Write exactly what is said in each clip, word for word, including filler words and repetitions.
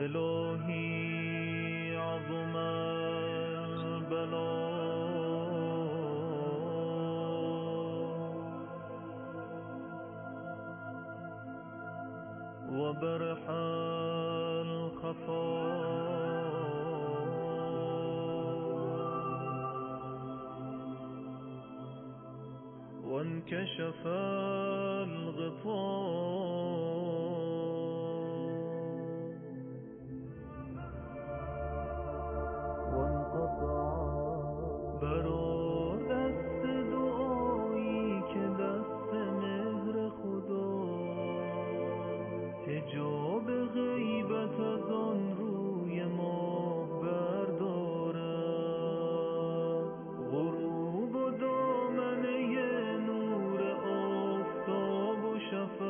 الهی عظم البلا و برح الخفا و انکشف الغطاء برو دست دعایی که دست مهر خدا حجاب غیبت از آن روی ماه بردارد غروب و دامنه نور آفتاب و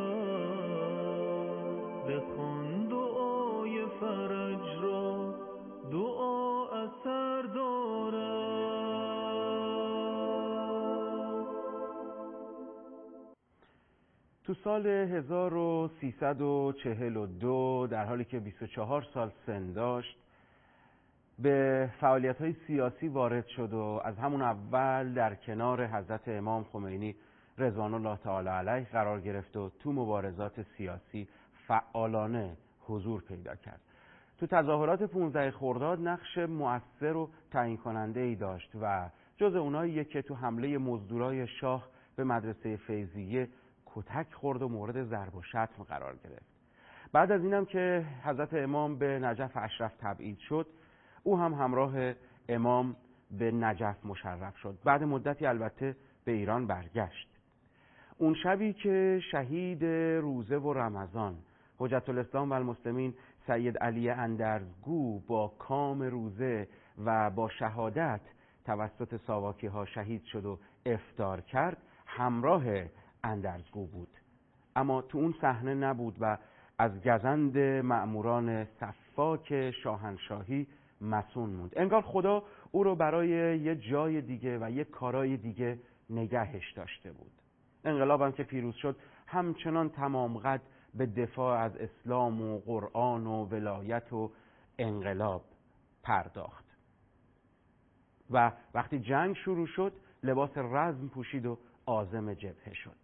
شفق بخوان دعای فرج را دعا اثر دارد. تو سال هزار و سیصد و چهل و دو در حالی که بیست و چهار سال سن داشت به فعالیت‌های سیاسی وارد شد و از همون اول در کنار حضرت امام خمینی رضوان الله تعالی علیه قرار گرفت و تو مبارزات سیاسی فعالانه حضور پیدا کرد. تو تظاهرات پانزده خرداد نقش مؤثر و تعیین کننده ای داشت و جز اوناییه که تو حمله مزدورای شاه به مدرسه فیضیه کتک خورد و مورد ضرب و شتم قرار گرفت. بعد از اینم که حضرت امام به نجف اشرف تبعید شد، او هم همراه امام به نجف مشرف شد. بعد مدتی البته به ایران برگشت. اون شبی که شهید روزه و رمضان حجت الاسلام و المسلمین سید علی اندرزگو با کام روزه و با شهادت توسط ساواکی ها شهید شد و افطار کرد، همراه اندرزگو بود، اما تو اون صحنه نبود و از گزند مأموران سفاک شاهنشاهی مسون موند. انگار خدا او رو برای یه جای دیگه و یه کارای دیگه نگهش داشته بود. انقلابم که پیروز شد همچنان تمام قد به دفاع از اسلام و قرآن و ولایت و انقلاب پرداخت و وقتی جنگ شروع شد لباس رزم پوشید و عازم جبهه شد.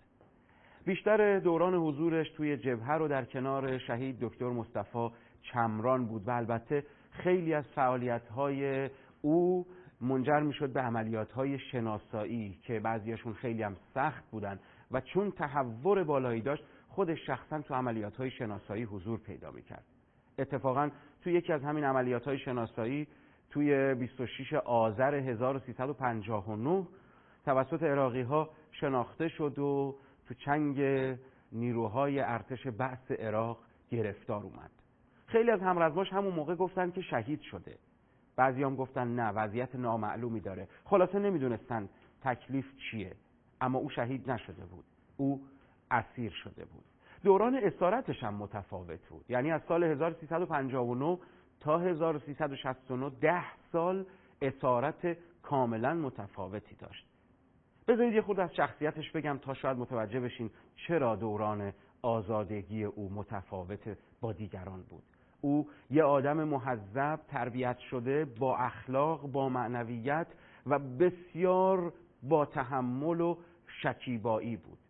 بیشتر دوران حضورش توی جبهه رو در کنار شهید دکتر مصطفی چمران بود و البته خیلی از فعالیت‌های او منجر می‌شد به عملیات‌های شناسایی که بعضیاشون خیلی هم سخت بودن و چون تحور بالایی داشت خودش شخصا تو عملیات‌های شناسایی حضور پیدا می‌کرد. اتفاقاً توی یکی از همین عملیات‌های شناسایی توی بیست و شش آذر هزار و سیصد و پنجاه و نه توسط عراقی‌ها شناخته شد و تو چنگ نیروهای ارتش بعث عراق گرفتار اومد. خیلی از همرزماش همون موقع گفتن که شهید شده. بعضی هم گفتن نه، وضعیت نامعلومی داره. خلاصه نمیدونستن تکلیف چیه، اما او شهید نشده بود، او اسیر شده بود. دوران اسارتش هم متفاوت بود، یعنی از سال هزار و سیصد و پنجاه و نه تا هزار و سیصد و شصت و نه ده سال اسارت کاملا متفاوتی داشت. بذارید یه خورده از شخصیتش بگم تا شاید متوجه بشین چرا دوران آزادگی او متفاوت با دیگران بود. او یه آدم مهذب، تربیت شده، با اخلاق، با معنویت و بسیار با تحمل و شکیبایی بود.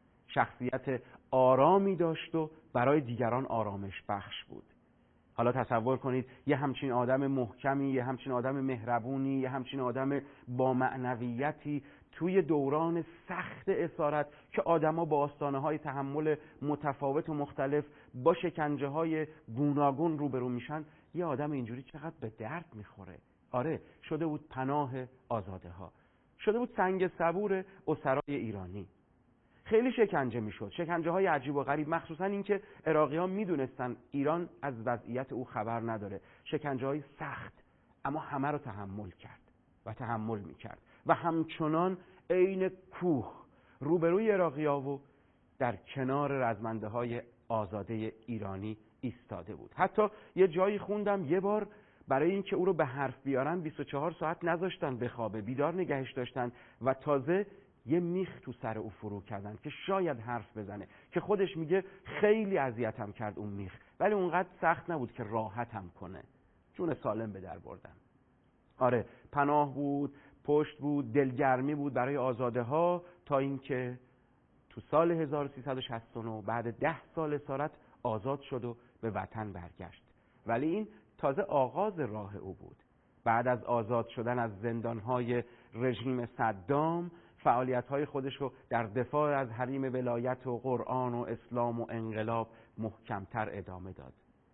شخصیت آرامی داشت و برای دیگران آرامش بخش بود. حالا تصور کنید یه همچین آدم محکمی، یه همچین آدم مهربونی، یه همچین آدم با معنویتی توی دوران سخت اسارت که آدما با آستانه‌های تحمل متفاوت و مختلف با شکنجه‌های گوناگون روبرو میشن، یه آدم اینجوری چقدر به درد میخوره. آره، شده بود پناه آزاده ها، شده بود سنگ صبور اسرای ایرانی. خیلی شکنجه میشد، شکنجه های عجیب و غریب، مخصوصا اینکه عراقی ها میدونستن ایران از وضعیت او خبر نداره. شکنجه های سخت، اما همه رو تحمل کرد و تحمل میکرد و همچنان عین کوه روبروی عراقی ها و در کنار رزمنده های آزاده ایرانی ایستاده بود. حتی یه جایی خوندم یه بار برای اینکه او رو به حرف بیارن بیست و چهار ساعت نذاشتن بخوابه، بیدار نگهش داشتن و تازه یه میخ تو سر او فرو کردن که شاید حرف بزنه، که خودش میگه خیلی اذیتم کرد اون میخ، ولی اونقدر سخت نبود که راحتم کنه. جون سالم به در بردم. آره، پناه بود، پشت بود، دلگرمی بود برای آزاده ها، تا اینکه تو سال هزار و سیصد و شصت و نه بعد ده سال اسارت آزاد شد و به وطن برگشت. ولی این تازه آغاز راه او بود. بعد از آزاد شدن از زندانهای رژیم صدام، فعالیت‌های خودش رو در دفاع از حریم ولایت و قرآن و اسلام و انقلاب محکمتر ادامه داد.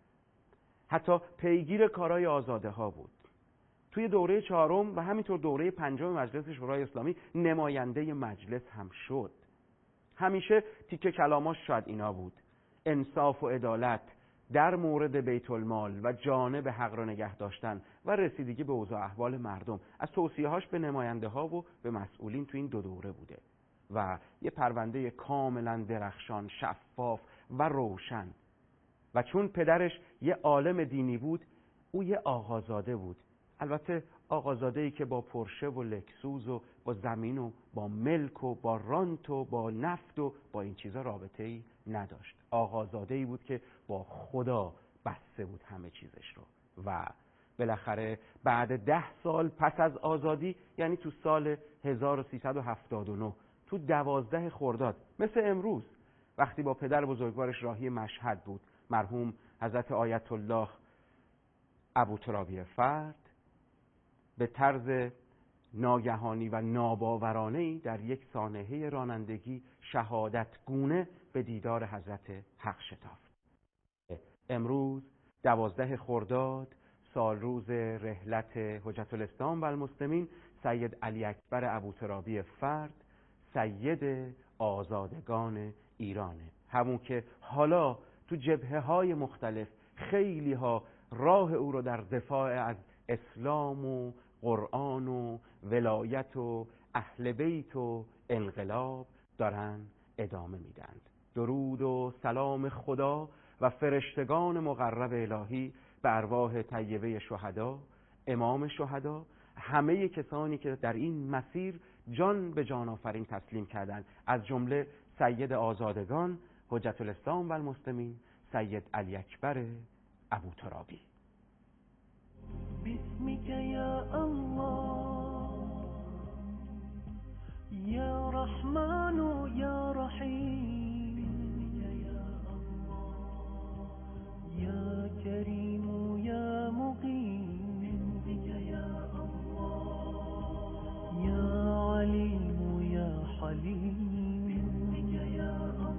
حتی پیگیر کارهای آزاده ها بود. توی دوره چهارم و همینطور دوره پنجم مجلس شورای اسلامی نماینده مجلس هم شد. همیشه تیکه کلاماش شاید اینا بود: انصاف و عدالت در مورد بیت المال و جانب حق را نگه داشتن و رسیدگی به اوضاع احوال مردم. از توصیه‌هاش به نماینده ها و به مسئولین تو این دو دوره بوده و یه پرونده کاملا درخشان، شفاف و روشن. و چون پدرش یه عالم دینی بود، او یه آقازاده بود. البته آقازاده‌ای که با پرشه و لکسوس و با زمین و با ملک و با رانت و با نفت و با این چیزا رابطه‌ای نداشت. آقازاده‌ای بود که با خدا بسته بود همه چیزش رو. و بالاخره بعد ده سال پس از آزادی، یعنی تو سال هزار و سیصد و هفتاد و نه، تو دوازده خرداد، مثل امروز وقتی با پدر بزرگوارش راهی مشهد بود، مرحوم حضرت آیت الله ابوترابی فرد به طرز ناگهانی و ناباورانه‌ای در یک سانحه رانندگی شهادت گونه به دیدار حضرت حق شتافت. امروز دوازده خرداد، سال روز رحلت حجت الاسلام و المسلمین سید علی اکبر ابوترابی فرد، سید آزادگان ایرانه. همون که حالا تو جبهه‌های مختلف خیلی ها راه او رو در دفاع از اسلام و قرآن و ولایت و اهل بیت و انقلاب دارن ادامه میدن. درود و سلام خدا و فرشتگان مقرب الهی به ارواح طیبه شهدا، امام شهدا، همه کسانی که در این مسیر جان به جان آفرین تسلیم کردند، از جمله سید آزادگان حجت الاسلام و المسلمین سید علی اکبر ابوترابی. باسمك يا الله يا رحمن يا رحيم يا الله يا كريم يا مقيم يا الله يا عليم يا حليم يا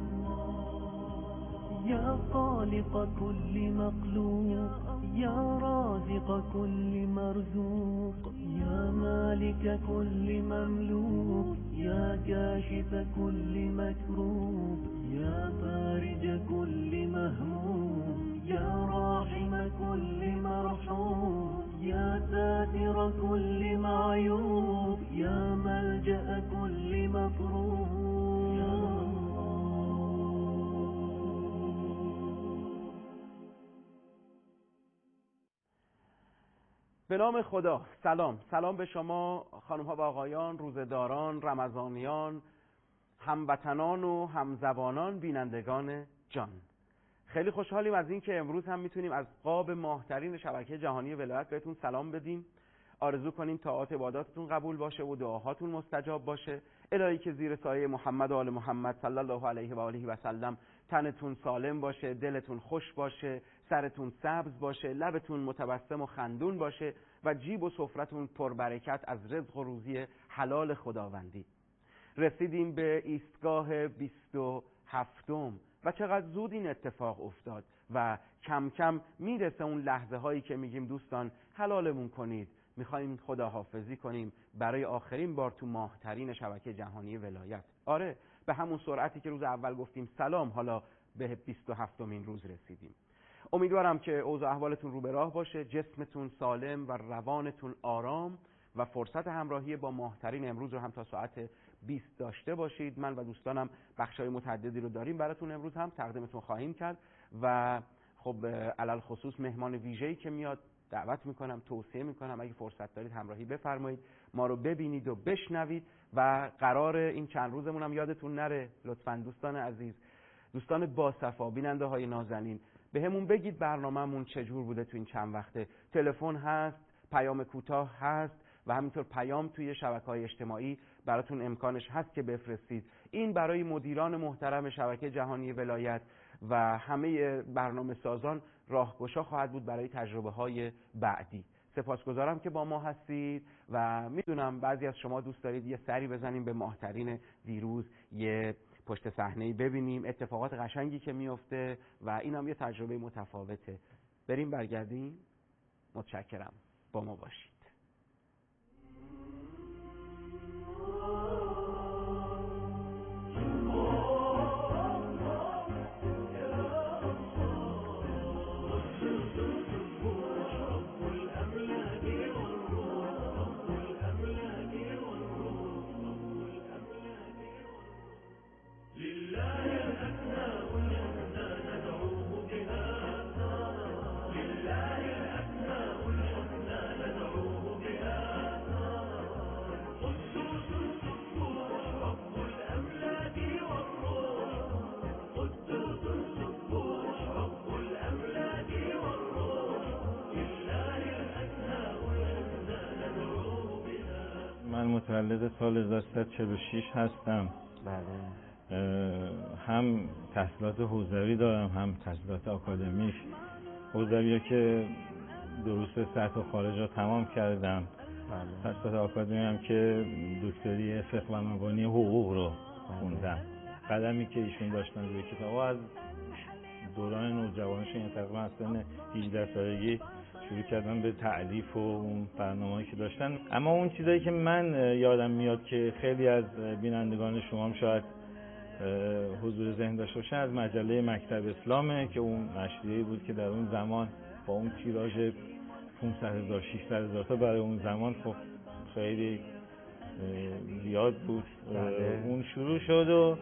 الله يا خالق كل مخلوق يا رازق كل مرزوق يا مالك كل مملوك يا كاشف كل مكروب يا فارج كل مهموم يا راحم كل مرحوم يا ساتر كل معيوب يا ملجأ كل مكروب يا به نام خدا. سلام سلام به شما خانم ها و آقایان، روزداران، رمضانیان، هموطنان و همزبانان، بینندگان جان. خیلی خوشحالیم از این که امروز هم میتونیم از قاب ماهترین شبکه جهانی ولایت بهتون سلام بدیم. آرزو کنیم طاعات عباداتتون قبول باشه و دعاهاتون مستجاب باشه. الهی که زیر سایه محمد و آل محمد صلی الله علیه و آله و سلم تنتون سالم باشه، دلتون خوش باشه، سرتون سبز باشه، لبتون متبسم و خندون باشه و جیب و سفرتون پربرکت از رزق و روزی حلال خداوندی. رسیدیم به ایستگاه بیست و هفتم و چقدر زود این اتفاق افتاد و کم کم میرسه اون لحظه هایی که میگیم دوستان حلالمون کنید، میخوایم خداحافظی کنیم برای آخرین بار تو ماهترین شبکه جهانی ولایت. آره، به همون سرعتی که روز اول گفتیم سلام، حالا به بیست و هفتمین روز رسیدیم. امیدوارم که اوضاع احوالتون رو به راه باشه، جسمتون سالم و روانتون آرام و فرصت همراهی با ماهترین امروز رو هم تا ساعت بیست داشته باشید. من و دوستانم بخشای متعددی رو داریم براتون امروز هم تقدیمتون خواهیم کرد و خب علل خصوص مهمان ویژه‌ای که میاد دعوت میکنم، توصیه میکنم اگه فرصت دارید همراهی بفرمایید، ما رو ببینید و بشنوید و قرار این چند روزمون هم یادتون نره لطفاً دوستان عزیز، دوستان باصفا، بیننده های نازنین، به همون بگید برنامه‌مون چجور بوده تو این چند وقته. تلفن هست، پیام کوتاه هست و همینطور پیام توی شبکه‌های اجتماعی براتون امکانش هست که بفرستید. این برای مدیران محترم شبکه جهانی ولایت و همه برنامه سازان راهگشا خواهد بود برای تجربه‌های بعدی. سپاسگزارم که با ما هستید و میدونم بعضی از شما دوست دارید یه سری بزنیم به ماهترین دیروز، یه پشت صحنه‌ای ببینیم اتفاقات قشنگی که میفته و این هم یه تجربه متفاوته. بریم برگردیم. متشکرم، با ما باشید. من متولد سال هزار و سیصد و چهل و شش هستم. بله. هم تحصیلات حوزوی دارم هم تحصیلات آکادمیک. حوزوی ها که دروس سطح خارج را تمام کردم. بله. تحصیلات آکادمی هم که دکتری فقه و مبانی حقوق رو خوندم. قدمی که ایشون داشتن روی کتاب از دوران نوجوانیشون، یعنی تقریبا از سن هجده سالگی شروع کردم به تألیف و اون برنامه‌ای که داشتن. اما اون چیزایی که من یادم میاد که خیلی از بینندگان شما هم شاید حضور ذهن داشته باشن، از مجله مکتب اسلامه که اون نشریه‌ای بود که در اون زمان با اون تیراژ پانصد هزار ششصد هزار تا برای اون زمان خب خیلی زیاد بود. اون شروع شد و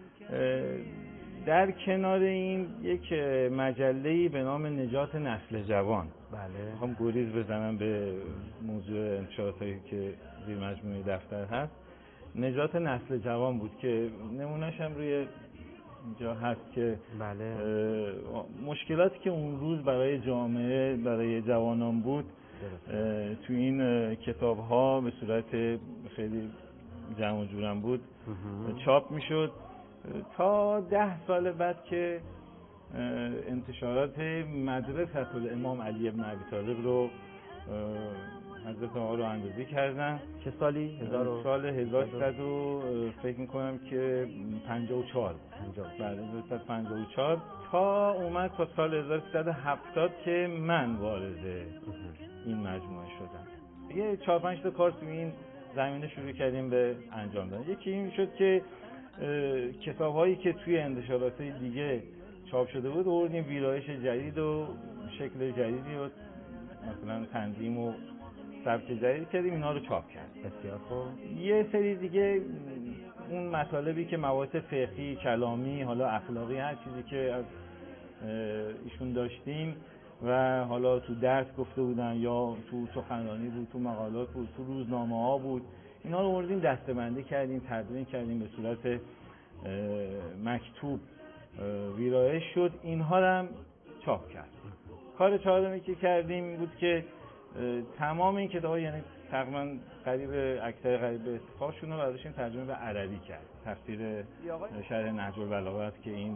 در کنار این یک مجله‌ای به نام نجات نسل جوان. بله. میخوام گریز بزنم به موضوع انتشاراتی که زیر مجموعه دفتر هست. نجات نسل جوان بود که نمونه‌اش هم روی اینجا هست که بله. مشکلاتی که اون روز برای جامعه، برای جوانان بود تو این کتاب‌ها به صورت خیلی جمع و جورم بود چاپ میشد تا ده سال بعد که انتشارات مدرسة الامام علی بن ابی طالب رو حضرت آقا رو اندازی کردن. چه سالی؟ هزار سال هزار و سیصد فکر میکنم که پنجاه و چهار. بله هزار و سیصد و پنجاه و چهار تا اومد تا سال هزار و سیصد و هفتاد که من وارد این مجموعه شدم. یه چهار پنج تا کار تو این زمینه شروع کردیم به انجام دادن. یکی این شد که کتاب هایی که توی انتشارات دیگه چاپ شده بود آوردیم ویرایش جدید و شکل جدیدی و مثلا تنظیم و سبک جدید کردیم، اینا رو چاپ کردیم. بسیار خوب. یه سری دیگه اون مطالبی که مباحث فقهی، کلامی، حالا اخلاقی، هر چیزی که از ایشون داشتیم و حالا تو درس گفته بودن یا تو سخنرانی بود، تو مقالات بود، تو روزنامه ها بود، اینا رو آوردیم دسته‌بندی کردیم، تدوین کردیم، به صورت مکتوب ویرایش شد. اینها رو هم چاپ کردیم. کار چهارمی که کردیم این بود که تمام این کتاب‌ها، یعنی تقریبا قریب اکثر قریب به اتفاقشون رو ازشون ترجمه به عربی کرد. تفسیر شرح نهج البلاغه که این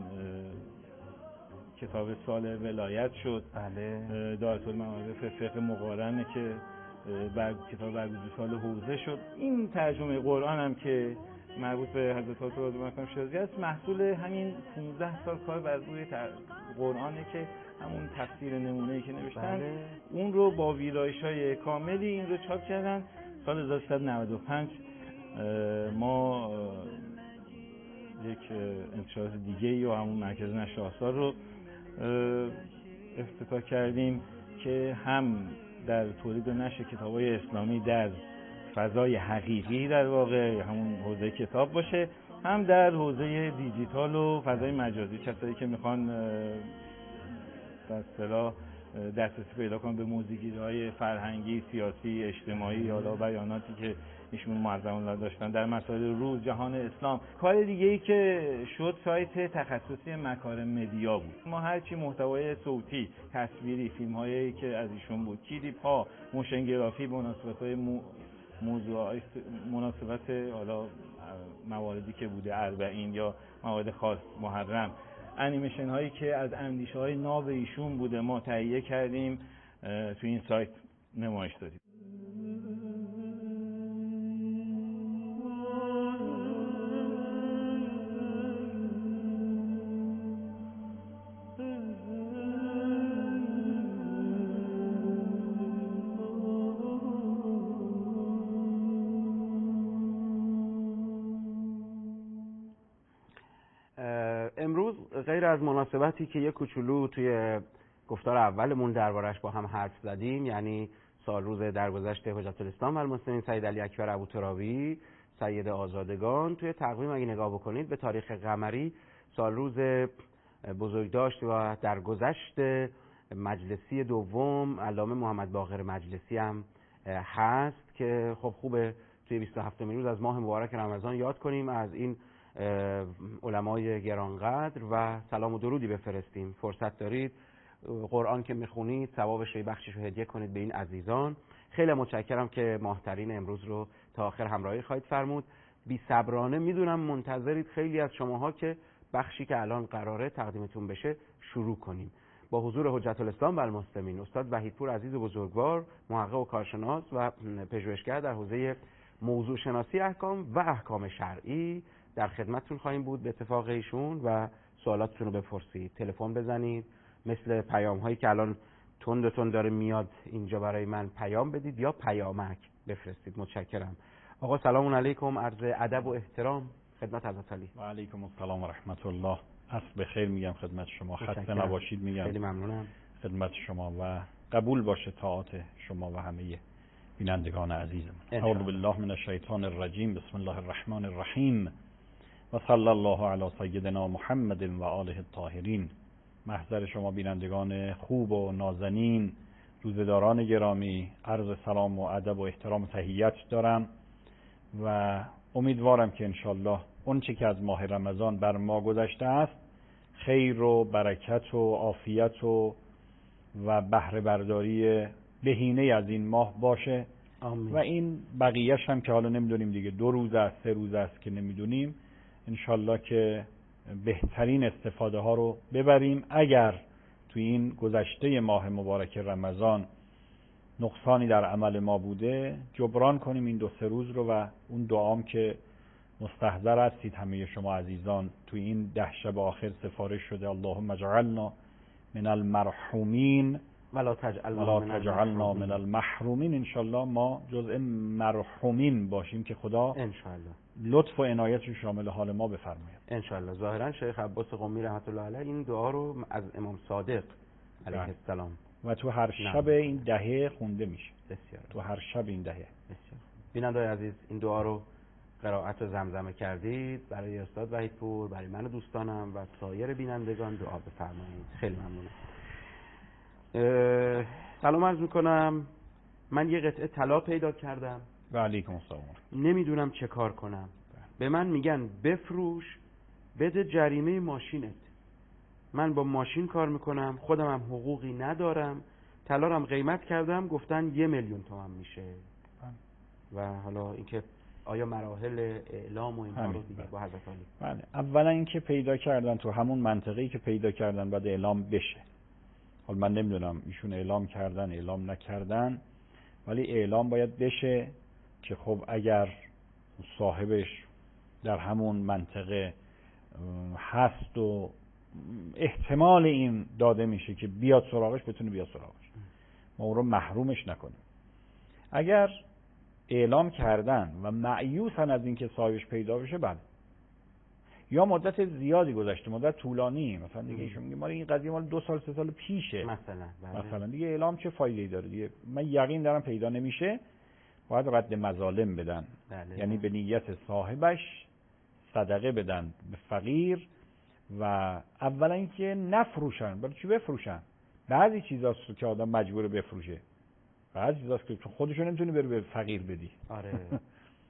کتاب سال ولایت شد. بله. دایره المعارف فقه مقارنه که بعد کتاب برگزیده سال حوزه شد. این ترجمه قرآن هم که مربوط به حضرت آقا مکرم شیرازی است، محصول همین پانزده سال کار بر روی قرآنه که همون تفسیر نمونه‌ای که نوشتن. بله. اون رو با ویرایش‌های کاملی این رو چاپ کردن. سال هزار و سیصد و نود و پنج ما یک انتشارات دیگه یا همون مرکز نشر آثار رو افتتاح کردیم که هم در تولید و نشر کتاب‌های اسلامی در فضای حقیقی در واقع همون حوزه کتاب باشه، هم در حوزه دیجیتال و فضای مجازی. کسایی که میخوان در اصطلاح دسترسی پیدا کنن به موضوعگیری‌های فرهنگی، سیاسی، اجتماعی، حالا بیاناتی که ایشون معظم الله داشتن در مسائل روز جهان اسلام. کار دیگه ای که شد سایت تخصصی مکارم مدیا بود. ما هرچی محتوای صوتی، تصویری، فیلم‌هایی که از ایشون بود، کلیپ ها، موشن گرافی، مناسبت‌های مو... موضوع مناسبت حالا مواردی که بوده اربعین یا موارد خاص محرم، انیمیشن هایی که از اندیشه های ناب ایشون بوده ما تهیه کردیم تو این سایت نمایش دادیم. امروز غیر از مناسبتی که یک کوچولو توی گفتار اولمون دربارش با هم حرف زدیم، یعنی سال روز درگذشت حجت الاسلام و المسلمین سید علی اکبر ابوترابی سید آزادگان، توی تقویم اگه نگاه بکنید به تاریخ قمری سال روز بزرگداشت و درگذشت مجلسی دوم علامه محمد باقر مجلسی هم هست که خب خوبه توی بیست و هفتمین روز از ماه مبارک رمضان یاد کنیم از این علمای گرانقدر و سلام و درودی بفرستیم. فرصت دارید قرآن که میخونید ثوابش رو بخشش رو هدیه کنید به این عزیزان. خیلی متشکرم که ماهترین امروز رو تا آخر همراهی خواهید فرمود. بی صبرانه میدونم منتظرید خیلی از شماها که بخشی که الان قراره تقدیمتون بشه شروع کنیم. با حضور حجت الاسلام و المسلمین استاد وحیدپور عزیز و بزرگوار، محقق و کارشناس و پژوهشگر در حوزه موضوع شناسی احکام و احکام شرعی در خدمتتون خواهیم بود به اتفاق ایشون و سوالاتتون رو بپرسید. تلفن بزنید، مثل پیام هایی که الان تند تند داره میاد اینجا برای من پیام بدید یا پیامک بفرستید. متشکرم. آقا سلام علیکم، عرض ادب و احترام خدمت حضرت علی. و علیکم السلام و رحمت الله. عصر بخیر میگم خدمت شما، خسته نباشید میگم. خیلی ممنونم خدمت شما و قبول باشه طاعات شما و همه بینندگان عزیزم. اعوذ بالله من الشیطان الرجیم، بسم الله الرحمن الرحیم و صلی الله علی سیدنا محمد و آله الطاهرین. محضر شما بینندگان خوب و نازنین، روزداران گرامی، عرض سلام و ادب و احترام و تحیت دارم و امیدوارم که انشالله اون چه که از ماه رمضان بر ما گذشته است خیر و برکت و عافیت و و بهره برداری بهینه از این ماه باشه. آمین. و این بقیهش هم که حالا نمیدونیم دیگه، دو روز است سه روز است که نمیدونیم، انشالله که بهترین استفاده ها رو ببریم. اگر توی این گذشته ماه مبارک رمضان نقصانی در عمل ما بوده جبران کنیم این دو سه روز رو و اون دعام که مستحضر هستید همه شما عزیزان توی این ده شب آخر سفارش شده، اللهم اجعلنا من المرحومین ولا تجعلنا من, تجعلنا من المحرومین. انشالله ما جزء مرحومین باشیم که خدا انشالله لطف و عنایت رو شامل حال ما بفرماید انشالله. ظاهرا شیخ عباس قمی رحمت الله علیه این دعا رو از امام صادق علیه بله. السلام و تو هر شب این دهه خونده میشه. بسیار تو هر شب این دهه. بسیار. بینندگان عزیز این دعا رو قرائت و زمزمه کردید برای استاد وحیدپور، برای من و دوستانم و سایر بینندگان دعا بفرمایید. خیلی ممنونم. سلام عرض میکنم. من یه قطعه طلا پیدا کردم و علیکم السلام. نمیدونم چه کار کنم. به من میگن بفروش، بده جریمه ماشینت. من با ماشین کار میکنم، خودم هم حقوقی ندارم، طلا رو هم قیمت کردم، گفتن یه میلیون تومان میشه. و حالا اینکه آیا مراحل اعلام و اینها رو دیگه با حضرت علی. بله، اولا اینکه پیدا کردن تو همون منطقه‌ای که پیدا کردن بعد اعلام بشه. حالا من نمیدونم ایشون اعلام کردن اعلام نکردن، ولی اعلام باید بشه که خب اگر صاحبش در همون منطقه هست و احتمال این داده میشه که بیاد سراغش، بتونه بیاد سراغش، ما اون رو محرومش نکنیم. اگر اعلام کردن و مایوسن از اینکه صاحبش پیدا بشه، بله، یا مدت زیادی گذشته، مدت طولانی، مثلا دیگه ایشون میگه ما این قضیه مال دو سال سه سال پیشه مثلا بله. مثلا دیگه اعلام چه فایده‌ای داره دیگه، من یقین دارم پیدا نمیشه، باید رد مظالم بدن. بله. یعنی به نیت صاحبش صدقه بدن به فقیر و اولا اینکه نفروشن. برای چی بفروشن؟ بعضی چیزاست که آدم مجبور بفروشه، بعضی چیزاست که خودشو نمیتونی بری به فقیر بدی. آره.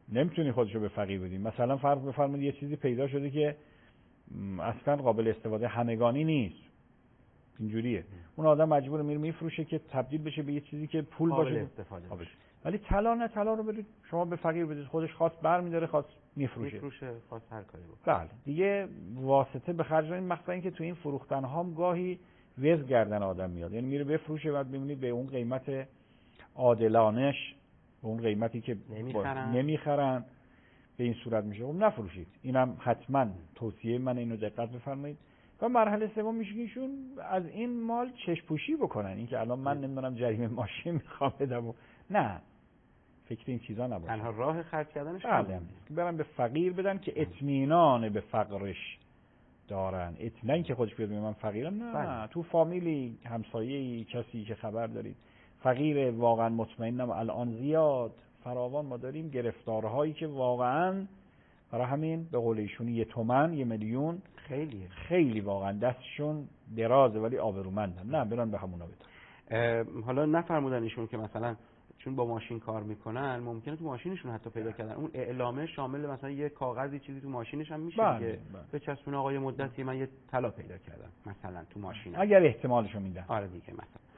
نمیتونی خودشو به فقیر بدی. مثلا فرض بفرمایید یه چیزی پیدا شده که اصلا قابل استفاده همگانی نیست، اینجوریه، اون آدم مجبور میره میفروشه که تبدیل بشه به یه چیزی که پول قابل باشه استفاده باشه. ولی طلا نه، طلا رو بدید شما به فقیر بدید، خودش خواست برمی‌داره، خواست میفروشه میفروشه، خواست هر کاری بکنه. بله دیگه واسطه به خرج این مقصد این که تو این فروختن ها گاهی وز گردن آدم میاد، یعنی میره بفروشه بعد میبینید به اون قیمت عادلانش، به اون قیمتی که نمیخرن, نمیخرن به این صورت میشه. خب نفروشید. اینم حتما توصیه من، اینو دقت بفرمایید. و مرحله سوم میشه که ایشون از این مال چشم پوشی بکنن، اینکه الان من نمیدونم جریمه ماشین میخوام بدم و نه، فکر این چیزا نباشه. تنها راه خرج کردنش بله برن به فقیر بدن که اطمینان به فقرش دارن، اطمینان که خودش بیاد من فقیرم، نه بله. تو فامیلی، همسایه‌ای، کسی که خبر دارید فقیر واقعا مطمئنم الان زیاد فراوان ما داریم، گرفتارهایی که واقعا برای همین به قول ایشون یه تومن یه میلیون خیلیه، خیلی واقعا دستشون درازه ولی آبرومندن، نه برن به همونا بدن. حالا نفرمودن ایشون که مثلا چون با ماشین کار میکنن ممکنه تو ماشینشون حتی پیدا کردن اون اعلامه شامل مثلا یه کاغذی چیزی تو ماشینش هم میشه بله، که بله. به چسبون آقای مدتی من یه طلا پیدا کردم مثلا تو ماشینم، اگر احتمالشو میدن. آره دیگه.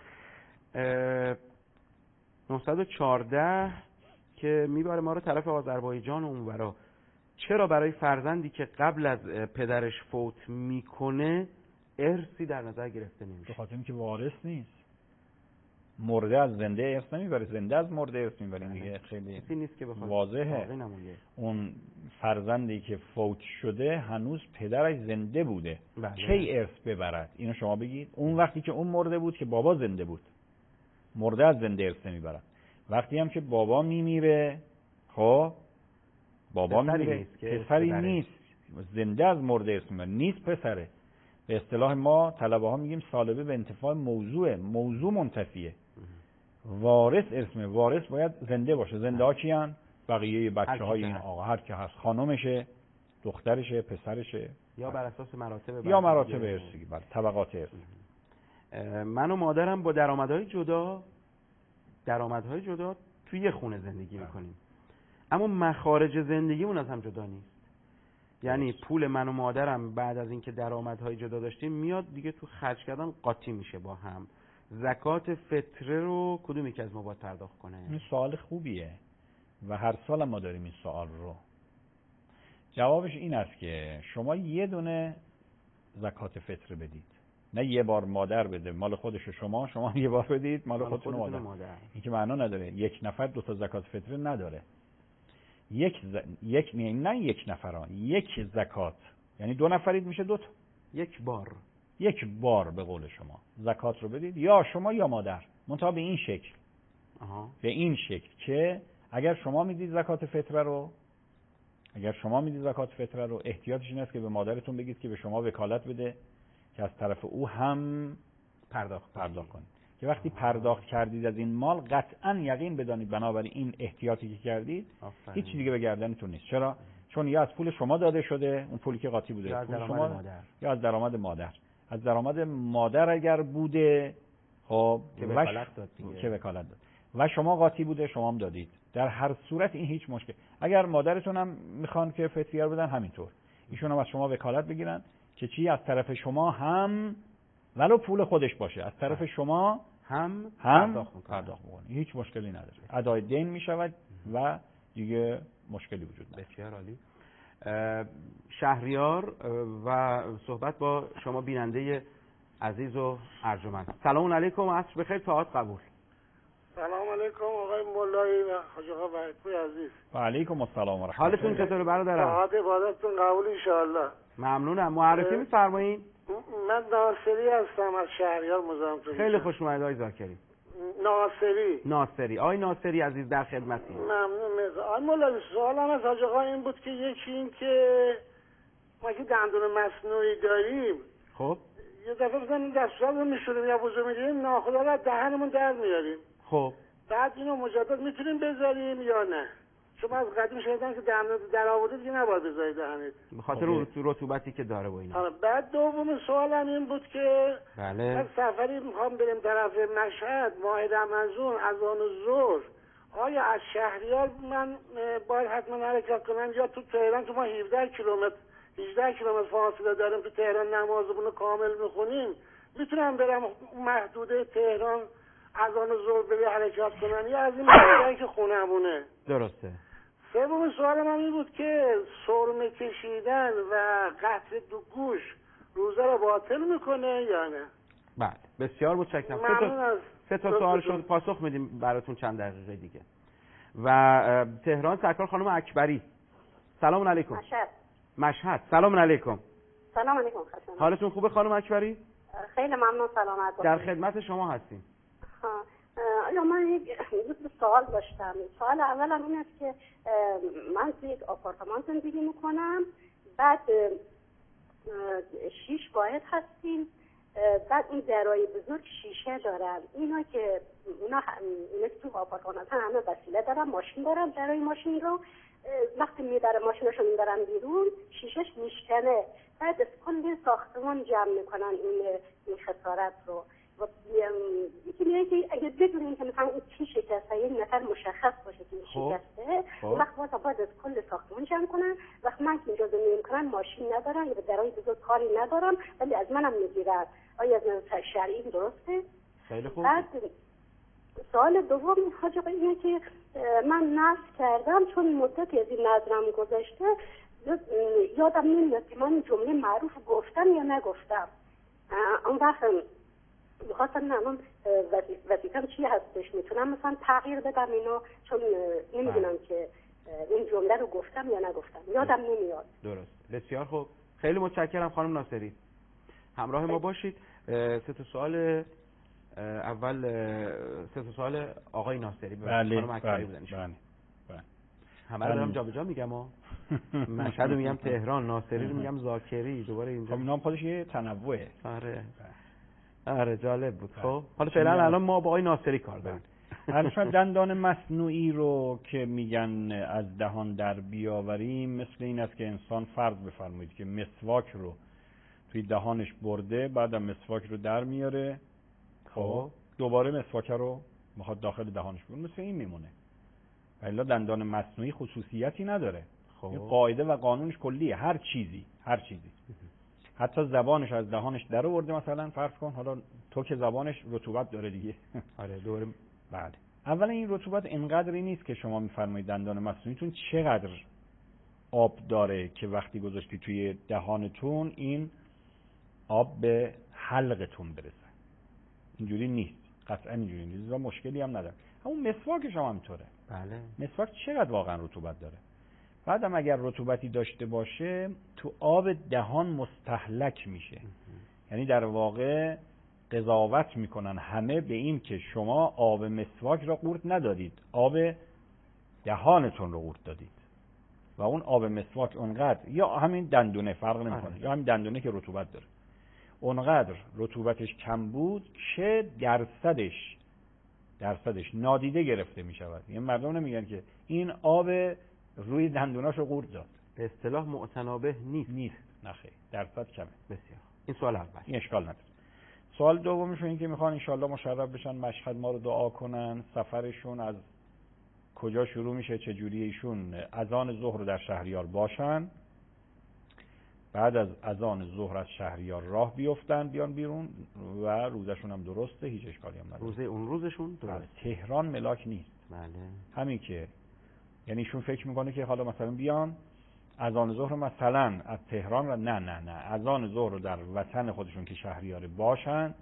مثلا نهصد و چهارده که میبره ما رو طرف آذربایجان و اونورا، چرا برای فرزندی که قبل از پدرش فوت میکنه ارثی در نظر گرفته نمیشه؟ به خاطر اینکه وارث نیست. مرده از زنده ارث نمیبره، زنده از مرده ارث میبره دیگه. خیلی نیست که بخواد واضحه. اون فرزندی که فوت شده هنوز پدرش زنده بوده، بله. کی ارث ببرد؟ اینو شما بگید. اون وقتی که اون مرده بود که بابا زنده بود، مرده از زنده ارث نمیبرد. وقتی هم که بابا میمیره، خب بابا میمیره، نیست پسری نیست، زنده از مرده ارث میبره، نیست پسره. به اصطلاح ما طلبه ها میگیم سالبه به انتفاع موضوع، موضوع منتفیه. وارث ارث، وارث باید زنده باشه. زنده ها کیان؟ بقیه بچه های این آقا، هر که هست، خانمشه، دخترشه، پسرشه، یا بر اساس مراتب یا مراتب ارثی، بله طبقات ارث. من و مادرم با درآمدهای جدا درآمدهای جدا توی یه خونه زندگی میکنیم، اما مخارج زندگیمون از هم جدا نیست. یعنی پول من و مادرم بعد از اینکه درآمدهای جدا داشتیم میاد دیگه تو خرج کردن قاطی میشه با هم. زکات فطره رو کدوم یکی از ما باید پرداخت کنه؟ این سوال خوبیه و هر سال ما داریم این سوال رو. جوابش این است که شما یه دونه زکات فطره بدید، نه یه بار مادر بده مال خودش شما، شما یه بار بدید مال خودتون مادر. مادر. این که معنا نداره. یک نفر دو تا زکات فطره نداره. یک ز... یک نه, نه یک نفران، یک زکات، یعنی دو نفرید میشه دو تا، یک بار یک بار به قول شما زکات رو بدید، یا شما یا مادر، منتها به این شکل. آها. به این شکل که اگر شما میدید زکات فطره رو اگر شما میدید زکات فطره رو احتیاطش این است که به مادرتون بگید که به شما وکالت بده که از طرف او هم پرداخت پرداخت کنید، که وقتی پرداخت کردید از این مال قطعا یقین بدانید بنابراین این احتیاطی که کردید هیچ چیزی دیگه به گردنتون نیست. چرا؟ چون یا از پول شما داده شده، اون پولی که قاطی بوده، یا از درآمد شما، مادر، یا از درآمد مادر. از درآمد مادر اگر بوده خب که وکالت داد دیگه، که وکالت داد و شما قاطی بوده شما هم دادید، در هر صورت این هیچ مشکل. اگر مادرتون هم میخوان که فطریه بدن همینطور، ایشون هم از شما وکالت بگیرن که چی از طرف شما هم ولو پول خودش باشه از طرف شما هم هم پرداخت میکنه، هیچ مشکلی نداره، ادای دین میشود و دیگه مشکلی وجود نداره. بسیار عالی. شهریار و صحبت با شما بیننده عزیز و ارجمند. سلام علیکم، عصر بخیر، طاعت قبول. سلام علیکم آقای مولایی و حاج آقا وحیدپور عزیز. و علیکم السلام و رحمت الله. حالتون چطوره برادرم؟ طاعت عبادتتون قبول ان شاء الله. ممنونم. معرفی می‌فرمایید؟ من ناصری هستم از شهریار مزاحمتون. خیلی خوش اومدید آقای زاکری. ناصری ناصری آقای ناصری عزیز در خدمتی. ممنون میزا. آقای مولایی سوالم از حاج آقا این بود که یکی این که ما که دندون مصنوعی داریم، خب یه دفعه بزنیم دستورات رو میشوریم یا وضو میگیریم ناخدا رو دهنمون در میاریم، خب بعد اینو مجدد میتونیم بذاریم یا نه؟ شما از قدیم شنیدم که دندون در آورده دیگه نباید بذارید دهنت به خاطر رطوبتی که داره و اینا. آره. بعد دوم سوالم این بود که بله من سفری میخوام بریم طرف مشهد، ماه رمضان از آن ظهر آیا از شهریار من باید حتما حرکت کنم یا تو تهران که ما هفده کیلومتر هجده کیلومتر فاصله داریم تو تهران نمازمون رو کامل میخونیم میتونم برم محدوده تهران از آن ظهر به حرکت کنم یا از این محدوده‌ای که خونمونه؟ درسته. سوم سوال من این بود که سرمه کشیدن و قطع دو گوش روزه رو باطل میکنه یا نه؟ بله بسیار متشکرم. ممنون از سه تا سوال شد پاسخ میدیم براتون چند دقیقه دیگه. و تهران سرکار خانم اکبری. سلام علیکم. مشهد. مشهد. سلام علیکم. سلام علیکم خانم. حالتون خوبه خانم اکبری؟ خیلی ممنون سلامت باشید. در خدمت شما هستیم. ها آیا من یک سوال داشتم. سوال اولم این است که من توی یک آپارتمان زندگی میکنم، بعد شیش واحد هستیم، بعد این درای بزرگ شیشه دارن. اینا که اونا اینا که تو آپارتمان هستن همه وسیله دارن، ماشین دارن، درای ماشین رو وقتی میبره ماشینشون میبرن بیرون شیشش میشکنه، بعد از کل ساختمان جمع میکنن این این خسارت رو. و یکی میگه که اگه بدونیم که مثلا این چی شکسته یه نفر مشخص باشه که این شکسته، وقت باید باید از کل ساختمان جمع کنن. وقت من که اینجا زندگی میکنن ماشین ندارن یا به درای بزرگ کاری ندارم ولی از منم میگیرن. آیا از نظر شرعی درسته؟ خیلی خوب. بعد سوال دوم حاج آقا اینه که من نذر کردم چون مدتی از این نذرم گذشته یادم نمیاد که من جمله معروف گفتم یا نگفتم. اون وقت میخواستم نمون وظیفه‌م چی هستش، میتونم مثلا تغییر بدم اینو چون نمیدونم که این جمله رو گفتم یا نگفتم، یادم نمیاد. درست. بسیار خوب. خیلی متشکرم خانم ناصری. همراه ما باشید. سه تا سوال اول سه تا سوال آقای ناصری به خانم اکبری بودن. بله بله. همه رو دارم جابجا میگم ها. مشهد رو میگم تهران، ناصری رو میگم زاکری، دوباره اینجا. خب نام خودش یه تنوعه. آره. آره جالب بود. خب حالا فعلا الان ما با آقای ناصری کار داریم. البته دندان مصنوعی رو که میگن از دهان در بیاوریم مثل این است که انسان فرض بفرمایید که مسواک رو توی دهانش برده، بعدم مسواک رو در میاره، خب دوباره مسواک رو میخواد داخل دهانش ببره، مثل این میمونه. ولی دندان مصنوعی خصوصیتی نداره. خب این قاعده و قانونش کلیه. هر چیزی هر چیزی حتی زبانش از دهانش در آورده، مثلا فرض کن حالا تو که زبانش رطوبت داره دیگه. آره دوره. بله. اولا این رطوبت اینقدری نیست که شما میفرمایید دندان مصنوعیتون چقدر آب داره که وقتی گذاشتی توی دهانتون این آب به حلقتون برسه. اینجوری نیست. قطعا اینجوری نیست و مشکلی هم نداره. همون مسواک شما همینطوره. بله. مسواک چقدر واقعا رطوبت داره؟ بعدم اگر رطوبتی داشته باشه تو آب دهان مستهلک میشه. یعنی در واقع قضاوت میکنن همه به این که شما آب مسواک را قورت ندادید، آب دهانتون رو قورت دادید و اون آب مسواک اونقدر یا همین دندونه فرق نمیکنه یا همین دندونه که رطوبت داره اونقدر رطوبتش کم بود که درصدش درصدش نادیده گرفته میشود. یعنی مردم نمیگن که این آب روی دندوناشو قورت داد. به اصطلاح معتنابه نیست. نیست. نخیر. درصد کمه. بسیار. این سوال اول. این اشکال نداره. سوال دومش این که میخوان انشالله مشرف بشن مشهد ما رو دعا کنن. سفرشون از کجا شروع میشه، چه جوری ایشون اذان ظهر رو در شهریار باشن، بعد از اذان ظهر از شهریار راه بیفتن بیان بیرون و روزشون هم درسته، هیچ اشکالی هم نداره. روزه اون روزشون درسته. تهران ملاک نیست. بله. همین که یعنی ایشون فکر میکنه که حالا مثلا بیان اذان ظهر مثلا از تهران رو نه نه نه اذان ظهر رو در وطن خودشون که شهریار باشن،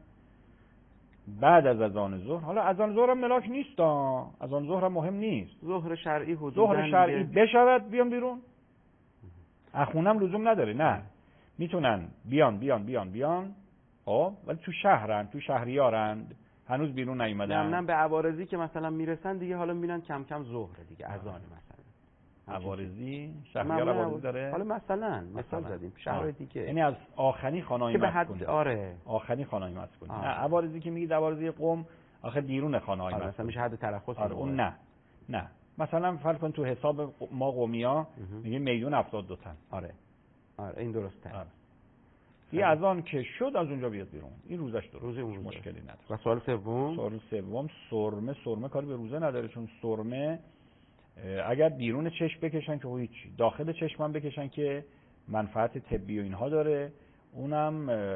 بعد از اذان ظهر، حالا اذان ظهر هم ملاک نیست، اذان ظهر هم مهم نیست، ظهر شرعی حدوداً ظهر شرعی بشود بیان بیرون، اخونم لزوم نداره، نه میتونن بیان بیان بیان بیان خب ولی تو شهرن، تو شهریارند، هنوز بیرون نیومدن. نه نه به عوارضی که مثلا میرسن دیگه حالا میبینن کم کم ظهر دیگه اذان مثلا. عوارضی شهریار عوارضی داره. حالا مثلا مثال زدیم شهر دیگه. یعنی از آخری خانه‌ای مسکونی. آره. آخری خانه‌ای مسکونی. نه عوارضی که میگید عوارضی قم آخه دیرون خانه‌ای مسکونی. مثلا میشه حد ترخص. آره اون نه. نه. مثلا فرض کن تو حساب ما قمیا میگه میلیون هفتاد و دو تن. آره. آره این درسته. آره. این از آن که شد از اونجا بیاد بیرون، این روزش درست، روزه اون مشکلی نداره. و سوال سوم سوال سوم سرمه سرمه کاری به روزه نداره، چون سرمه اگر بیرون چشم بکشن که هیچ، داخل چشم هم بکشن که منفعت طبی و اینها داره، اونم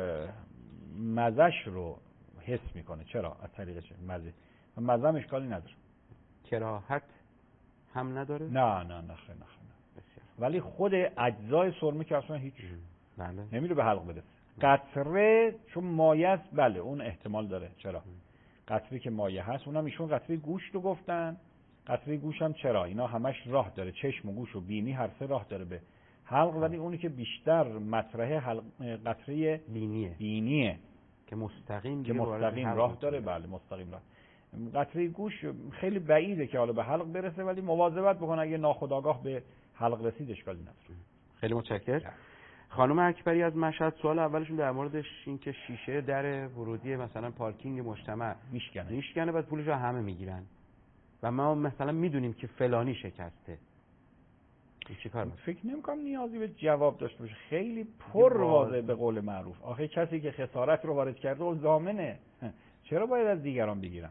مزش رو حس میکنه. چرا؟ از طریق چه مزه مزه هم اشکالی نداره. کراهت هم نداره؟ نه نه نه نه نه ولی خود اجزای سرمه که اصلا هیچ بله نمیره به حلق برسه. قطره چون مایه است، بله اون احتمال داره. چرا؟ قطره که مایه هست، اونم ایشون قطره گوش رو گفتن. قطره گوش هم چرا؟ اینا همش راه داره، چشم و گوش و بینی هر سه راه داره به حلق، ولی اونی که بیشتر مطرحه حلق قطره بینیه بینیه که مستقیم که مستقیم راه داره. بله مستقیم راه. قطره گوش خیلی بعیده که حالا به حلق برسه، ولی مواظبت بکن اگه ناخودآگاه به حلق رسید اشکالی نداره. خیلی متشکرم. خانم اکبری از مشهد، سوال اولشون در موردش این که شیشه در ورودی مثلا پارکینگ مجتمع میشکنه میشکنه بعد پولش رو همه میگیرن و ما مثلا میدونیم که فلانی شکسته، چی کار میکنه؟ فکر نمی‌کنم نیازی به جواب داشته باشه، خیلی پر واضح به قول معروف. آخه کسی که خسارت رو وارد کرده اون ضامنه، چرا باید از دیگران بگیرن؟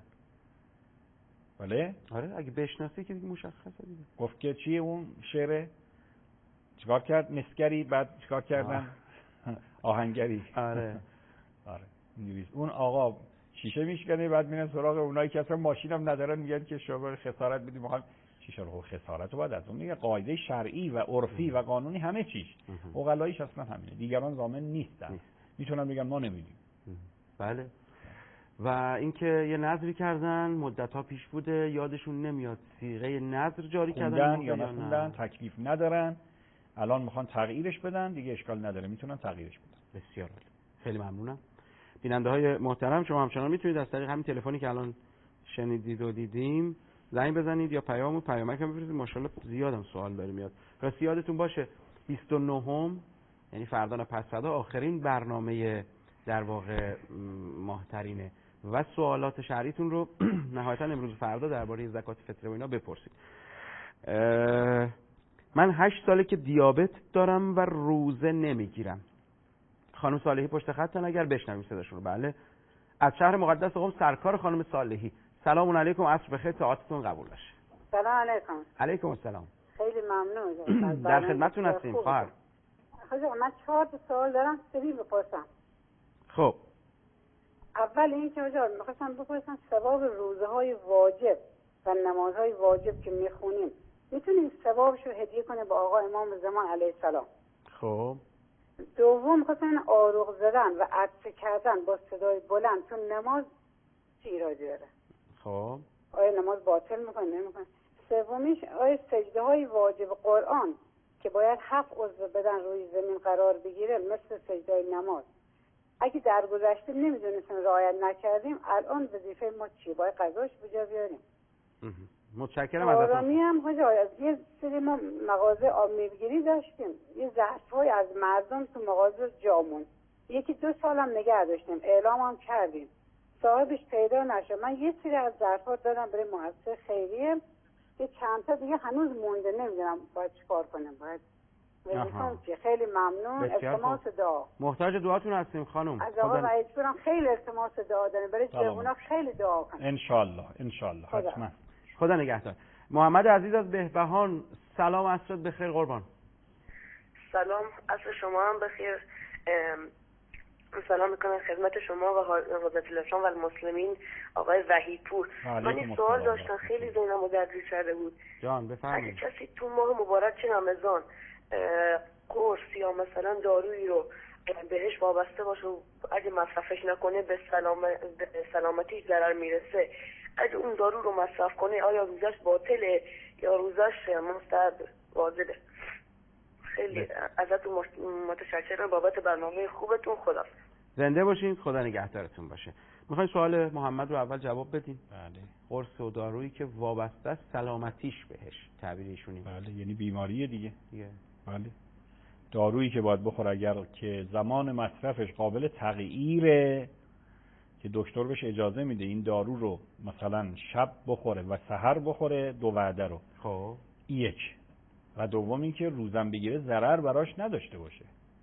بله؟ آره اگه بشناسی که دیگه مشخصه دیگه. گفت که چیه اون شعره؟ چیکار کرد مسکری بعد چیکار کردن؟ آهنگری. آره آره انگلیس. اون آقا شیشه میشکنه بعد میرن سراغ اونایی که اصلا ماشین هم ندارن، میگن که شما خسارت بدیم، میخوام شیشه رو. خسارت رو باید از اون میگه قاعده شرعی و عرفی و قانونی همه چیز. عقلاییش اصلا همینه، دیگران ضامن نیستن، میتونن بگن ما نمیدیم. بله. و اینکه یه نظری کردن مدت‌ها پیش بوده، یادشون نمیاد صیغه نظر جاری کردن یا نخوندن، تکلیف ندارن، الان میخوان تغییرش بدن، دیگه اشکال نداره، میتونن تغییرش بدن. بسیار عالی. خیلی ممنونم. بیننده های محترم، شما همچنان میتونید از طریق همین تلفنی که الان شنیدید و دیدیم زنگ بزنید یا پیام و پیامک هم بفرستید. ماشاءالله زیادم سوال داره میاد. راستی یادتون باشه بیست و نهم یعنی فردا پس فردا آخرین برنامه در واقع ماهترینه و سوالات شهریتون رو نهایتا امروز فردا درباره زکات فطره و اینا بپرسید. من هشت ساله که دیابت دارم و روزه نمیگیرم. خانم صالحی پشت خطن، اگر بشنویم صداشون رو. بله. از شهر مقدس قم سرکار خانم صالحی. سلام علیکم، عصر بخیر، طاعتتون قبول باشه. سلام علیکم. علیکم السلام. خیلی ممنون. در خدمتتون هستیم خواهر. حاجا من چهار تا سوال دارم، سری بپرسم. خب اول این که حاجا می‌خواستم بپرسم ثواب روزه های واجب و نمازهای واجب که میخونیم میتونیم ثوابش رو هدیه کنه به آقا امام زمان علیه السلام؟ خب دوم خواستن آروغ زدن و عطسه کردن با صدای بلند تو نماز چه ایرادی داره؟ خب آیا نماز باطل میکنه نمیکنه؟ سومیش آیا سجده های واجب قرآن که باید هفت عضو بدن روی زمین قرار بگیره مثل سجده نماز، اگه در گذشته نمیدونستیم رعایت نکردیم الان وظیفه ما چیه؟ باید قضاش بجا بیاریم. متشکرم ازتون. آرامی هم حاجا از یه سری ما مغازه آب میگیری داشتیم، یه ظرف‌های از مردم تو مغازه جامون یکی دو سالم نگه داشتیم، اعلام هم کردیم، صاحبش پیدا نشد. من یه سری از ظرف‌ها دادم برای مؤسسه خیریه، یه چند تا دیگه هنوز مونده، نمیدونم باید چیکار کنم. باید وظیفه‌ام چیه؟ خیلی ممنون. التماس دعا. محتاج دعاتون هستیم خانم. از آقا رئیس برام خیلی التماس دعا داریم برای جوونا، خیلی دعا کنیم ان شاء الله ان شاء الله. حتما. خدا نگهدار. محمد عزیز از بهبهان، سلام، عصرت بخیر قربان. سلام، عصر شما هم بخیر. سلام میکنم خدمت شما و حضرت الاسلام و المسلمین آقای وحیدپور. من این سوال داشتم، خیلی ذهنمو درگیر کرده بود. جان بفرمایید. اگه کسی تو ماه مبارک رمضان قرص یا مثلا دارویی رو بهش وابسته باشه و اگه مصرفش نکنه به سلامتیش ضرر میرسه، اگه اون دارو رو مصرف کنه آیا روزش باطله یا روزش مستحب واجبه؟ خیلی ازتون متشکرم بابت برنامه خوبتون. خدا زنده باشین، خدا نگهدارتون باشه. میخواین سوال محمد رو اول جواب بدین؟ بله. قرص و دارویی که وابسته است سلامتیش بهش، تعبیر ایشونی. بله، یعنی بیماریه دیگه. دیگه. بله. دارویی که باید بخوره اگر که زمان مصرفش قابل تغییره که دکتر بهش اجازه میده این دارو رو مثلا شب بخوره و سحر بخوره دو وعده رو. خب یک. و دوم این که روزم بگیره ضرر براش نداشته باشه.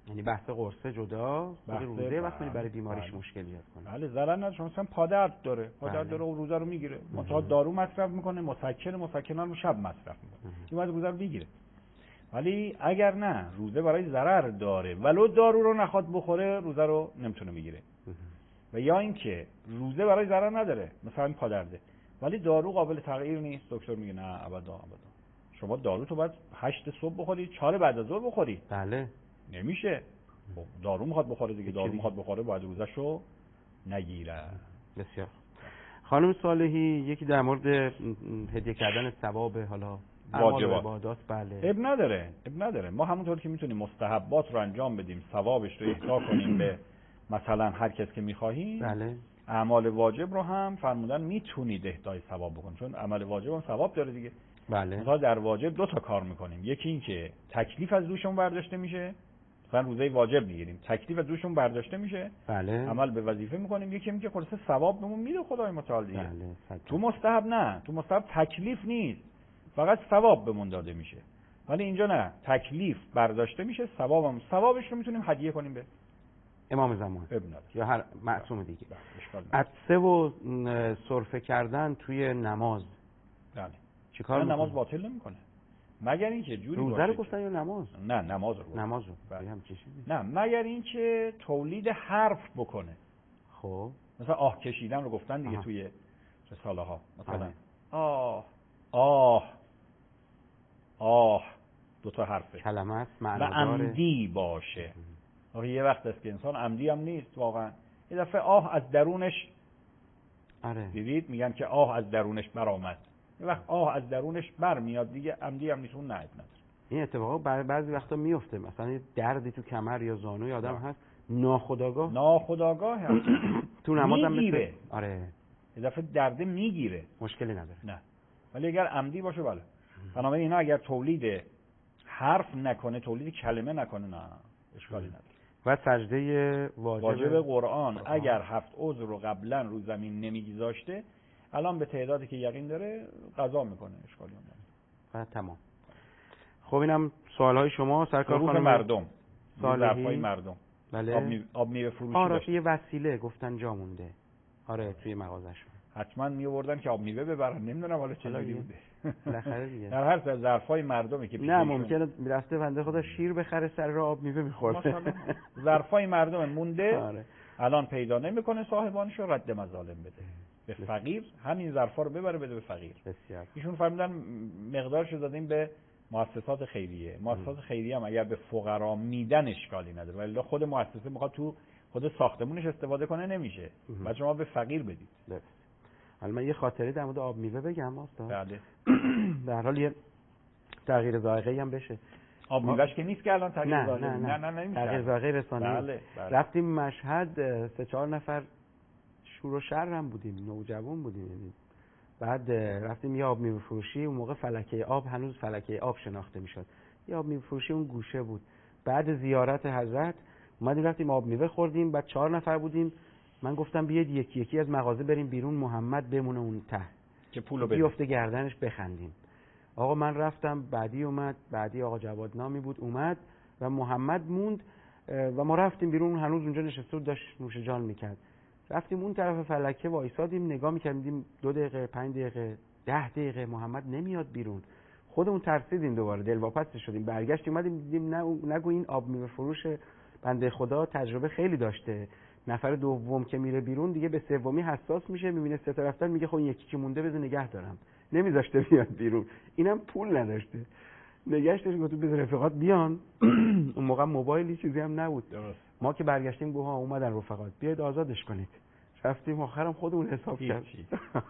یعنی بحث قرصه جدا، بحث روزه وقتی بله، برای بیماریش بله. مشکل ایجاد کنه. بله ضرر نداره. شما مثلا پا درد داره، پا درد بله. داره و روزه رو میگیره، منتها دارو مصرف میکنه، مسکن مسکنا رو شب مصرف میکنه، این باید روزه رو بگیره. ولی اگر نه روزه برای ضرر داره ولو دارو رو نخواد بخوره، روزه رو نمیتونه بگیره. و یا اینکه روزه برای ضرر نداره، مثلا این پا درده، ولی دارو قابل تغییر نیست، دکتر میگه نه ابدا ابدا شما دارو تو باید هشت صبح بخوری، چهار بعد از ظهر بخوری. بله نمیشه. خب دارو میخواد بخوره دیگه، دارو میخواد بخوره باید روزشو نگیره. بسیار. خانم صالحی یکی در مورد هدیه کردن ثواب حالا واجبات عبادات. بله. اب نداره، اب نداره. ما همونطور که میتونیم مستحبات رو انجام بدیم، ثوابش رو اهدا کنیم به مثلا هر کس که میخواهیم، بله. اعمال واجب رو هم فرمودن میتونید اهدای ثواب بکنید، چون عمل واجب هم ثواب داره دیگه. بله. مثلا در واجب دو تا کار میکنیم، یکی این که تکلیف از روشون برداشته میشه، مثلا روزه واجب میگیریم تکلیف از روشون برداشته میشه، بله. عمل به وظیفه میکنیم، یکی این که خلاص ثواب بهمون میده خدای متعال دیگه. بله. تو مستحب نه، تو مستحب تکلیف نیست، فقط ثواب بهمون داده میشه. ولی اینجا نه، تکلیف برداشته میشه، ثوابم ثوابش رو میتونیم هدیه کنیم به امام زمان ابن یا هر معصوم دیگه. اشکال عطسه و سرفه کردن توی نماز، بله چیکار میکنه؟ نماز باطل نمیکنه مگر اینکه جوری روزه رو گفتن یا نماز؟ نه نماز رو گفتن. نماز رو. بله. هم چیزی نه مگر اینکه تولید حرف بکنه. خب مثلا آه کشیدن رو گفتن دیگه. آها. توی رساله ها مثلا آه آه آه دو تا حرفه، کلمه است، و معناداره، عمدی باشه. آخه یه وقت است که انسان عمدی هم نیست واقعا، یه دفعه آه از درونش، آره دیدید میگن که آه از درونش برآمد، یه وقت آه از درونش برمیاد دیگه، عمدی هم نیست، اون نایب نداره. این اتفاقا بعضی وقتا میفته، مثلا یه دردی تو کمر یا زانوی آدم هست ناخودآگاه ناخودآگاه هست تو نمازم میگیره. مثل آره یه دفعه درد میگیره، مشکلی نداره. نه ولی اگر عمدی باشه بله. بنابراین اینا اگر تولید حرف نکنه، تولید کلمه نکنه، نه اشکالی نداره. و سجده واجب, واجب قرآن, قرآن اگر هفت عضو رو قبلا رو زمین نمیگذاشته، الان به تعدادی که یقین داره قضا میکنه، اشکالی نداره. و تمام. خب اینم سوالهای شما سرکار خانم مردم، صالحی مردم. بله. آب می آب میوه فروشی آره داشت. یه وسیله گفتن جا مونده. آره توی مغازه‌شون حتما میآوردن که آب میوه ببرن، نمیدونم حالا چه جوری بوده. بالاخره دیگه در هر سر ظرفای مردمه که نه ممکنه رفته بنده خدا شیر بخره سر راه آب میوه میخورده. ظرفای مردم مونده. آره. الان پیدا نمیکنه صاحبانشو، رد مظالم بده به فقیر، همین ظرفا رو ببره بده به فقیر. بسیار. ایشون فهمیدن مقدارشو دادیم به مؤسسات خیریه. مؤسسات خیریه هم اگر به فقرا میدن اشکالی نداره، ولی خود مؤسسه میخواد تو خود ساختمونش استفاده کنه نمیشه، بعد شما به فقیر بدید. درست. حالا من یه خاطره در مورد آب میوه بگم استاد. بله. در حال یه تغییر ذائقه‌ای هم بشه. آب میوهش که نیست که الان تغییر ذائقه. نه نه نه نه نمیشه. تغییر ذائقه رسانه‌ای. بله. بله. رفتیم مشهد، سه چهار نفر شور و شر هم بودیم، نوجوان بودیم یعنی. بعد رفتیم یه آب میوه فروشی، اون موقع فلکه آب هنوز فلکه آب شناخته میشد. یه آب میوه فروشی اون گوشه بود. بعد زیارت حضرت اومدیم رفتیم آب میوه خوردیم، بعد چهار نفر بودیم. من گفتم بیاید یکی یکی از مغازه بریم بیرون، محمد بمونه اون ته که پولو بده، بیفته گردنش بخندیم. آقا من رفتم، بعدی اومد، بعدی آقا جواد نامی بود اومد و محمد موند و ما رفتیم بیرون. هنوز اونجا نشسته بود داشت نوش جان میکرد. رفتیم اون طرف فلکه وایسادیم نگاه میکردیم، دو دقیقه پنج دقیقه ده دقیقه محمد نمیاد بیرون. خودمون ترسیدیم، دوباره دلواپس شدیم، برگشتیم اومدیم دیدیم نه نگو این آب میوه فروش بنده خدا تجربه خیلی داشته، نفر دوم که میره بیرون دیگه به سومی حساس میشه، میبینه سه تا رفتن میگه خب این یکی که مونده بذار نگه دارم، نمیذاشته بیاد بیرون. اینم پول نداشته، نگهش داشت گفت بذار رفقات بیان. اون موقع موبایلی چیزی هم نبود. درست. ما که برگشتیم گوها اومدن رفقات بیاید آزادش کنید. رفتیم آخرام خودمون حساب کردیم.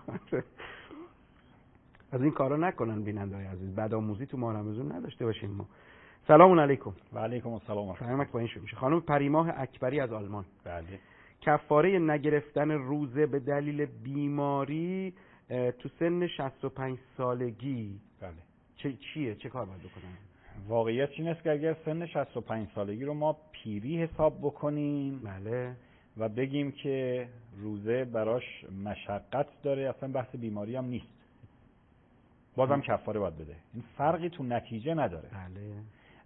از این کارا نکنن بیننده‌های عزیز، بدآموزی تو ماه رمضان نداشته باشیم ما. سلام علیکم. و علیکم السلام. فرمک با این شو میشه. خانم پریماه اکبری از آلمان. بله. کفاره نگرفتن روزه به دلیل بیماری تو سن شصت و پنج سالگی بله. چه چیه؟ چه کار باید بکنن؟ واقعیت این است که اگر سن شصت و پنج سالگی رو ما پیری حساب بکنیم، بله، و بگیم که روزه براش مشقت داره، اصلا بحث بیماری هم نیست، بازم کفاره باید بده. این فرقی تو نتیجه نداره. بله.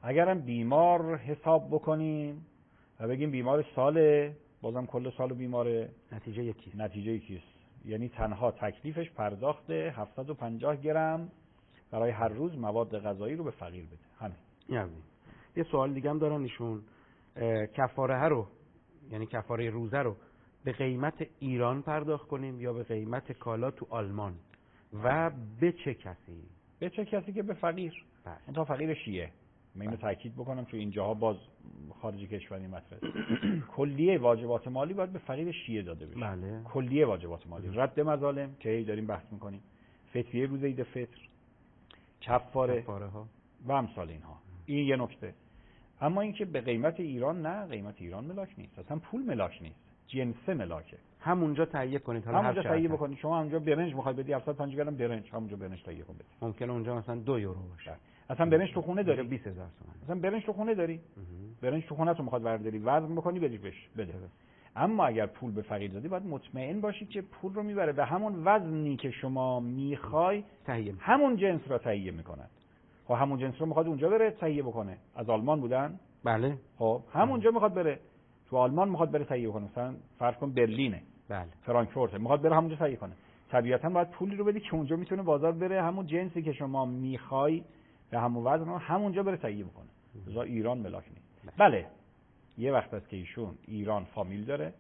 اگرم بیمار حساب بکنیم و بگیم بیمار ساله، بازم کل سال بیماره، نتیجه یکی نتیجه یکیست. یعنی تنها تکلیفش پرداخت هفتصد و پنجاه گرم برای هر روز مواد غذایی رو به فقیر بده. همین. یعنی یه سوال دیگه هم دارن ایشون، کفاره رو یعنی کفاره روزه رو به قیمت ایران پرداخت کنیم یا به قیمت کالا تو آلمان و به چه کسی؟ به چه کسی که به فقیر. بله. اون تا فقیر شیعه. من اینو تاکید بکنم چون اینجاها باز خارجی کشوری مطرحه. کلیه واجبات مالی باید به فقیر شیعه داده بشه. بله. کلیه واجبات مالی، رد مظالم که هی داریم بحث میکنیم، فطریه روز عید فطر، کفاره کفاره ها و امثال اینها. این یه نکته. اما اینکه به قیمت ایران، نه، قیمت ایران ملاک نیست، اصلا پول ملاک نیست، جنس ملاکه. همونجا تهیه کنید. حالا همونجا هر تهیه بکنید. شما همونجا برنج میخوای بدی هفتصد و پنجاه گرم برنج، همونجا برنج تهیه کن بدی. ممکنه اونجا مثلا دو یورو باشه. اصلا برنج تو خونه داری؟ بیست هزار تومان. اصلا برنج تو خونه داری؟ برنج تو خونه تو میخواد برداری، وزن بکنی بدی بهش بده. اما اگر پول به فقیر دادی باید مطمئن باشید که پول رو میبره به همون وزنی که شما میخوای تهیه، همون جنس را تهیه میکند. خب همون جنس رو میخواد اونجا بره تهیه بکنه. از آلمان بودن؟ بله. خب همونجا میخواد بره. تو آلمان میخواد بره تهیه کنه. مثلا فرض کن برلینه. بله. فرانکفورت میخواد بره همونجا تهیه کنه. طبیعتا باید پولی رو بدی که اونجا میتونه بازار بره همون جنسی که شما میخوای به همون وزن رو همونجا بره تهیه بکنه. لذا ایران ملاک نیست. بله. یه وقت است که ایشون ایران فامیل داره،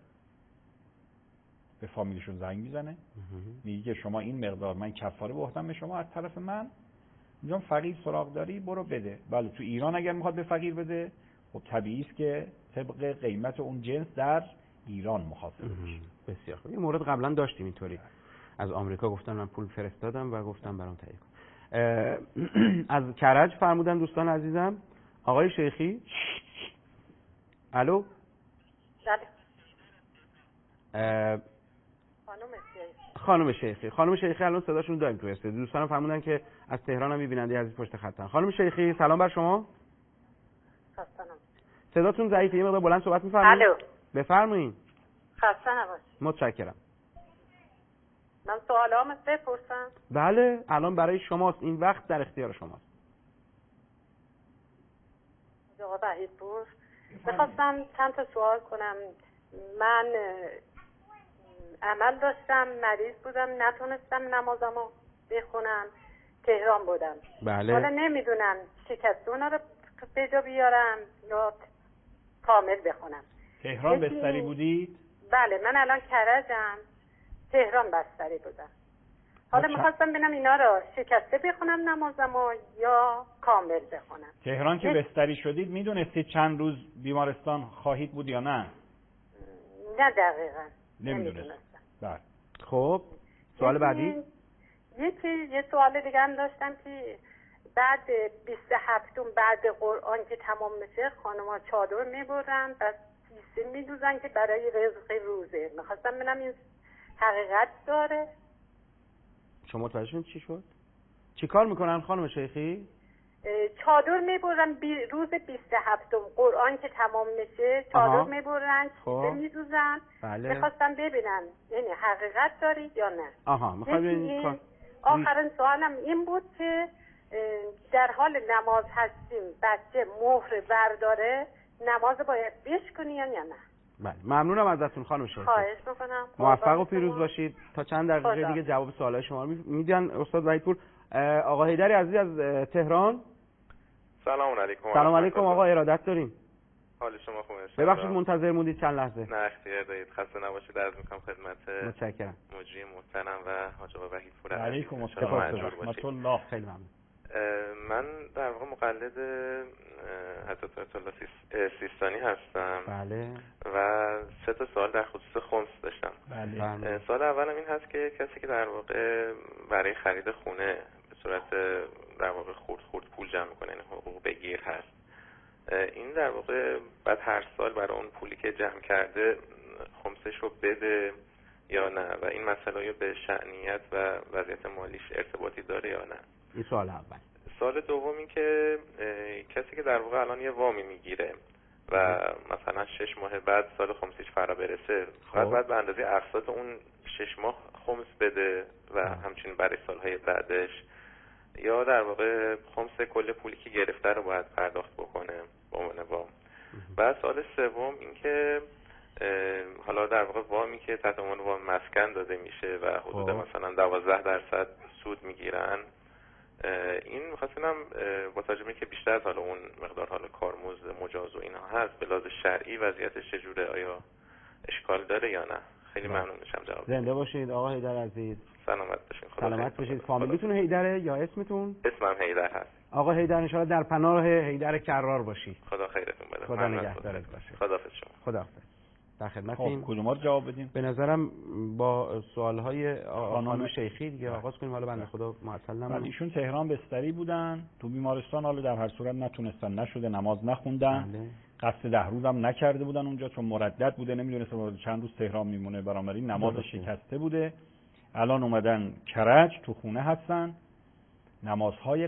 به فامیلشون زنگ میزنه، میگه که شما این مقدار من کفاره بهتم به شما از طرف من، اونجا فقیر سراغ داری برو بده. بله تو ایران اگر میخواد به فقیر بده، خب طبیعی است که طبق قیمت اون جنس در ایران محاسبه بشه. بسیار خوب. این مورد قبلا داشتیم اینطوری. از آمریکا گفتن من پول فرستادم و گفتم برام تهیه کن. از کرج فرمودن دوستان عزیزم. آقای شیخی. الو. بله. خانم شیخی. خانم شیخی الان صداشون داریم تو استودیو. دوستان فرمودن که از تهران هم می‌بیننده عزیز پشت خطن. خانم شیخی سلام بر شما. خسته صداتون ضعیفه، یه مقدار بلند صحبت می‌فرمایید؟ الو. بفرمایید. خسته نباشید. متشکرم. من سوالامو بپرسم؟ بله، الان برای شماست، این وقت در اختیار شماست. آقا وحید پور، می‌خواستم چند تا سوال کنم. من عمل داشتم، مریض بودم، نتونستم نمازمو بخونم، تهران بودم. بله. حالا نمیدونم شکست اونا رو به جا بیارم یا کامل بخونم. تهران بستری بودید؟ بله، من الان کرجم، تهران بستری بودم. حالا میخواستم ببینم اینا رو شکسته بخونم نمازمو یا کامل بخونم. تهران که بستری شدید میدونستید چند روز بیمارستان خواهید بود یا نه؟ نه دقیقاً نمیدونستم. بله. خب سوال بعدی؟ یکی یه سوال دیگه هم داشتم که بعد بیست و هفتم بعد قرآن که تمام میشه خانم‌ها چادر میبرن و کیسه میدوزن که برای رزق روزه. میخواستم ببینم این حقیقت داره؟ شما متوجه چی شد؟ چی کار میکنن خانم شیخی؟ چادر میبرن بی... روز بیست و هفتم قرآن که تمام میشه چادر میبرن کیسه میدوزن. بله. میخواستم ببینم یعنی حقیقت داری یا نه. آها میخوای این... آخرین سوالم این بود که در حال نماز هستیم بچه مهر برداره نماز باید بشکنی یا نه؟ بله ممنونم ازتون خانم شیخی. خواهش میکنم. موفق و پیروز باشید. تا چند دقیقه دیگه جواب سوالای شما رو میدن استاد وحیدپور. آقا حیدری عزیز از تهران. سلام علیکم. سلام علیکم آقا، ارادت داریم. حال شما خوبه؟ ببخشید منتظر موندید چند لحظه. نه اختیار دارید، خسته نباشید. عرض میکنم خدمت متشکرم مجری محترم و حاج آقا وحیدپور. علیکم السلام ورحمت الله. خیلی ممنون. من در واقع مقلد حضرت آیت الله سیستانی هستم. بله. و سه تا سوال در خصوص خمس داشتم. بله. سوال اولم این هست که کسی که در واقع برای خرید خونه به صورت در واقع خورد خورد پول جمع میکنه، یعنی حقوق بگیر هست، این در واقع بعد هر سال برای اون پولی که جمع کرده خمسش رو بده یا نه، و این مسئله به شأنیت و وضعیت مالیش ارتباطی داره یا نه؟ این سوال اول. سوال دوم این که کسی که در واقع الان یه وامی میگیره و مثلا شش ماه بعد سال خمسیش فرا برسه، بعد بعد به اندازه اقساط اون شش ماه خمس بده و همچنین برای سالهای بعدش، یا در واقع خمس کل پولی که گرفته رو باید پرداخت بکنه به عنوان وام. بعد سوال سوم این که حالا در واقع وامی که تحت عنوان وام مسکن داده میشه و حدود مثلا دوازده درصد سود میگیرن، این می‌خواستم با توجه که بیشتر از حالا اون مقدار حالا کارمزد مجاز و اینها هست به لحاظ شرعی وضعیتش چجوره؟ آیا اشکال داره یا نه؟ خیلی ممنون میشم جواب. زنده باشید آقا حیدر عزیز. سلامت باشین. سلامت باشید. فامیلیتون حیدره یا اسمتون؟ اسمم حیدر هست. آقا حیدر ان شاءالله در پناه حیدر کرار باشید. خدا خیرتون بده. خدا نگهدارت باشه. خداحافظ شما. خداحافظ. در خدمتیم. خب کدومات جواب بدیم؟ به نظرم با سوال‌های خانم شیخی دیگه آغاز کنیم. حالا بنده خدا معطل نمونم. ایشون تهران بستری بودن، تو بیمارستان، حالا در هر صورت نتونستن، نشده، نماز نخوندن. بله. قصد ده روزم نکرده بودن اونجا چون مردد بوده، نمیدونست چند روز تهران میمونه، بنابراین نماز شکسته بوده. الان اومدن کرج، تو خونه هستن، نمازهای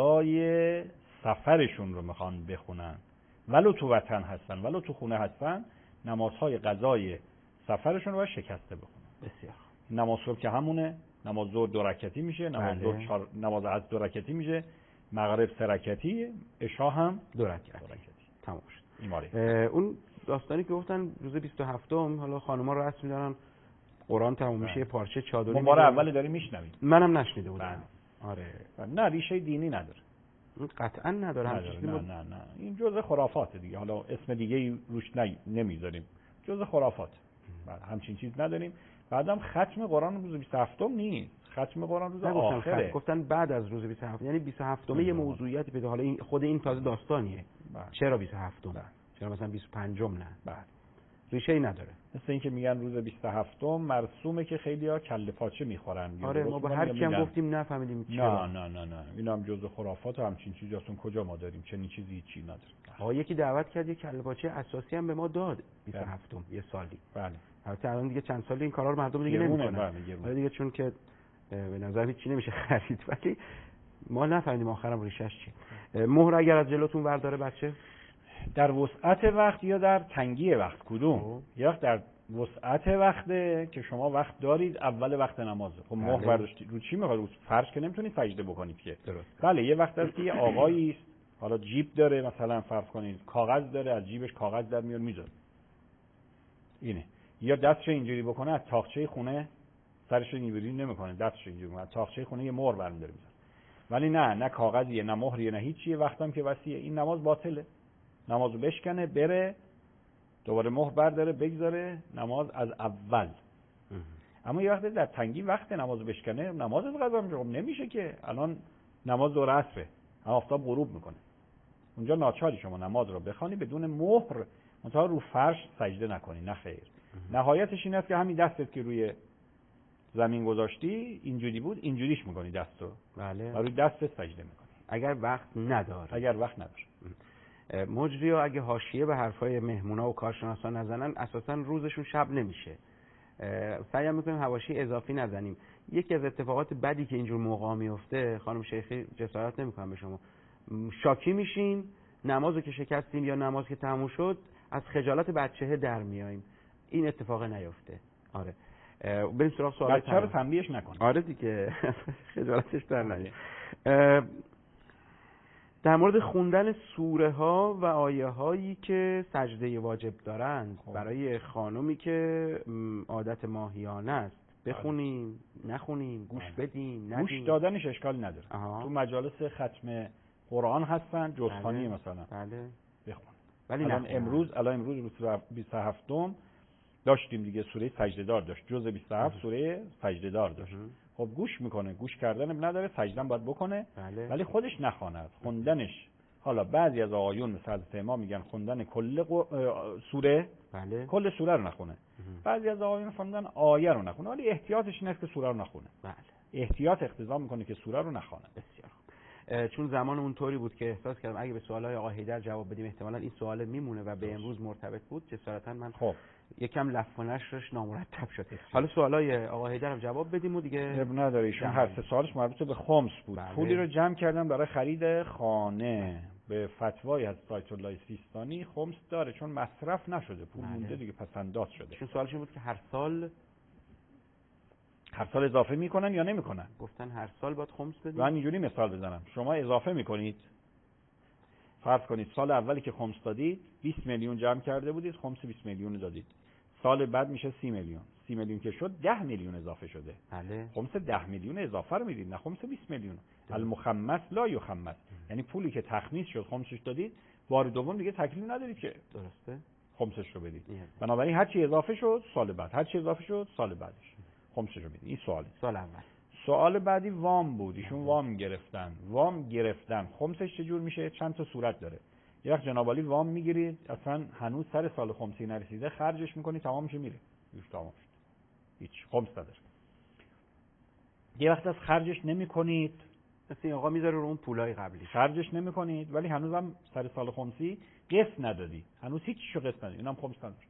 قضای سفرشون رو میخوان بخونن، ولو تو وطن هستن ولو تو خونه هستن، نمازهای قضای سفرشون رو باید شکسته بخونن. بسیار. نماز صبح که همونه، نماز ظهر دو رکعتی میشه، نماز ظهر چهار، نماز عصر دو رکعتی میشه، مغرب سه رکعتی، عشا هم دو رکعتی. تمام شد. اون داستانی که گفتن روز بیست و هفتم حالا خانم‌ها رسم دارن قرآن تموم میشه، پارچه چادری ما بار اول داریم میشنویم. منم نشنیده بودم. آره. نه ریشه دینی نداره. قطعا نداره. نداره. نه نه نه این جزء خرافات دیگه، حالا اسم دیگه روش نمیذاریم، جزء خرافات. بعد همچین چیز نداریم. بعدم ختم قرآن روز بیست و هفتم نیست، ختم قرآن روز آخره. گفتن بعد از روز بیست و هفتم، یعنی بیست و هفتم یه موضوعیتی پیدا، حالا این خود این تازه داستانیه. بله. چرا بیست و هفتم؟ بله. چرا مثلا بیست و پنجم نه؟ بله. ریشه ای نداره. مثل این که میگن روز بیست و هفتم مرسومه که خیلی‌ها کله پاچه میخورن. آره ما با هر کیم گفتیم نفهمیدیم چرا. نه نه نه نه اینا هم جزء خرافات و همچین چیزاستون. کجا ما داریم چنین چیزی چی نداره. آقا یکی دعوت کرد یه کله پاچه اساسی هم به ما داد بیست و هفتم یه سالی. بله. البته الان دیگه چند سالی این کارا رو مردم دیگه نمی‌کنن. بله دیگه چون که به نظر هیچ چی نمیشه خرید، ولی ما نفهمیدیم آخرام ریشش چیه. مهر اگر از جلوتون برداره بچه در وسعت وقت یا در تنگی وقت کدوم؟ او. یا در وسعت وقته که شما وقت دارید اول وقت نمازه. خب مهر برداشتی رو چی میخواد؟ رو فرض که نمیتونید سجده بکنید که. درست. بله یه وقت هست که یه آقایی است، حالا جیب داره مثلا فرض کنید، کاغذ داره، از جیبش کاغذ در میاد میذاره. اینه. یا دستش اینجوری بکنه از تاقچه خونه سرش رو اینجوری نمیکنه، دستش اینجوری میکنه، از تاقچه خونه یه مهر برمی‌داره میذاره. ولی نه نه کاغذیه نه مهریه نه هیچیه، وقتم که وسیعه، این نماز باطله. نمازو بشکنه بره دوباره مهر برداره بگذاره نماز از اول. اما یه وقت در تنگی وقت نمازو بشکنه نماز از قضا میشه، نمیشه که الان نماز ظهر عصره آفتاب غروب میکنه، اونجا ناچاری شما نماز رو بخوانی بدون مهر، منتها رو فرش سجده نکنی. نه خیر. نهایتش این است که همین دستت که روی زمین گذاشتی اینجوری بود اینجوریش میکنی دستو. بله. و روی دستت سجده میکنی اگر وقت نداره. اگر وقت نداره. مجری‌ها اگه حاشیه به حرفای مهمونا و کارشناسا نزنن اساسا روزشون شب نمیشه. سعی می‌کنیم حواشی اضافی نزنیم. یکی از اتفاقات بدی که اینجور موقعا میفته، خانم شیخی جسارت نمی‌کنم به شما، شاکی میشیم نمازو که شکستیم یا نماز که تموم شد از خجالت بچه‌ها در میایم. این اتفاق نیفته. آره. بریم سراغ سوال بچه‌ها رو تنبیهش نکن. آره دیگه خجالتش در نیاد. در مورد خوندن سوره ها و آیه هایی که سجده واجب دارند خوب. برای خانمی که عادت ماهیانه است بخونیم نخونیم گوش بدیم ندیم. گوش دادنش اشکال نداره. آها. تو مجالس ختم قرآن هستن جزخوانی مثلا بله بخون. ولی الان امروز الان امروز روز بیست و هفتم داشتیم دیگه، سوره سجده دار داشت، جزء بیست و هفت سوره سجده دار داشت. خب گوش میکنه، گوش کردن نداره، سجده باید بکنه. بله. ولی خودش نخواند، خوندنش. حالا بعضی از آقایون مثل حضرت امام میگن خوندن کل قو... سوره بله. کل سوره رو نخونه. بعضی از آقایون خوندن آیه رو نخونه، ولی احتیاطش اینه که سوره رو نخونه. بله. احتیاط اقتضا میکنه که سوره رو نخونه. بسیار چون زمان اونطوری بود که احساس کردم اگه به سوالای آقا حیدر جواب بدیم احتمالاً این سوال میمونه و به امروز مرتبط بود، جسارتا من خب یکم لف و نشرش نامرتب شد. حالا سوالای آقا حیدر رو جواب بدیم و دیگه اب نداره. ایشون هر سه سالش مربوط به خمس بود. بله. پولی رو جمع کردن برای خرید خانه. به فتوای از آیت الله سیستانی خمس داره چون مصرف نشده، پول بله. مونده دیگه پس انداز شده. چون سوالش بود که هر سال هر سال اضافه میکنن یا نمیکنن؟ گفتن هر سال باید خمس بدید. من اینجوری مثال بزنم، شما اضافه میکنید، فرض کنید سال اولی که خمس دادید بیست میلیون جمع کرده بودید، خمس بیست میلیون دادید، سال بعد میشه سی میلیون، سی میلیون که شد ده میلیون اضافه شده. بله. خمس ده میلیون اضافه رو میدید، نه خمس بیست میلیون. المخمس لا یخمس، یعنی پولی که تخمیس شد خمسش دادید، بار دوم دیگه تکلیف ندارید که درسته خمسش رو بدید. یه. بنابراین هر چی اضافه شد سال بعد، هر چی اضافه شد سال بعدش خمسش رو بدید. این سوالی. سال اول. سوال بعدی وام بود، ایشون وام گرفتن. وام گرفتن خمسش چجور میشه؟ چند تا صورت داره. یه وقت جناب عالی وام میگیرید، اصلا هنوز سر سال خمسی نرسیده، خرجش میکنی تمام میشه میره. یوش تمام شد. هیچ خمس نداره. یه وقت از خرجش نمیکنید، مثلا آقا میذاره رو اون پولای قبلی. خرجش نمیکنید ولی هنوزم سر سال خمسی قسط ندادی. هنوز هیچیشو قسط ندادی. اینم خمس نداره.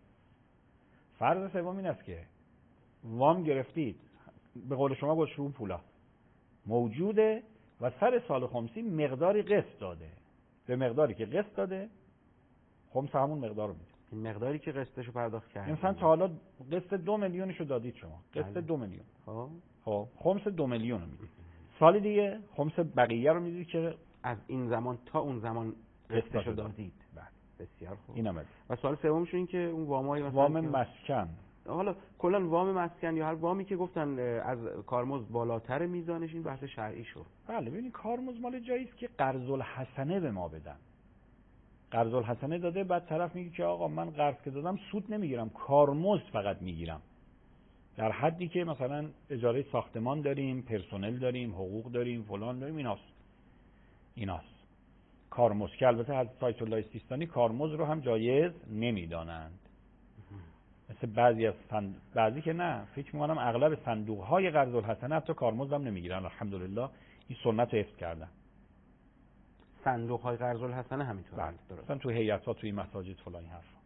فرض سوم این است که وام گرفتید، به قول شما گوش رو پولا موجوده و سر سال خمسی مقداری قسط داده. به مقداری که قسط داده خمس همون مقدار رو میده. این مقداری که قسطشو پرداخت کرد. مثلا تا حالا قسط دو میلیونشو دادید شما. قسط بله. دو میلیون. خب خب خمس دو میلیون رو میدید. سال دیگه خمس بقیه رو میدید که از این زمان تا اون زمان قسطشو دادید. بله. بسیار خوب. اینم بده. و سوال سومش این که اون وامای مثلا وام که... مسکن. حالا کلا وام مسکن یا هر وامی که گفتن از کارمزد بالاتر میزانش، این بحث شرعی شد. بله ببینید کارمزد مال جایی است که قرض الحسنه به ما بدن. قرض الحسنه داده، بعد طرف میگه که آقا من قرض که دادم سود نمیگیرم، کارمزد فقط میگیرم. در حدی که مثلا اجاره ساختمان داریم، پرسنل داریم، حقوق داریم، فلان داریم، ایناست. ایناست. کارمزد که البته حضرت آیت الله سیستانی کارمزد رو هم جایز نمیدانند. مثل بعضی از صند... بعضی که نه، فکر می‌کنم اغلب صندوق‌های قرض الحسنه حتی کارمزد هم نمیگیرن. الحمدلله این سنت رو حفظ کردن. صندوق‌های قرض الحسنه همینطوره. بله درست. مثلا تو هیئت‌ها، توی مساجد فلان این حرفا.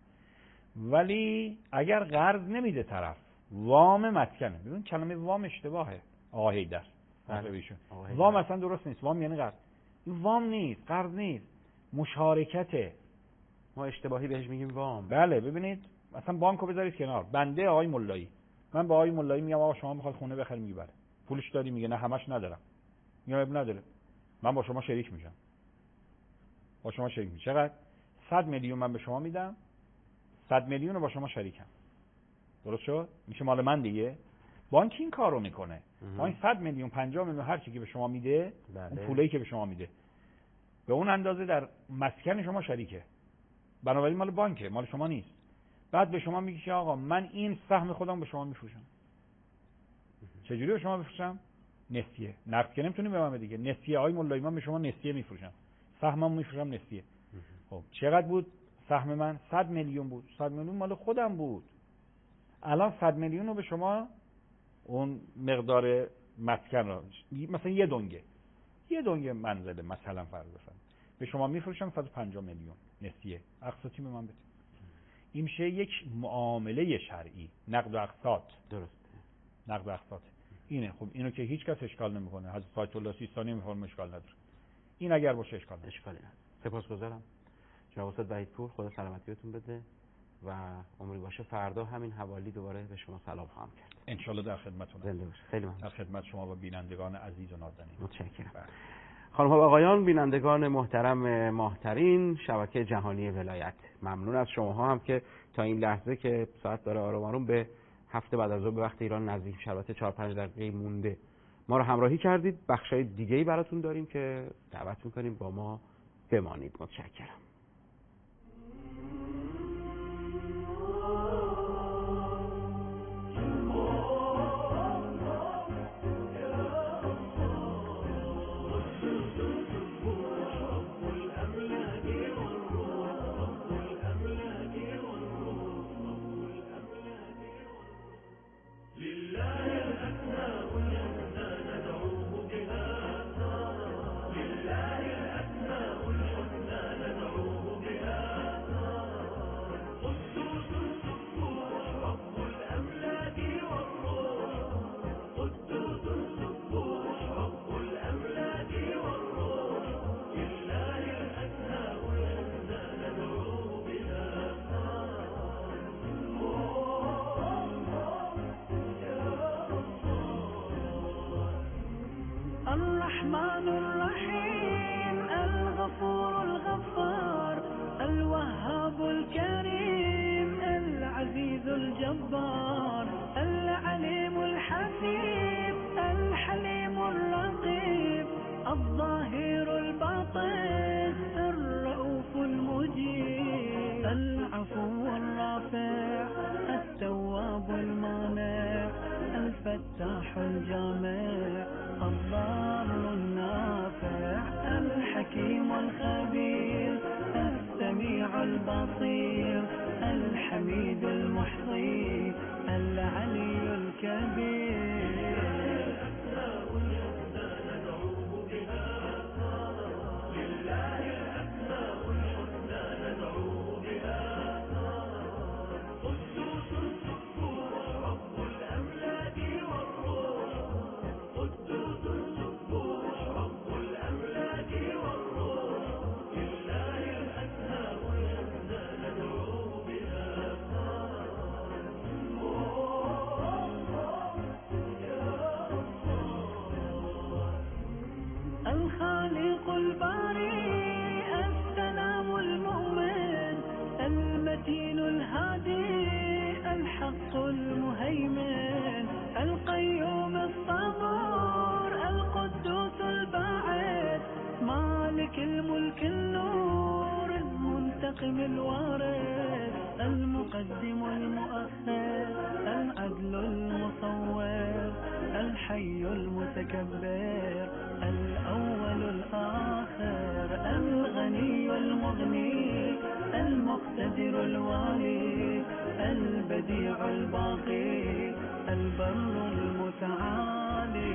ولی اگر قرض نمیده طرف، وام مسکنه. ببین کلمه وام اشتباهه. آقا هیدر. وام اصلا درست نیست. وام یعنی قرض. این وام نیست، قرض نیست. مشارکته. ما اشتباهی بهش میگیم وام. بله ببینید مثلا بانکو بذارید کنار. بنده آقای ملایی، من با آقای ملایی میگم آقا شما میخواید خونه بخری، میگه بله. پولش داری؟ میگه نه همش ندارم. میگم اب نداره، من با شما شریک میشم. با شما شریک میشم. چقدر؟ صد میلیون من به شما میدم، صد میلیون رو با شما شریکم. درست شد؟ میشه مال من دیگه. بانک این کارو میکنه. بانک صد میلیون، پنجاه میلیون هر چی که به شما میده، بله. اون پولی که به شما میده به اون اندازه در مسکن شما شریکه. بنابراین مال بانکه، مال شما نیست. بعد به شما میگه که آقا من این سهم خودم به شما میفروشم. چجوری به شما بفروشم؟ نسیه. نقد که نمیتونیم به من دیگه. نسیه آقای مولایی من به شما نسیه میفروشم. سهمم میفروشم نسیه. خب چقدر بود سهم من؟ صد میلیون بود. صد میلیون مال خودم بود. الان صد میلیون رو به شما اون مقدار مسکن رو مثلا یه دنگه. یه دنگه منزله مثلا فرض بفرمایید. به شما میفروشم صد و پنجاه میلیون نسیه. اقساطی به من بده. این میشه یک معامله شرعی، نقد و اقساط. درسته. نقد و اقساط اینه. خب اینو که هیچ کس اشکال نمیکنه. حضرت آیت الله سیستانی میفرمایند اشکال نداره. این اگر باشه اشکال نداره. اشکالی نداره. سپاسگزارم. جناب استاد وحیدپور، خدا سلامتیتون بده و عمری باشه. فردا همین حوالی دوباره به شما سلام خواهم کرد. ان شاء الله در خدمتتونم. زنده باشید. خیلی ممنون. در خدمت شما و بینندگان عزیز و نازنین. متشکرم. خانم ها و آقایان، بینندگان محترم ماهترین شبکه جهانی ولایت، ممنون از شماها هم که تا این لحظه که ساعت داره آروم آروم به هفته بعد از ظهر به وقت ایران نزدیک میشه، البته چهار پنج دقیقه مونده، ما رو همراهی کردید. بخشای دیگه‌ای براتون داریم که دعوت می‌کنیم با ما بمانید. متشکرم. لله الأسماء الحسنى ندعوه الرحمن الرحيم الغفور الغفار الوهاب الكريم العزيز الجبار العليم الحكيم الحليم الرقيب الظاهر الباطن الرؤوف المجيب العفو الرافع التواب المانع الفتاح الجامع الضار النافع الحكيم الخبير السميع البصير الحميد المحصي العلي الكبير. الخالق الباري السلام المؤمن المتين الهادي الحق المهيمن القيوم الصبور القدوس الباعث مالك الملك النور المنتقم الوارث المقدم المؤخر العدل المصور الحي المتكبر الأول الآخر الغني المغني المقتدر الوالي البديع الباقي البر المتعالي.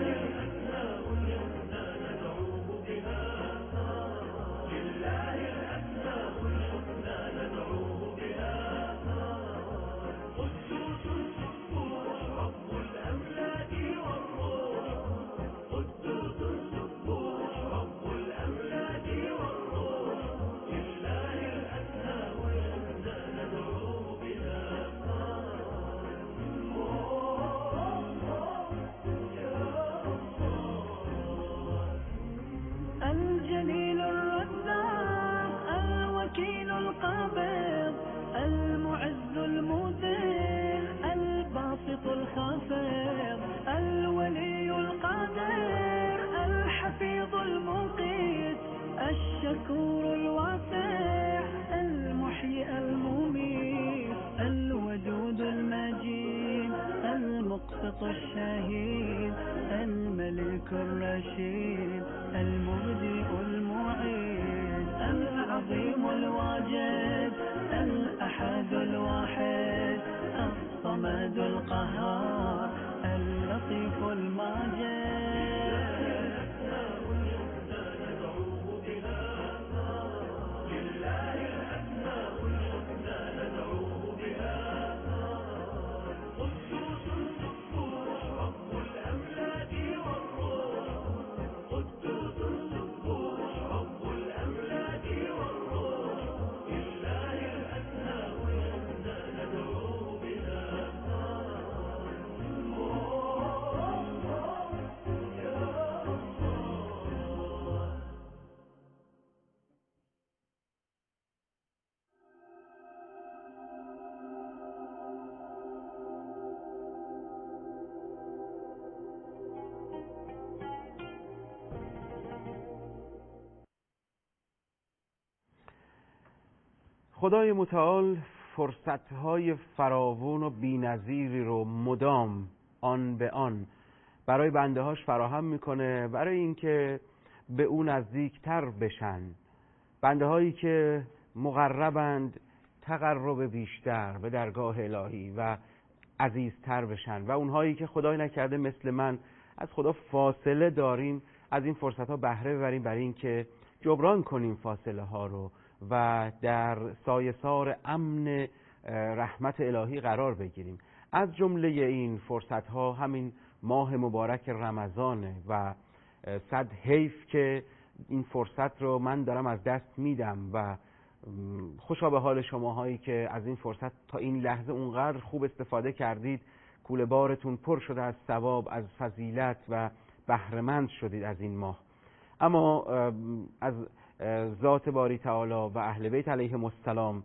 الجليل الرزاق الوكيل القابض المعز المذل الباسط الخافض الولي القادر الحفيظ المقيت الشكور الواسع المحيي المميت الودود المجيد المقسط الشهيد الملك الرشيد المبدئ المعيد العظيم الواجد الأحد الواحد الصمد القهار اللطيف الماجد. خدای متعال فرصت‌های فراوون و بی‌نظیری رو مدام آن به آن برای بنده‌هاش فراهم میکنه برای اینکه به اون نزدیکتر بشن. بنده‌هایی که مقربند تقرب بیشتر به درگاه الهی و عزیزتر بشن و اونهایی که خدای نکرده مثل من از خدا فاصله داریم از این فرصت‌ها بهره ببریم برای اینکه جبران کنیم فاصله ها رو و در سایه‌سار امن رحمت الهی قرار بگیریم. از جمله این فرصت ها همین ماه مبارک رمضانه و صد حیف که این فرصت رو من دارم از دست میدم و خوشا به حال شماهایی که از این فرصت تا این لحظه اونقدر خوب استفاده کردید. کوله بارتون پر شده از ثواب، از فضیلت و بهره‌مند شدید از این ماه. اما از ذات باری تعالی و اهل بیت علیهم السلام